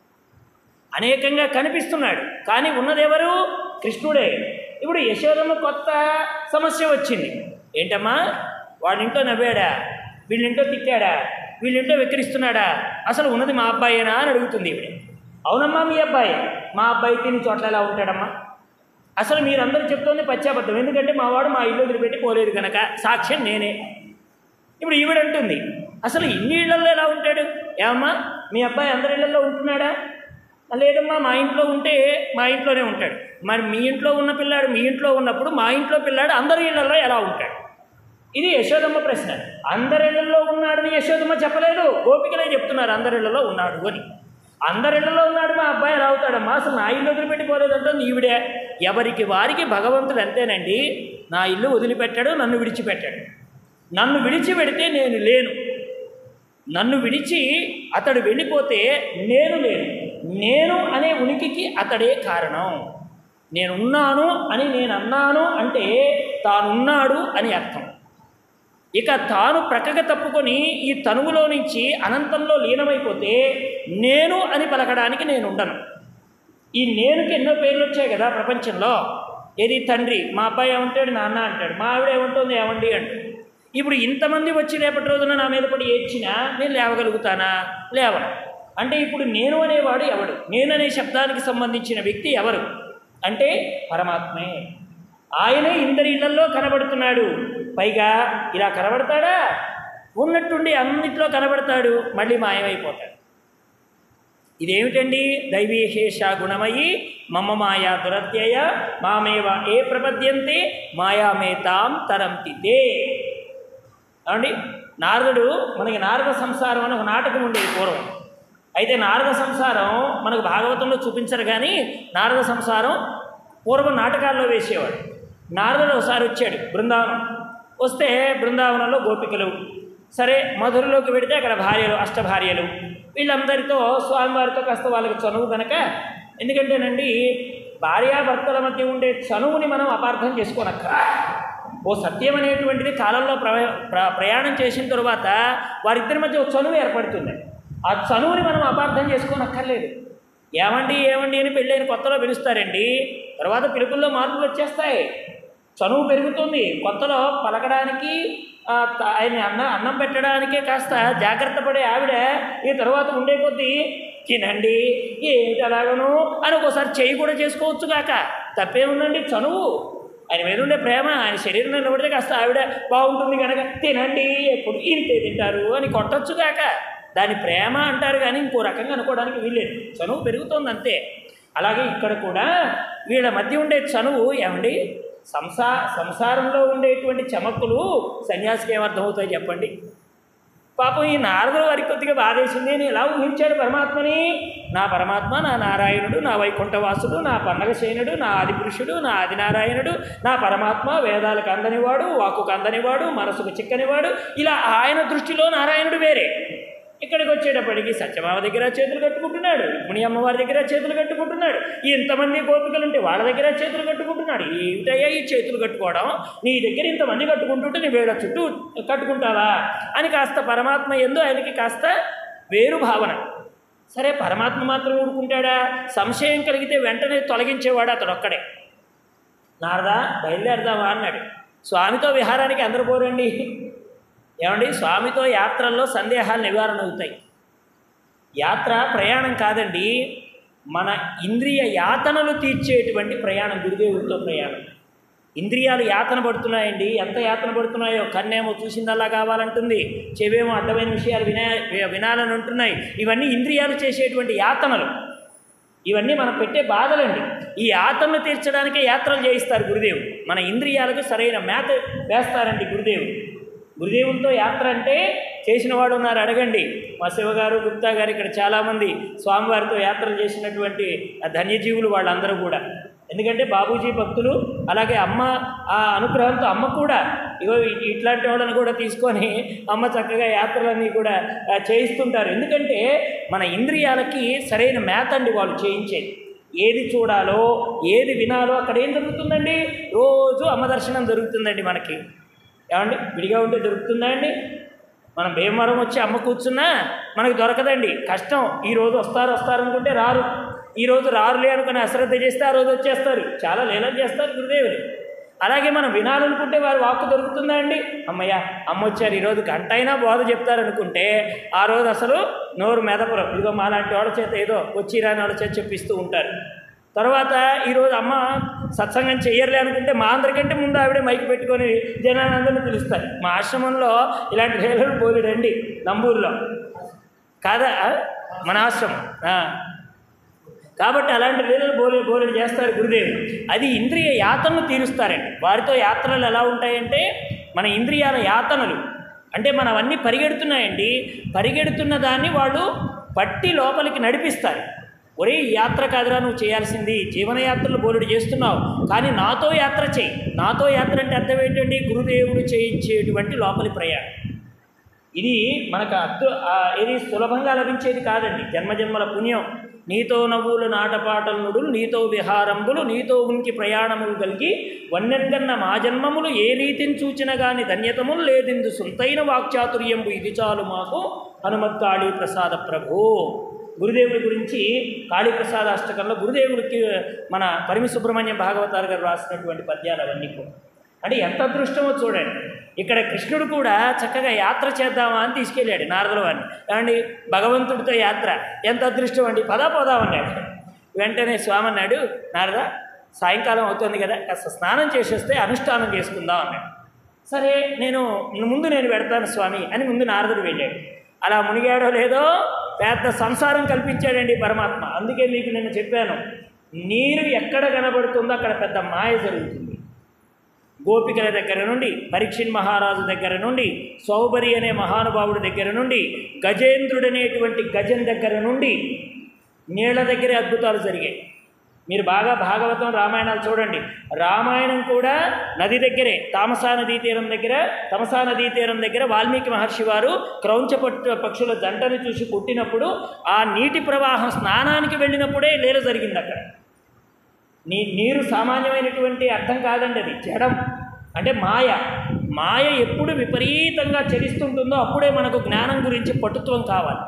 అనేకంగా కనిపిస్తున్నాడు కానీ ఉన్నదెవరు? కృష్ణుడే. ఇప్పుడు యశోదమ్మ కొత్త సమస్య వచ్చింది. ఏంటమ్మా, వాడింట్లో నవ్వాడా, వీళ్ళింట్లో తిట్టాడా, వీళ్ళింట్లో వెక్కిరిస్తున్నాడా, అసలు ఉన్నది మా అబ్బాయేనా అని అడుగుతుంది ఇవిడ. అవునమ్మా మీ అబ్బాయి. మా అబ్బాయి తిని చోట్ల ఎలా ఉంటాడమ్మా? అసలు మీరందరూ చెప్తోంది పచ్చాబద్ధం. ఎందుకంటే మా వాడు మా ఇల్లు వదిలిపెట్టి పోలేదు కనుక సాక్ష్యం నేనే. ఇప్పుడు ఈవిడంటుంది అసలు ఇన్ని ఇళ్లలో ఎలా ఉంటాడు? ఏమమ్మా మీ అబ్బాయి అందరి ఇళ్లలో ఉంటున్నాడా? లేదమ్మా మా ఇంట్లో ఉంటే మా ఇంట్లోనే ఉంటాడు. మరి మీ ఇంట్లో ఉన్న పిల్లాడు మీ ఇంట్లో ఉన్నప్పుడు మా ఇంట్లో పిల్లాడు అందరి ఇళ్లలో ఎలా ఉంటాడు? ఇది యశోదమ్మ ప్రశ్న. అందరిళ్లలో ఉన్నాడని యశోదమ్మ చెప్పలేదు, గోపికలే చెప్తున్నారు అందరిళ్లలో ఉన్నాడు అని. అందరిళ్లలో ఉన్నాడు మా అబ్బాయి ఎలా అవుతాడమ్మా? అసలు నా ఇల్లు వదిలిపెట్టిపోలేదంటే ఈవిడే. ఎవరికి వారికి భగవంతుడు అంతేనండి. నా ఇల్లు వదిలిపెట్టాడు, నన్ను విడిచిపెట్టాడు. నన్ను విడిచిపెడితే నేను లేను, నన్ను విడిచి అతడు వెళ్ళిపోతే నేను లేను. నేను అనే ఉనికికి అతడే కారణం. నేనున్నాను అని నేను అన్నాను అంటే తానున్నాడు అని అర్థం. ఇక తాను ప్రక్కగా తప్పుకొని ఈ తనువులో నుంచి అనంతంలో లీనమైపోతే నేను అని పలకడానికి నేను ఉండను. ఈ నేనుకి ఎన్నో పేర్లు వచ్చాయి కదా ప్రపంచంలో. ఏది? తండ్రి, మా అబ్బాయి ఏమంటాడు? నాన్న అంటాడు. మా ఆవిడ ఏమంటుంది? ఏమండి అంటాడు. ఇప్పుడు ఇంతమంది వచ్చి రేపటి రోజున నా మీద పడి ఏడ్చినా నేను లేవగలుగుతానా? లేవను. అంటే ఇప్పుడు నేను అనేవాడు ఎవడు? నేననే శబ్దానికి సంబంధించిన వ్యక్తి ఎవరు అంటే పరమాత్మే. ఆయనే ఇందరి ఇళ్లలో కనబడుతున్నాడు. పైగా ఇలా కనబడతాడా? ఉన్నట్టుండి అన్నిట్లో కనబడతాడు, మళ్ళీ మాయమైపోతాడు. ఇదేమిటండి? దైవీశేష గుణమయి మమ మాయా దురత్యయ మామేవ ఏ ప్రపద్యంతే మాయామేతాం తరంతితే. అండి నారదుడు, మనకి నారద సంసారం అని ఒక నాటకం ఉండేది పూర్వం. అయితే నారద సంసారం మనకు భాగవతంలో చూపించరు కానీ నారద సంసారం పూర్వం నాటకాల్లో వేసేవాడు. నారదుడు ఒకసారి వచ్చాడు బృందావనం. వస్తే బృందావనంలో గోపికలు, సరే మధురలోకి వెడితే అక్కడ భార్యలు, అష్టభార్యలు. వీళ్ళందరితో స్వామివారితో కాస్త వాళ్ళకి చనువు కనుక, ఎందుకంటేనండి భార్యాభర్తల మధ్య ఉండే చనువుని మనం అపార్థం చేసుకోనక్క. ఓ సత్యం అనేటువంటిది కాలంలో ప్ర ప్రయాణం చేసిన తరువాత వారిద్దరి మధ్య ఒక చనువు ఏర్పడుతుంది. ఆ చనువుని మనం అపార్థం చేసుకోనక్కర్లేదు. ఏమండి ఏమండి అని పెళ్ళైన కొత్తలో పిలుస్తారండి, తర్వాత పిలుపుల్లో మార్పులు వచ్చేస్తాయి. చనువు పెరుగుతుంది. కొత్తలో పలకడానికి ఆయన అన్న అన్నం పెట్టడానికే కాస్త జాగ్రత్త పడే ఆవిడ ఈ తర్వాత ఉండే కొద్దీ తినండి ఏంటి అలాగను అని ఒకసారి చెయ్యి కూడా చేసుకోవచ్చు కాక తప్పేముందండి. చనువు, ఆయన మీద ఉండే ప్రేమ, ఆయన శరీరం నిలబడితే కాస్త ఆవిడ బాగుంటుంది కనుక తినండి ఎప్పుడు ఇంతే తింటారు అని కొట్టచ్చు కాక దాని ప్రేమ అంటారు కానీ ఇంకో రకంగా అనుకోవడానికి వీల్లేదు. చనువు పెరుగుతుంది అంతే. అలాగే ఇక్కడ కూడా వీళ్ళ మధ్య ఉండే చనువు, ఏమండి సంసా సంసారంలో ఉండేటువంటి చమక్కులు సన్యాసికి ఏమర్థమవుతాయి చెప్పండి. పాపం ఈ నారదుడు వారికి కొద్దిగా బాధేసింది. నేను ఎలా ఊహించాడు పరమాత్మని? నా పరమాత్మ నా నారాయణుడు, నా వైకుంఠవాసుడు, నా పన్నగశయనుడు, నా ఆదిపురుషుడు, నా ఆదినారాయణుడు, నా పరమాత్మ వేదాలకు అందనివాడు, వాక్కుకు అందనివాడు, మనసుకు చిక్కనివాడు. ఇలా ఆయన దృష్టిలో నారాయణుడు వేరే. ఇక్కడికి వచ్చేటప్పటికి సత్యమామ దగ్గర చేతులు కట్టుకుంటున్నాడు, రుక్మిణి అమ్మవారి దగ్గర చేతులు కట్టుకుంటున్నాడు, ఇంతమంది గోపికలు ఉంటే వాళ్ళ దగ్గర చేతులు కట్టుకుంటున్నాడు. ఏమిటయ్యా ఈ చేతులు కట్టుకోవడం? నీ దగ్గర ఇంతమంది కట్టుకుంటుంటే నీ వేళ చుట్టూ కట్టుకుంటావా అని కాస్త పరమాత్మ ఎందు ఆయనకి కాస్త వేరు భావన. సరే, పరమాత్మ మాత్రం ఊరుకుంటాడా? సంశయం కలిగితే వెంటనే తొలగించేవాడు అతడు ఒక్కడే. నారదా బయలుదేరదామా అన్నాడు. స్వామితో విహారానికి అందరూ పోరండి. ఏమండి, స్వామితో యాత్రల్లో సందేహాలు నివారణ అవుతాయి. యాత్ర ప్రయాణం కాదండి, మన ఇంద్రియ యాతనలు తీర్చేటువంటి ప్రయాణం. గురుదేవుడితో ప్రయాణం. ఇంద్రియాలు యాతన పడుతున్నాయండి. ఎంత యాతన పడుతున్నాయో, కన్నేమో చూసిందల్లా కావాలంటుంది, చెవేమో అడ్డమైన విషయాలు వినా వినాలని ఉంటున్నాయి. ఇవన్నీ ఇంద్రియాలు చేసేటువంటి యాతనలు. ఇవన్నీ మనం పెట్టే బాధలండి. ఈ యాతనలు తీర్చడానికే యాత్రలు చేయిస్తారు గురుదేవుడు. మన ఇంద్రియాలకు సరైన మేత వేస్తారండి గురుదేవుడు. గురుదేవులతో యాత్ర అంటే చేసిన వాడు ఉన్నారు, అడగండి. మా శివగారు, గుప్తా గారు, ఇక్కడ చాలామంది స్వామివారితో యాత్రలు చేసినటువంటి ధన్యజీవులు వాళ్ళందరూ కూడా. ఎందుకంటే బాబూజీ భక్తులు, అలాగే అమ్మ ఆ అనుగ్రహంతో అమ్మ కూడా ఇగో ఇట్లాంటి వాళ్ళని కూడా తీసుకొని అమ్మ చక్కగా యాత్రలన్నీ కూడా చేయిస్తుంటారు. ఎందుకంటే మన ఇంద్రియాలకి సరైన మేత అండి వాళ్ళు చేయించేది. ఏది చూడాలో, ఏది వినాలో అక్కడ ఏం జరుగుతుందండి? రోజు అమ్మ దర్శనం జరుగుతుందండి మనకి. ఏమండి, విడిగా ఉంటే దొరుకుతుందా అండి? మనం భీమవరం వచ్చి అమ్మ కూర్చున్నా మనకు దొరకదండి, కష్టం. ఈరోజు వస్తారు వస్తారు అనుకుంటే రారు, ఈరోజు రారులే అనుకుని అశ్రద్ధ చేస్తే ఆ రోజు వచ్చేస్తారు. చాలా లీలం చేస్తారు గురుదేవులు. అలాగే మనం వినాలనుకుంటే వారి వాక్కు దొరుకుతుందా అండి? అమ్మయ్య అమ్మ వచ్చారు, ఈరోజు గంట అయినా బోధ చెప్తారనుకుంటే ఆ రోజు అసలు నోరు మెదపురం. ఇదిగో మాలాంటి వాళ్ళ చేత ఏదో వచ్చి రాని వాళ్ళ చేత చెప్పిస్తూ ఉంటారు. తర్వాత ఈరోజు అమ్మ సత్సంగం చెయ్యర్లే అనుకుంటే మా అందరికంటే ముందు ఆవిడే మైకి పెట్టుకొని జనానందరినీ పిలుస్తారు. మా ఆశ్రమంలో ఇలాంటి రేలలు పోలేడండి, నంబూరులో కాదా మన ఆశ్రమం. కాబట్టి అలాంటి లీలలు బోలే బోలెడు చేస్తారు గురుదేవుడు. అది ఇంద్రియ యాతనలు తీరుస్తారండి. వారితో యాత్రలు ఎలా ఉంటాయంటే మన ఇంద్రియాల యాతనలు అంటే మనవన్నీ పరిగెడుతున్నాయండి. పరిగెడుతున్న దాన్ని వాళ్ళు పట్టి లోపలికి నడిపిస్తారు. ఒరే యాత్ర కాదురా నువ్వు చేయాల్సింది, జీవనయాత్రలు బోలెడు చేస్తున్నావు, కానీ నాతో యాత్ర చేయి. నాతో యాత్ర అంటే అర్థం ఏంటండి? గురుదేవుడు చేయించేటువంటి లోపలి ప్రయాణం. ఇది మనకు అర్థ ఇది సులభంగా లభించేది కాదండి. జన్మజన్మల పుణ్యం. నీతో నవ్వులు నాటపాటలు నుడులు, నీతో విహారంబులు, నీతో ఉనికి ప్రయాణములు కలిగి వన్నెర్గన్న మా జన్మములు ఏ రీతిని చూచిన గాని ధన్యతములు లేదిందు సొంతైన వాక్చాతుర్యంబు ఇది చాలు మాకు హనుమత్ కాళీ ప్రసాద ప్రభు. గురుదేవుడి గురించి కాళీప్రసాద అష్టకంలో గురుదేవుడికి మన పరిమి సుబ్రహ్మణ్యం భాగవతారు గారు రాసినటువంటి పద్యాలు అవన్నీ కూడా. అంటే ఎంత అదృష్టమో చూడండి. ఇక్కడ కృష్ణుడు కూడా చక్కగా యాత్ర చేద్దామా అని తీసుకెళ్ళాడు నారదుల వారిని. ఏమండి, భగవంతుడితో యాత్ర ఎంత అదృష్టం అండి, పదా పోదామన్నాడు. వెంటనే స్వామి అన్నాడు, నారద సాయంకాలం అవుతుంది కదా, కాస్త స్నానం చేసి వస్తే అనుష్ఠానం చేసుకుందాం అన్నాడు. సరే నేను ముందు నేను పెడతాను స్వామి అని ముందు నారదుడు వెళ్ళాడు. అలా మునిగాడో లేదో పెద్ద సంసారం కల్పించాడండి పరమాత్మ. అందుకే మీకు నేను చెప్పాను, నీరు ఎక్కడ కనబడుతుందో అక్కడ పెద్ద మాయ జరుగుతుంది. గోపికల దగ్గర నుండి, పరీక్షిన్ మహారాజు దగ్గర నుండి, సౌబరి అనే మహానుభావుడి దగ్గర నుండి, గజేంద్రుడనేటువంటి గజం దగ్గర నుండి నీళ్ల దగ్గరే అద్భుతాలు జరిగాయి. మీరు బాగా భాగవతం రామాయణాలు చూడండి. రామాయణం కూడా నది దగ్గరే, తామసా నదీ తీరం దగ్గర తమసా నదీ తీరం దగ్గర వాల్మీకి మహర్షి వారు క్రౌంచ పట్టు పక్షుల జంటను చూసి పుట్టినప్పుడు ఆ నీటి ప్రవాహం స్నానానికి వెళ్ళినప్పుడే లీల జరిగింది అక్కడ. నీ నీరు సామాన్యమైనటువంటి అర్థం కాదండి, అది జడం అంటే మాయ. మాయ ఎప్పుడు విపరీతంగా చలిస్తుంటుందో అప్పుడే మనకు జ్ఞానం గురించి పటుత్వం కావాలి.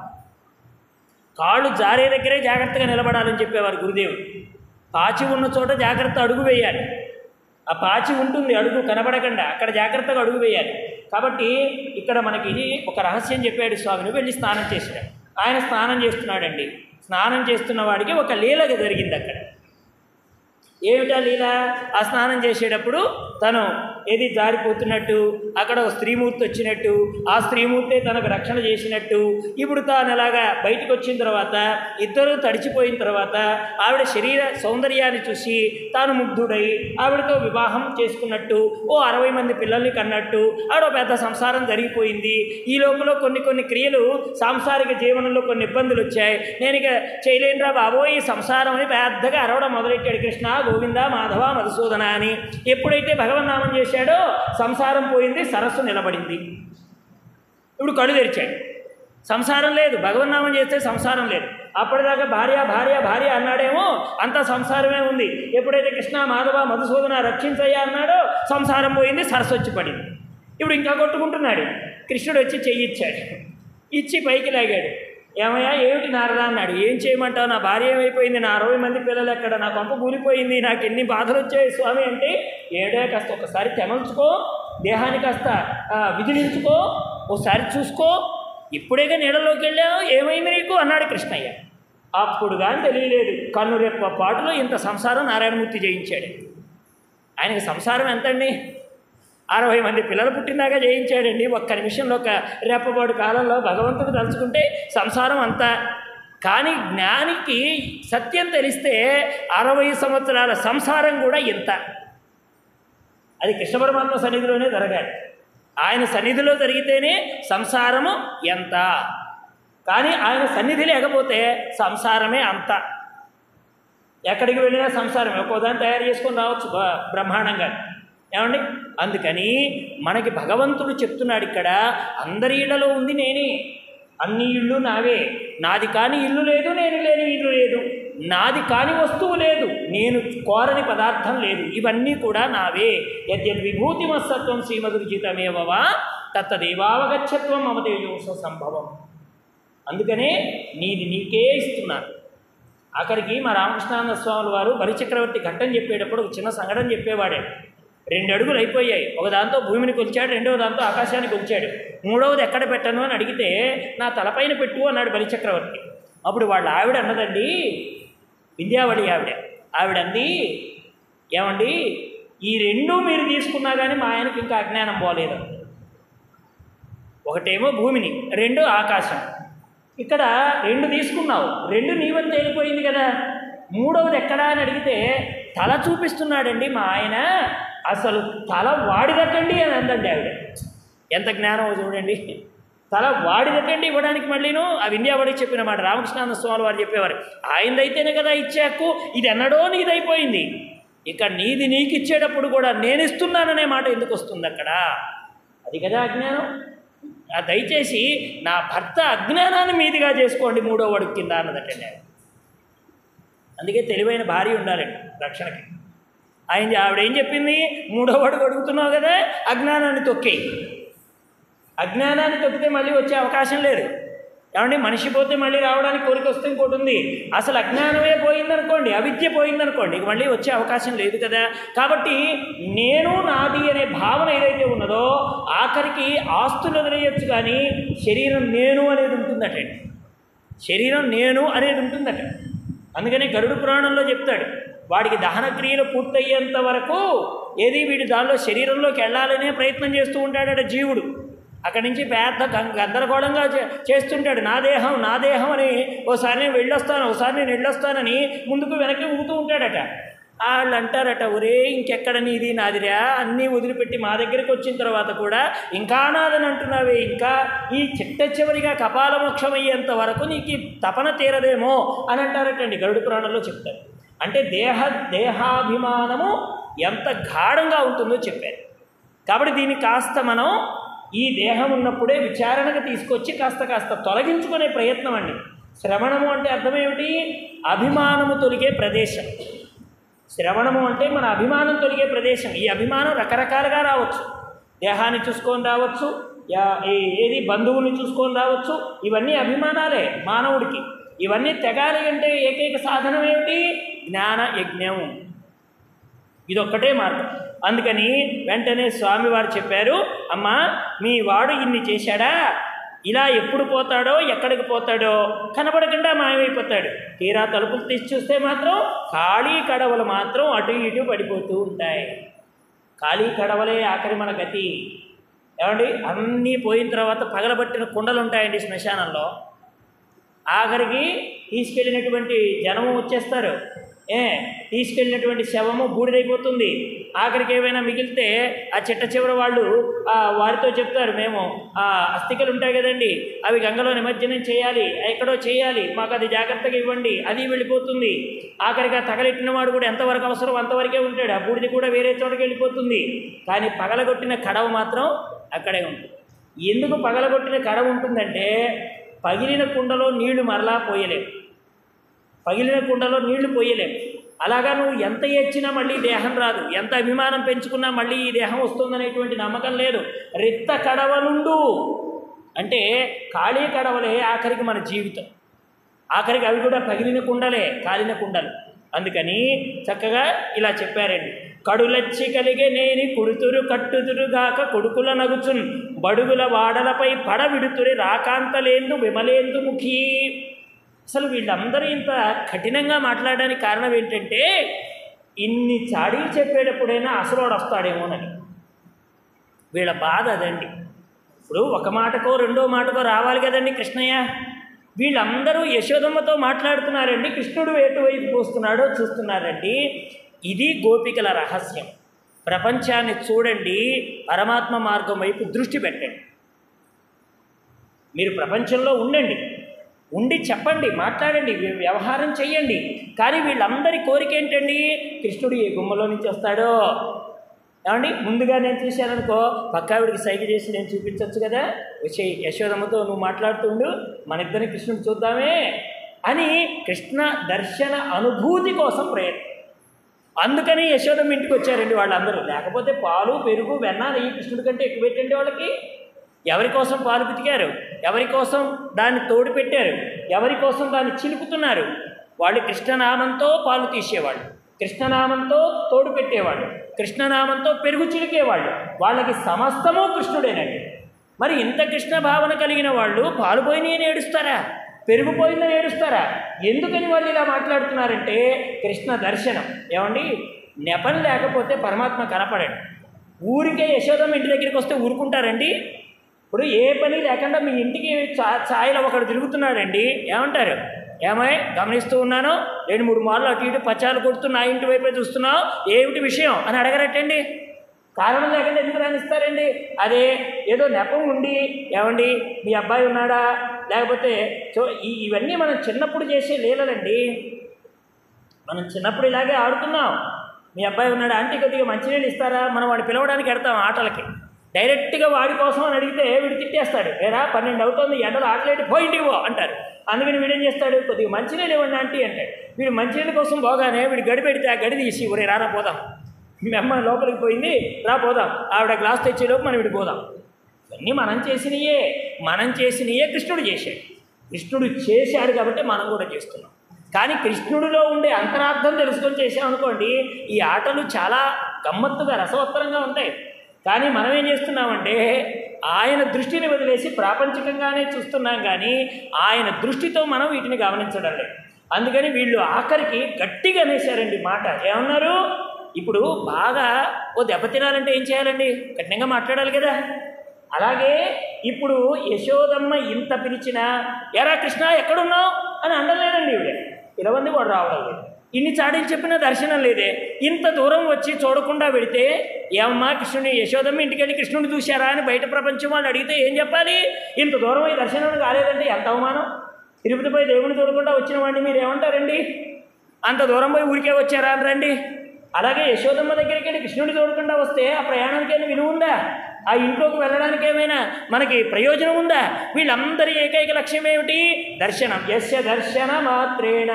కాళ్ళు జారే దగ్గరే జాగ్రత్తగా నిలబడాలని చెప్పేవారు గురుదేవుడు. పాచి ఉన్న చోట జాగ్రత్త అడుగు వేయాలి. ఆ పాచి ఉంటుంది అడుగు కనబడకుండా, అక్కడ జాగ్రత్తగా అడుగు వేయాలి. కాబట్టి ఇక్కడ మనకి ఇది ఒక రహస్యం చెప్పాడు స్వామిని. వెళ్ళి స్నానం చేసినాడు. ఆయన స్నానం చేస్తున్నాడండి. స్నానం చేస్తున్న వాడికి ఒక లీలగా జరిగింది అక్కడ. ఏమిటా లీల? ఆ స్నానం చేసేటప్పుడు తను ఏది జారిపోతున్నట్టు, అక్కడ ఒక స్త్రీమూర్తి వచ్చినట్టు, ఆ స్త్రీమూర్తే తనకు రక్షణ చేసినట్టు, ఇప్పుడు తాను అలాగా బయటకు వచ్చిన తర్వాత ఇద్దరు తడిచిపోయిన తర్వాత ఆవిడ శరీర సౌందర్యాన్ని చూసి తాను ముగ్ధుడై ఆవిడతో వివాహం చేసుకున్నట్టు, ఓ అరవై మంది పిల్లల్ని కన్నట్టు ఆవిడ పెద్ద సంసారం జరిగిపోయింది. ఈ లోపల కొన్ని కొన్ని క్రియలు సాంసారిక జీవనంలో కొన్ని ఇబ్బందులు వచ్చాయి, నేను ఇక చేయలేనురా బాబోయ్ ఈ సంసారం అని పెద్దగా అరవడం మొదలెట్టాడు. కృష్ణ గోవింద మాధవ మధుసూదన అని. ఎప్పుడైతే భగవన్నామం చేశాడో సంసారం పోయింది, సరస్సు నిలబడింది. ఇప్పుడు కళ్ళు తెరిచాడు, సంసారం లేదు. భగవన్నామం చేస్తే సంసారం లేదు. అప్పటిదాకా భార్య భార్య భార్య అన్నాడేమో, అంతా సంసారమే ఉంది. ఎప్పుడైతే కృష్ణ మాధవ మధుసూదన రక్షించయ్యా అన్నాడో సంసారం పోయింది, సరస్సు వచ్చి పడింది. ఇప్పుడు ఇంకా కొట్టుకుంటున్నాడు. కృష్ణుడు వచ్చి చెయ్యిచ్చాడు, ఇచ్చి పైకి లాగాడు. ఏమయ్యా ఏమిటి నారదా అన్నాడు. ఏం చేయమంటావు, నా భార్య ఏమైపోయింది, నా అరవై మంది పిల్లలు ఎక్కడ, నా కొంప కూలిపోయింది, నాకు ఎన్ని బాధలు వచ్చాయి స్వామి అంటే, ఏడే కాస్త ఒకసారి తెమల్చుకో, దేహాన్ని కాస్త విదిలించుకో, ఒకసారి చూసుకో, ఇప్పుడేగా నీళ్ళలోకి వెళ్ళావు, ఏమైంది నీకు అన్నాడు కృష్ణయ్య. అప్పుడు కానీ తెలియలేదు, కన్ను రెప్ప పాటులో ఇంత సంసారం నారాయణమూర్తి జయించాడు. ఆయనకి సంసారం ఎంతండి, అరవై మంది పిల్లలు పుట్టిందాకా జయించాడండి. ఒక్క నిమిషంలో ఒక రెప్పపాటు కాలంలో భగవంతుడు తలుచుకుంటే సంసారం అంతా. కానీ జ్ఞానికి సత్యం తెలిస్తే అరవై సంవత్సరాల సంసారం కూడా ఇంత. అది కృష్ణ పరమాత్మ సన్నిధిలోనే జరగాలి. ఆయన సన్నిధిలో జరిగితేనే సంసారము ఎంత. కానీ ఆయన సన్నిధి లేకపోతే సంసారమే అంత. ఎక్కడికి వెళ్ళినా సంసారమే. ఒక్కోదాన్ని తయారు చేసుకొని రావచ్చు బ్రహ్మాండంగా, ఏమండి. అందుకని మనకి భగవంతుడు చెప్తున్నాడు ఇక్కడ, అందరి ఇళ్లలో ఉంది నేనే, అన్ని ఇళ్ళు నావే, నాది కాని ఇల్లు లేదు, నేను లేని ఇల్లు లేదు, నాది కాని వస్తువు లేదు, నేను కోరని పదార్థం లేదు, ఇవన్నీ కూడా నావే. యద్యద్ విభూతిమత్సత్వం శ్రీమదుర్జితమేవవా తత్తదేవావగచ్చత్వం మమ తేజోస సంభవం. అందుకనే నీది నీకే ఇస్తున్నాను. అక్కడికి మా రామకృష్ణానంద స్వాముల వారు బలిచక్రవర్తి ఘట్టం చెప్పేటప్పుడు ఒక చిన్న సంఘటన చెప్పేవాడే. రెండు అడుగులు అయిపోయాయి, ఒక దాంతో భూమిని కొలిచాడు, రెండవ దాంతో ఆకాశాన్ని కొలిచాడు, మూడవది ఎక్కడ పెట్టను అని అడిగితే నా తలపైన పెట్టు అన్నాడు బలిచక్రవర్తి. అప్పుడు వాళ్ళ ఆవిడ అన్నదండి, వింధ్యావళి ఆవిడ ఆవిడంది, ఏమండి ఈ రెండు మీరు తీసుకున్నా కానీ మా ఆయనకి ఇంకా అజ్ఞానం పోలేదు. ఒకటేమో భూమిని, రెండు ఆకాశం. ఇక్కడ రెండు తీసుకున్నావు, రెండు నీవని తేలిపోయింది కదా, మూడవది ఎక్కడా అని అడిగితే తల చూపిస్తున్నాడండి మా ఆయన, అసలు తల వాడిదటండి అని అందండి ఆవిడ. ఎంత జ్ఞానం చూడండి, తల వాడిదటండి ఇవ్వడానికి. మళ్ళీను ఆ వింధ్యావళికి చెప్పిన మాట రామకృష్ణానంద స్వామి వారు చెప్పేవారు, ఆయనదైతేనే కదా ఇచ్చాకు, ఇది ఎన్నడో నీదైపోయింది, ఇక నీది నీకు ఇచ్చేటప్పుడు కూడా నేను ఇస్తున్నాననే మాట ఎందుకు వస్తుంది అక్కడ? అది కదా అజ్ఞానం. దయచేసి నా భర్త అజ్ఞానాన్ని మీదిగా చేసుకోండి మూడో వాడు కింద అన్నదటండి. అందుకే తెలివైన భార్య ఉండాలండి రక్షణకి. ఆయన ఆవిడ ఏం చెప్పింది, మూడో వాడు అడుగుతున్నావు కదా, అజ్ఞానాన్ని తొక్కేయి. అజ్ఞానాన్ని తొక్కితే మళ్ళీ వచ్చే అవకాశం లేదు. ఏమండి మనిషి పోతే మళ్ళీ రావడానికి కోరిక వస్తే ఇంకోటి ఉంది. అసలు అజ్ఞానమే పోయిందనుకోండి, అవిద్య పోయిందనుకోండి, ఇక మళ్ళీ వచ్చే అవకాశం లేదు కదా. కాబట్టి నేను నాది అనే భావన ఏదైతే ఉన్నదో ఆఖరికి ఆస్తులు వదిలేయచ్చు, కానీ శరీరం నేను అనేది ఉంటుందటండి. శరీరం నేను అనేది ఉంటుందట. అందుకని గరుడు పురాణంలో చెప్తాడు, వాడికి దహన క్రియలు పూర్తయ్యేంత వరకు ఏది వీడి దానిలో శరీరంలోకి వెళ్ళాలనే ప్రయత్నం చేస్తూ ఉంటాడట జీవుడు. అక్కడి నుంచి పెద్ద గందరగోళంగా చేస్తుంటాడు, నా దేహం నా దేహం అని. ఓసారి నేను వెళ్ళొస్తాను, ఒకసారి నేను వెళ్ళొస్తానని ముందుకు వెనక్కి ఊగుతూ ఉంటాడట. వాళ్ళు అంటారట, ఒరే ఇంకెక్కడ నీది నాదిరా, అన్నీ వదిలిపెట్టి మా దగ్గరికి వచ్చిన తర్వాత కూడా ఇంకా నాదని అంటున్నావే, ఇంకా ఈ చిట్ట చివరిగా కపాలమోక్షం అయ్యేంత వరకు నీకు తపన తీరదేమో అని అంటారటండి. గరుడు పురాణంలో చెప్తారు. అంటే దేహ దేహాభిమానము ఎంత గాఢంగా ఉంటుందో చెప్పారు. కాబట్టి దీన్ని కాస్త మనం ఈ దేహం ఉన్నప్పుడే విచారణకు తీసుకొచ్చి కాస్త కాస్త తొలగించుకునే ప్రయత్నం అండి. శ్రవణము అంటే అర్థం ఏమిటి? అభిమానము తొలిగే ప్రదేశం. శ్రవణము అంటే మన అభిమానం తొలిగే ప్రదేశం. ఈ అభిమానం రకరకాలుగా రావచ్చు. దేహాన్ని చూసుకొని రావచ్చు, ఏది బంధువుని చూసుకొని రావచ్చు. ఇవన్నీ అభిమానాలే మానవుడికి. ఇవన్నీ తెగాలి అంటే ఏకైక సాధనం ఏమిటి? జ్ఞాన యజ్ఞం. ఇదొక్కటే మార్గం. అందుకని వెంటనే స్వామివారు చెప్పారు, అమ్మా మీ వాడు ఇన్ని చేశాడా, ఇలా ఎప్పుడు పోతాడో ఎక్కడికి పోతాడో కనబడకుండా మాయమైపోతాడు. తీరా తలుపులు తీసి చూస్తే మాత్రం ఖాళీ కడవలు మాత్రం అటు ఇటు పడిపోతూ ఉంటాయి. ఖాళీ కడవలే ఆఖరి మన గతి. ఏమండి, అన్నీ పోయిన తర్వాత పగలబట్టిన కుండలు ఉంటాయండి శ్మశానంలో. ఆఖరికి తీసుకెళ్ళినటువంటి జనము వచ్చేస్తారు, ఏ తీసుకెళ్ళినటువంటి శవము బూడిదైపోతుంది. ఆఖరికి ఏమైనా మిగిలితే ఆ చిట్ట చివరి వాళ్ళు వారితో చెప్తారు, మేము ఆ అస్థికలు ఉంటాయి కదండి అవి గంగలో నిమజ్జనం చేయాలి, ఎక్కడో చేయాలి, మాకు అది జాగ్రత్తగా ఇవ్వండి, అది వెళ్ళిపోతుంది. ఆఖరికి ఆ తగలెట్టిన వాడు కూడా ఎంతవరకు అవసరం అంతవరకే ఉంటాడు, ఆ బూడిది కూడా వేరే చోటకి వెళ్ళిపోతుంది. కానీ పగలగొట్టిన కడవ మాత్రం అక్కడే ఉంటుంది. ఎందుకు పగలగొట్టిన కడవ ఉంటుందంటే పగిలిన కుండలో నీళ్లు మరలా పోయలేము, పగిలిన కుండలో నీళ్లు పోయలేము. అలాగా నువ్వు ఎంత ఏడ్చినా మళ్ళీ దేహం రాదు, ఎంత అభిమానం పెంచుకున్నా మళ్ళీ ఈ దేహం వస్తుందనేటువంటి నమ్మకం లేదు. రిక్త కడవలుండు అంటే ఖాళీ కడవలే ఆఖరికి మన జీవితం. ఆఖరికి అవి కూడా పగిలిన కుండలే, కాలిన కుండలు. అందుకని చక్కగా ఇలా చెప్పారండి. కడులచ్చి కలిగే నేని కుడుతురు కట్టుదురుగాక కొడుకుల నగుచున్ బడుగుల వాడలపై పడ విడుతురి రాకాంతలేందు విమలేందు ముఖీ. అసలు వీళ్ళందరూ ఇంత కఠినంగా మాట్లాడడానికి కారణం ఏంటంటే ఇన్ని చాడీలు చెప్పేటప్పుడైనా అసలోడు వస్తాడేమోనని వీళ్ళ బాధ అదండి. ఇప్పుడు ఒక మాటకో రెండో మాటకో రావాలి కదండి కృష్ణయ్య. వీళ్ళందరూ యశోదమ్మతో మాట్లాడుతున్నారండి, కృష్ణుడు ఎటువైపు పోస్తున్నాడో చూస్తున్నారండి. ఇది గోపికల రహస్యం. ప్రపంచాన్ని చూడండి, పరమాత్మ మార్గం వైపు దృష్టి పెట్టండి. మీరు ప్రపంచంలో ఉండండి, ఉండి చెప్పండి, మాట్లాడండి, వ్యవహారం చెయ్యండి. కానీ వీళ్ళందరి కోరిక ఏంటండి, కృష్ణుడు ఏ గుమ్మలో నుంచి వస్తాడో. ఏమండి, ముందుగా నేను చూశాననుకో పక్కావిడికి సైగ చేసి నేను చూపించవచ్చు కదా, వచ్చే యశోదమ్మతో నువ్వు మాట్లాడుతుండు, మన ఇద్దరిని కృష్ణుడు చూద్దామే అని కృష్ణ దర్శన అనుభూతి కోసం ప్రయత్నం. అందుకని యశోదమ్మ ఇంటికి వచ్చారండి వాళ్ళందరూ. లేకపోతే పాలు పెరుగు వెన్న నెయ్యి కృష్ణుడి కంటే ఎక్కువ పెట్టండి వాళ్ళకి. ఎవరి కోసం పాలు పితికారు, ఎవరి కోసం దాన్ని తోడు పెట్టారు, ఎవరి కోసం దాన్ని చిలుపుతున్నారు. వాళ్ళు కృష్ణనామంతో పాలు తీసేవాళ్ళు, కృష్ణనామంతో తోడు పెట్టేవాళ్ళు, కృష్ణనామంతో పెరుగు చిలికేవాళ్ళు. వాళ్ళకి సమస్తము కృష్ణుడేనండి. మరి ఇంత కృష్ణ భావన కలిగిన వాళ్ళు పాలు పోయినాయని ఏడుస్తారా, పెరిగిపోయిందని ఏడుస్తారా? ఎందుకని వాళ్ళు ఇలా మాట్లాడుతున్నారంటే కృష్ణ దర్శనం. ఏమండి, నెపం లేకపోతే పరమాత్మ కనపడండి. ఊరికే యశోదమ్మ ఇంటి దగ్గరికి వస్తే ఊరుకుంటారండి? ఇప్పుడు ఏ పని లేకుండా మీ ఇంటికి చా ఛాయలో ఒకడు తిరుగుతున్నాడండి, ఏమంటారు? ఏమై గమనిస్తూ ఉన్నాను, రెండు మూడు మార్లు అటు ఇటు పచ్చాలు కొడుతూ నా ఇంటి వైపే చూస్తున్నావు, ఏమిటి విషయం అని అడగరట్టండి. కారణం లేకుండా ఎందుకు రాణిస్తారండి? అదే ఏదో నెపం ఉండి, ఏమండి మీ అబ్బాయి ఉన్నాడా, లేకపోతే సో ఇవన్నీ మనం చిన్నప్పుడు చేసే లీలలండి. మనం చిన్నప్పుడు ఇలాగే ఆడుతున్నాం. మీ అబ్బాయి ఉన్నాడా అంటే కొద్దిగా మంచినీళ్ళు ఇస్తారా, మనం వాడిని పిలవడానికి వెడతాం ఆటలకి. డైరెక్ట్గా వాడి కోసం అని అడిగితే వీడు తిట్టేస్తాడు, ఏరా పన్నెండు అవుతుంది ఎండలు ఆటలేటి పోయింటికి పో అంటారు. అందుకని వీడేం చేస్తాడు, కొద్దిగా మంచినీళ్ళు ఇవ్వండి ఆంటీ అంటాడు. వీడు మంచినీళ్ళ కోసం పోగానే వీడు గడి పెడితే ఆ గడి తీసి ఒరే రారా పోదాం, మీ అమ్మ లోపలికి పోయింది రా పోదాం, ఆవిడ గ్లాస్ తెచ్చేలోపు మనం వీడు పోదాం. ఇవన్నీ మనం చేసినయే, మనం చేసినయే కృష్ణుడు చేశాడు. కృష్ణుడు చేశాడు కాబట్టి మనం కూడా చేస్తున్నాం. కానీ కృష్ణుడిలో ఉండే అంతరార్థం తెలుసుకొని చేసామనుకోండి, ఈ ఆటలు చాలా గమ్మత్తుగా రసవత్తరంగా ఉంటాయి. కానీ మనం ఏం చేస్తున్నామంటే ఆయన దృష్టిని వదిలేసి ప్రాపంచికంగానే చూస్తున్నాం, కానీ ఆయన దృష్టితో మనం వీటిని గమనించడం లేదు. అందుకని వీళ్ళు ఆఖరికి గట్టిగా అనేశారండి మాట. ఏమన్నారు? ఇప్పుడు బాగా ఓ దెబ్బతినాలంటే ఏం చేయాలండి? కఠినంగా మాట్లాడాలి కదా. అలాగే ఇప్పుడు యశోదమ్మ ఇంత పిలిచినా ఎరా కృష్ణ ఎక్కడున్నావు అని అనలేదండి. ఇవిడే పిలవంది వాడు రావడం లేదు. ఇన్ని చాడీలు చెప్పినా దర్శనం లేదే. ఇంత దూరం వచ్చి చూడకుండా వెళితే ఏమమ్మా కృష్ణుని యశోదమ్మ ఇంటికి వెళ్ళి కృష్ణుని చూశారా అని బయట ప్రపంచం వాళ్ళు అడిగితే ఏం చెప్పాలి? ఇంత దూరం అయి దర్శనం కాలేదంటే ఎంత అవమానం. తిరుపతిపై దేవుని చూడకుండా వచ్చిన వాడిని మీరు ఏమంటారండి? అంత దూరం పోయి ఊరికే వచ్చారా అని రండి. అలాగే యశోదమ్మ దగ్గరికి వెళ్ళి కృష్ణుడి చూడకుండా వస్తే ఆ ప్రయాణానికి ఏమైనా విలువ ఉందా? ఆ ఇంట్లోకి వెళ్ళడానికి ఏమైనా మనకి ప్రయోజనం ఉందా? వీళ్ళందరి ఏకైక లక్ష్యం ఏమిటి? దర్శనం. యస్య దర్శన మాత్రేణ,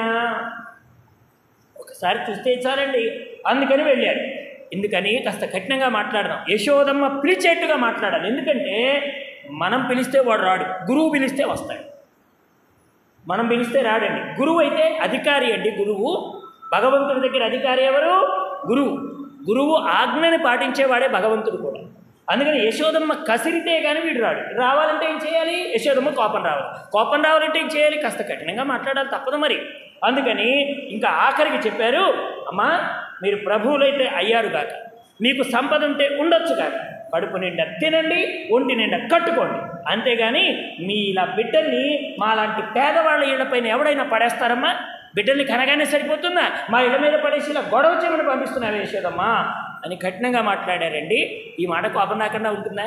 ఒకసారి చూస్తే చాలండి. అందుకని వెళ్ళారు. ఎందుకని కాస్త కఠినంగా మాట్లాడదాం. యశోదమ్మ పిలిచేట్టుగా మాట్లాడాలి. ఎందుకంటే మనం పిలిస్తే వాడు రాడు, గురువు పిలిస్తే వస్తాడు. మనం పిలిస్తే రాడండి. గురువు అయితే అధికారి అండి. గురువు భగవంతుడి దగ్గర అధికారి ఎవరు? గురువు. గురువు ఆజ్ఞని పాటించేవాడే భగవంతుడు కూడా. అందుకని యశోదమ్మ కసిరితే కానీ వీడు రాడు. రావాలంటే ఏం చేయాలి? యశోదమ్మ కోపం రావాలి. కోపం రావాలంటే ఏం చేయాలి? కాస్త కఠినంగా మాట్లాడాలి, తప్పదు మరి. అందుకని ఇంకా ఆఖరికి చెప్పారు, అమ్మా మీరు ప్రభువులైతే అయ్యారు కాక, మీకు సంపద ఉంటే ఉండొచ్చు కాదు, కడుపు నిండా తినండి, ఒంటి నిండా కట్టుకోండి, అంతేగాని మీ ఇలా బిడ్డల్ని మాలాంటి పేదవాళ్ళ ఇళ్లపైన ఎవడైనా పడేస్తారమ్మా? బిడ్డల్ని కనగానే సరిపోతుందా? మా ఇళ్ళ మీద పడేసి ఇలా గొడవ చేయమని పంపిస్తున్నా వేసేదమ్మా అని కఠినంగా మాట్లాడారండి. ఈ మాట కోపం రాకుండా ఉంటుందా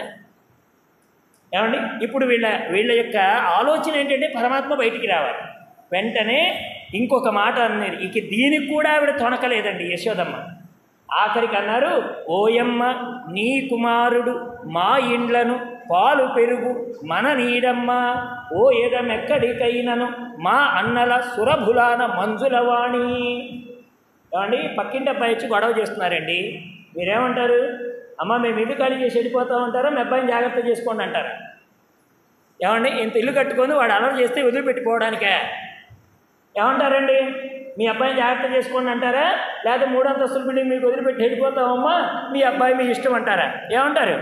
ఏమండి? ఇప్పుడు వీళ్ళ వీళ్ళ యొక్క ఆలోచన ఏంటంటే పరమాత్మ బయటికి రావాలి. వెంటనే ఇంకొక మాట అన్నారు, ఇక దీనికి కూడా ఆవిడ తొణకలేదండి యశోదమ్మ. ఆఖరికి అన్నారు, ఓయమ్మ నీ కుమారుడు మా ఇండ్లను పాలు పెరుగు మన నీడమ్మ, ఓ ఎదమెక్కడికైనను మా అన్నల సురభులాన మంజులవాణి. ఏమండి? పక్కింటి అబ్బాయి వచ్చి గొడవ చేస్తున్నారండి, మీరేమంటారు? అమ్మ మేము ఇల్లు ఖాళీ చేసి వెళ్ళిపోతామంటారా, మీ అబ్బాయిని జాగ్రత్త చేసుకోండి అంటారా? ఏమండి? ఇంత ఇల్లు కట్టుకొని వాడు అలవాటు చేస్తే వదిలిపెట్టుకోవడానికే ఏమంటారండి? మీ అబ్బాయిని జాగ్రత్త చేసుకోండి అంటారా, లేదా మూడంతస్తుల బిల్డింగ్ మీకు వదిలిపెట్టి వెళ్ళిపోతామమ్మా మీ అబ్బాయి మీ ఇష్టం అంటారా? ఏమంటారు?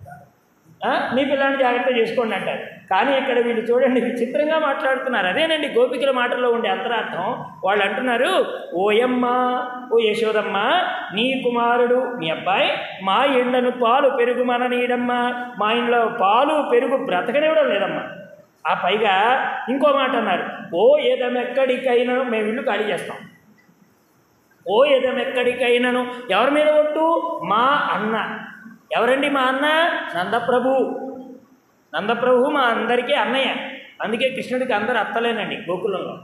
మీ పిల్లాన్ని జాగ్రత్త చేసుకోండి అంటారు. కానీ ఇక్కడ వీళ్ళు చూడండి విచిత్రంగా మాట్లాడుతున్నారు. అదేనండి గోపికల మాటల్లో ఉండే అంతరార్థం. వాళ్ళు అంటున్నారు, ఓయమ్మ ఓ యశోదమ్మ నీ కుమారుడు మీ అబ్బాయి మా ఇండ్లను పాలు పెరుగు మన నీడమ్మ, మా ఇంట్లో పాలు పెరుగు బ్రతకనివ్వడం లేదమ్మా. ఆ పైగా ఇంకో మాట అన్నారు, ఓ ఎదమెక్కడికైనా మేము ఇల్లు ఖాళీ చేస్తాం. ఓ ఎదమెక్కడికైనాను ఎవరి మీద ఒట్టు? మా అన్న. ఎవరండి మా అన్న? నందప్రభు. నందప్రభు మా అందరికీ అన్నయ్య. అందుకే కృష్ణుడికి అందరు అత్తలేనండి గోకులంలో.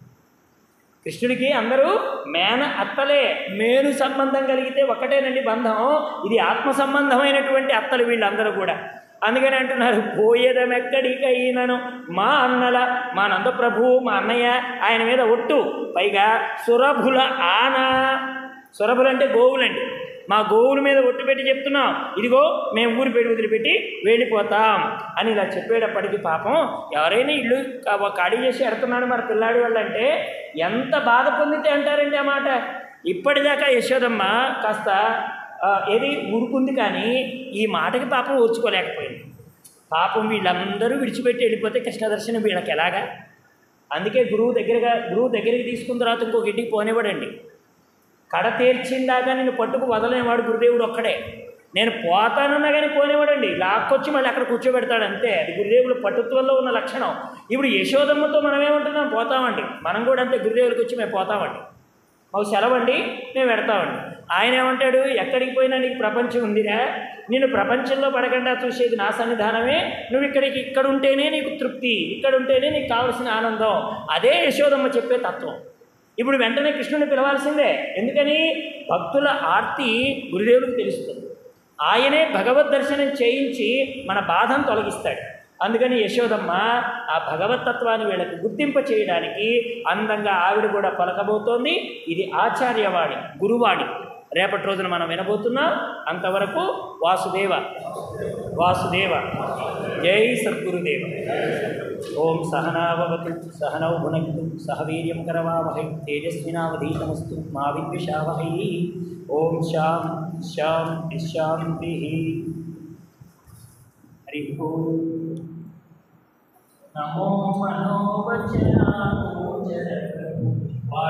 కృష్ణుడికి అందరూ మేన అత్తలే. మేను సంబంధం కలిగితే ఒకటేనండి బంధం. ఇది ఆత్మ సంబంధమైనటువంటి అత్తలు వీళ్ళందరూ కూడా. అందుకని అంటున్నారు, పోయేదమెక్కడికైనను మా అన్నల మా నందప్రభు మా అన్నయ్య ఆయన మీద ఒట్టు. పైగా సురభుల ఆన. సురభులు అంటే గోవులండి. మా గోవుల మీద ఒట్టు పెట్టి చెప్తున్నాం, ఇదిగో మేము ఊరి పెట్టి వదిలిపెట్టి వెళ్ళిపోతాం అని ఇలా చెప్పేటప్పటికీ పాపం ఎవరైనా ఇల్లు ఖాళీ చేసి ఎడుతున్నాడు మరి పిల్లాడి వాళ్ళంటే ఎంత బాధ పొందితే అంటారండి ఆ మాట. ఇప్పటిదాకా యశోదమ్మ కాస్త ఏది ఊరుకుంది, కానీ ఈ మాటకి పాపం ఓర్చుకోలేకపోయింది. పాపం వీళ్ళందరూ విడిచిపెట్టి వెళ్ళిపోతే కృష్ణ దర్శనం వీళ్ళకి ఎలాగా? అందుకే గురువు దగ్గరగా గురువు దగ్గరికి తీసుకున్న తర్వాత ఇంకొక ఇంటికి పోనివ్వడండి. కడ తీర్చిందాకా నేను పట్టుకు వదలనేవాడు గురుదేవుడు ఒక్కడే. నేను పోతానన్నా కానీ పోనివ్వడండి, లాక్కొచ్చి మళ్ళీ అక్కడ కూర్చోబెడతాడు అంతే. అది గురుదేవుల పట్టుత్వంలో ఉన్న లక్షణం. ఇప్పుడు యశోదమ్మతో మనం ఏమంటున్నాం? పోతామండి. మనం కూడా అంతే, గురుదేవులకు వచ్చి మేము పోతామండి, మాకు సెలవండి, మేము పెడతామండి. ఆయన ఏమంటాడు? ఎక్కడికి పోయినా నీకు ప్రపంచం ఉందిరా, నేను ప్రపంచంలో పడకుండా చూసేది నా సన్నిధానమే, నువ్వు ఇక్కడికి ఇక్కడ ఉంటేనే నీకు తృప్తి, ఇక్కడ ఉంటేనే నీకు కావలసిన ఆనందం. అదే యశోదమ్మ చెప్పే తత్వం. ఇప్పుడు వెంటనే కృష్ణుని పిలవాల్సిందే. ఎందుకని? భక్తుల ఆర్తి గురుదేవుడికి తెలుస్తుంది. ఆయనే భగవద్ దర్శనం చేయించి మన బాధను తొలగిస్తాడు. అందుకని యశోదమ్మ ఆ భగవతత్వాన్ని వీళ్ళకి గుర్తింప చేయడానికి అందంగా ఆవిడ కూడా పలకబోతోంది. ఇది ఆచార్యవాణి, గురువాణి. రేపటి రోజున మనం వినబోతున్నాం. అంతవరకు వాసుదేవ వాసుదేవ. జై సద్గురుదేవ. ఓం సహనావతు సహనౌ భునక్తు సహ వీర్యం కరవావహై తేజస్వినావధీతమస్తు మా విద్విషావహై. ఓం శాం శాం శాంతి. హరి ఓం. నమో మనోవచనాగోచర